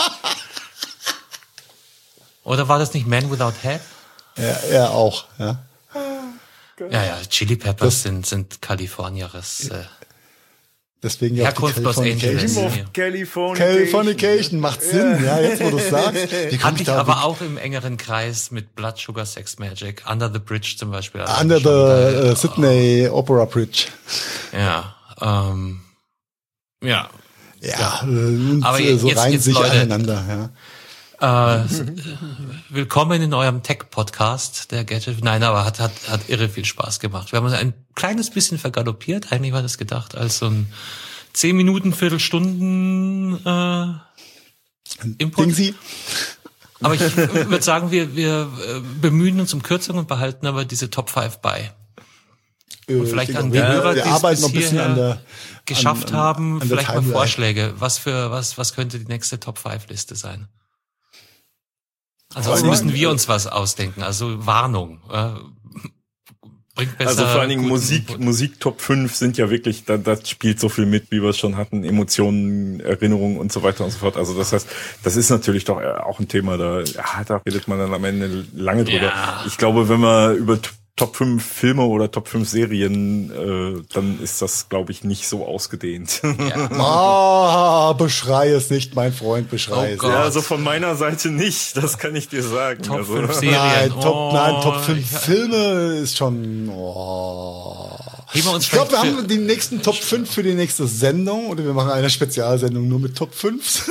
oder war das nicht Man Without Head? Ja, er auch, ja. Ja, ja, Chili Peppers sind, sind Kalifornieres. Äh, Deswegen ja Herkunft Los Angeles. Californication. Californication macht Sinn, ja, jetzt wo du es sagst. Hatte ich aber auch im engeren Kreis mit Blood Sugar Sex Magic, Under the Bridge zum Beispiel. Also Under the da, uh, Sydney oh. Opera Bridge. Ja, ähm, ja. Ja, ja. Und aber so jetzt, reihen jetzt, sich Leute, aneinander, ja. Äh, willkommen in eurem Tech-Podcast, der Gadget. Nein, aber hat, hat, hat irre viel Spaß gemacht. Wir haben uns ein kleines bisschen vergaloppiert. Eigentlich war das gedacht als so ein zehn Minuten, Viertelstunden äh, Input. Dingsi. Aber ich würde sagen, wir, wir bemühen uns um Kürzung und behalten aber diese Top fünf bei. Und vielleicht an die wir, Hörer, wir die es arbeiten bis noch ein bisschen an der, geschafft an, an, haben, an vielleicht mal Timeline. Vorschläge. Was für was was könnte die nächste Top fünf Liste sein? Also Vor also allem, müssen wir äh, uns was ausdenken. Also Warnung. Äh, bringt besser. Also vor allen Dingen guten Musik, Input. Musik Top fünf sind ja wirklich, da, das spielt so viel mit, wie wir es schon hatten, Emotionen, Erinnerungen und so weiter und so fort. Also das heißt, das ist natürlich doch auch ein Thema, da, ja, da redet man dann am Ende lange drüber. Ja. Ich glaube, wenn man über T- Top fünf Filme oder Top fünf Serien, äh, dann ist das, glaube ich, nicht so ausgedehnt. Ja. Ah, beschrei es nicht, mein Freund, beschrei Oh es. Gott. Ja, also von meiner Seite nicht, das kann ich dir sagen. Top also, fünf Serien. Nein, Top, Oh, nein, Top fünf ich- Filme ist schon, oh. Heben wir uns Ich glaube, wir vielleicht haben die nächsten Top fünf für die nächste Sendung oder wir machen eine Spezialsendung nur mit Top fünf.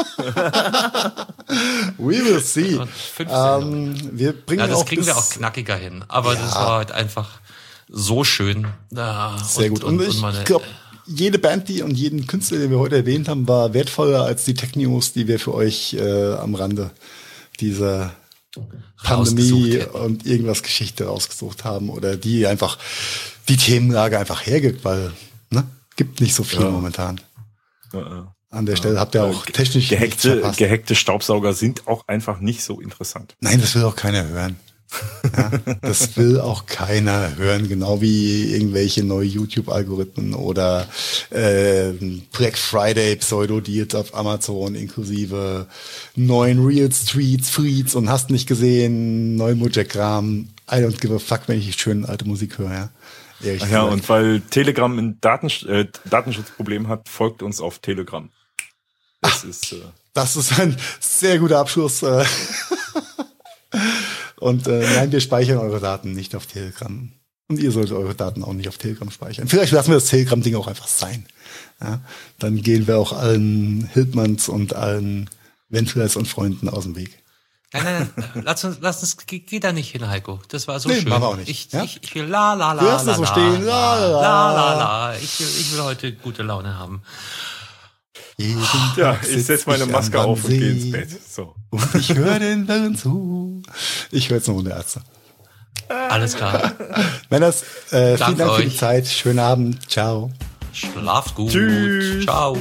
We will see. Und fünf Ähm, wir bringen Ja, das auch kriegen bis, wir auch knackiger hin. Aber Ja. das war halt einfach so schön. Ja, Sehr gut. Und, ich meine- glaube, jede Band, die und jeden Künstler, den wir heute erwähnt haben, war wertvoller als die Tech-News, die wir für euch äh, am Rande dieser Pandemie Rausgesucht hätten. und irgendwas Geschichte rausgesucht haben oder die einfach die Themenlage einfach hergibt, weil ne, gibt nicht so viel Ja. momentan. Ja, ja. An der Stelle habt ihr auch technisch nichts Gehackte, verpasst. gehackte Staubsauger sind auch einfach nicht so interessant. Nein, das will auch keiner hören. Ja, das will auch keiner hören, genau wie irgendwelche neue YouTube-Algorithmen oder äh, Black Friday Pseudo-Deals auf Amazon inklusive neuen Reels, Tweets, Feeds und hast nicht gesehen, neuen Mujagram. I don't give a fuck, wenn ich schön alte Musik höre. Ja, Ehrlich Ach ja, gesagt. und weil Telegram ein Datensch äh, Datenschutzproblem hat, folgt uns auf Telegram. Das ist äh, Das ist ein sehr guter Abschluss. äh. Und äh, nein, wir speichern eure Daten nicht auf Telegram. Und ihr solltet eure Daten auch nicht auf Telegram speichern. Vielleicht lassen wir das Telegram-Ding auch einfach sein. Ja? Dann gehen wir auch allen Hildmanns und allen Ventilers und Freunden aus dem Weg. Nein, nein, nein. Lass uns, lass uns, geh, geh da nicht hin, Heiko. Das war so Nee, schön. machen wir auch nicht. Ich, Ja? ich, ich will la, la, la, Du hast la, das so la, stehen. La, la, la, la, la. Ich will, ich will heute gute Laune haben. Jeden ja, Tag ich sitz setze meine ich Maske am auf und gehe ins Wannsee Bett. So. Und ich höre den Wellen zu. Ich höre jetzt noch der Ärzte. Alles klar. Männers, äh, Dank vielen Dank für euch. die Zeit. Schönen Abend. Ciao. Schlaft gut. Tschüss. Ciao.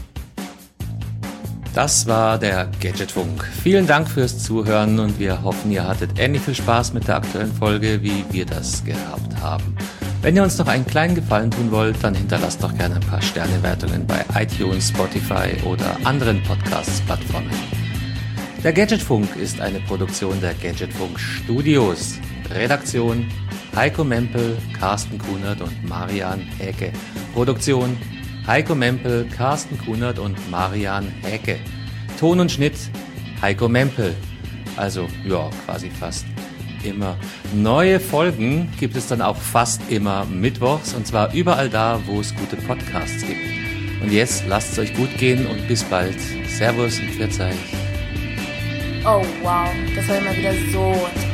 Das war der Gadgetfunk. Vielen Dank fürs Zuhören und wir hoffen, ihr hattet ähnlich viel Spaß mit der aktuellen Folge, wie wir das gehabt haben. Wenn ihr uns noch einen kleinen Gefallen tun wollt, dann hinterlasst doch gerne ein paar Sternewertungen bei iTunes, Spotify oder anderen Podcast-Plattformen. Der Gadgetfunk ist eine Produktion der Gadgetfunk Studios. Redaktion Heiko Mempel, Carsten Kunert und Marian Häke. Produktion Heiko Mempel, Carsten Kunert und Marian Häke. Ton und Schnitt Heiko Mempel. Also, ja, quasi fast immer. Neue Folgen gibt es dann auch fast immer mittwochs und zwar überall da, wo es gute Podcasts gibt. Und jetzt lasst es euch gut gehen und bis bald. Servus und Pfiat euch. Oh wow, das war immer wieder so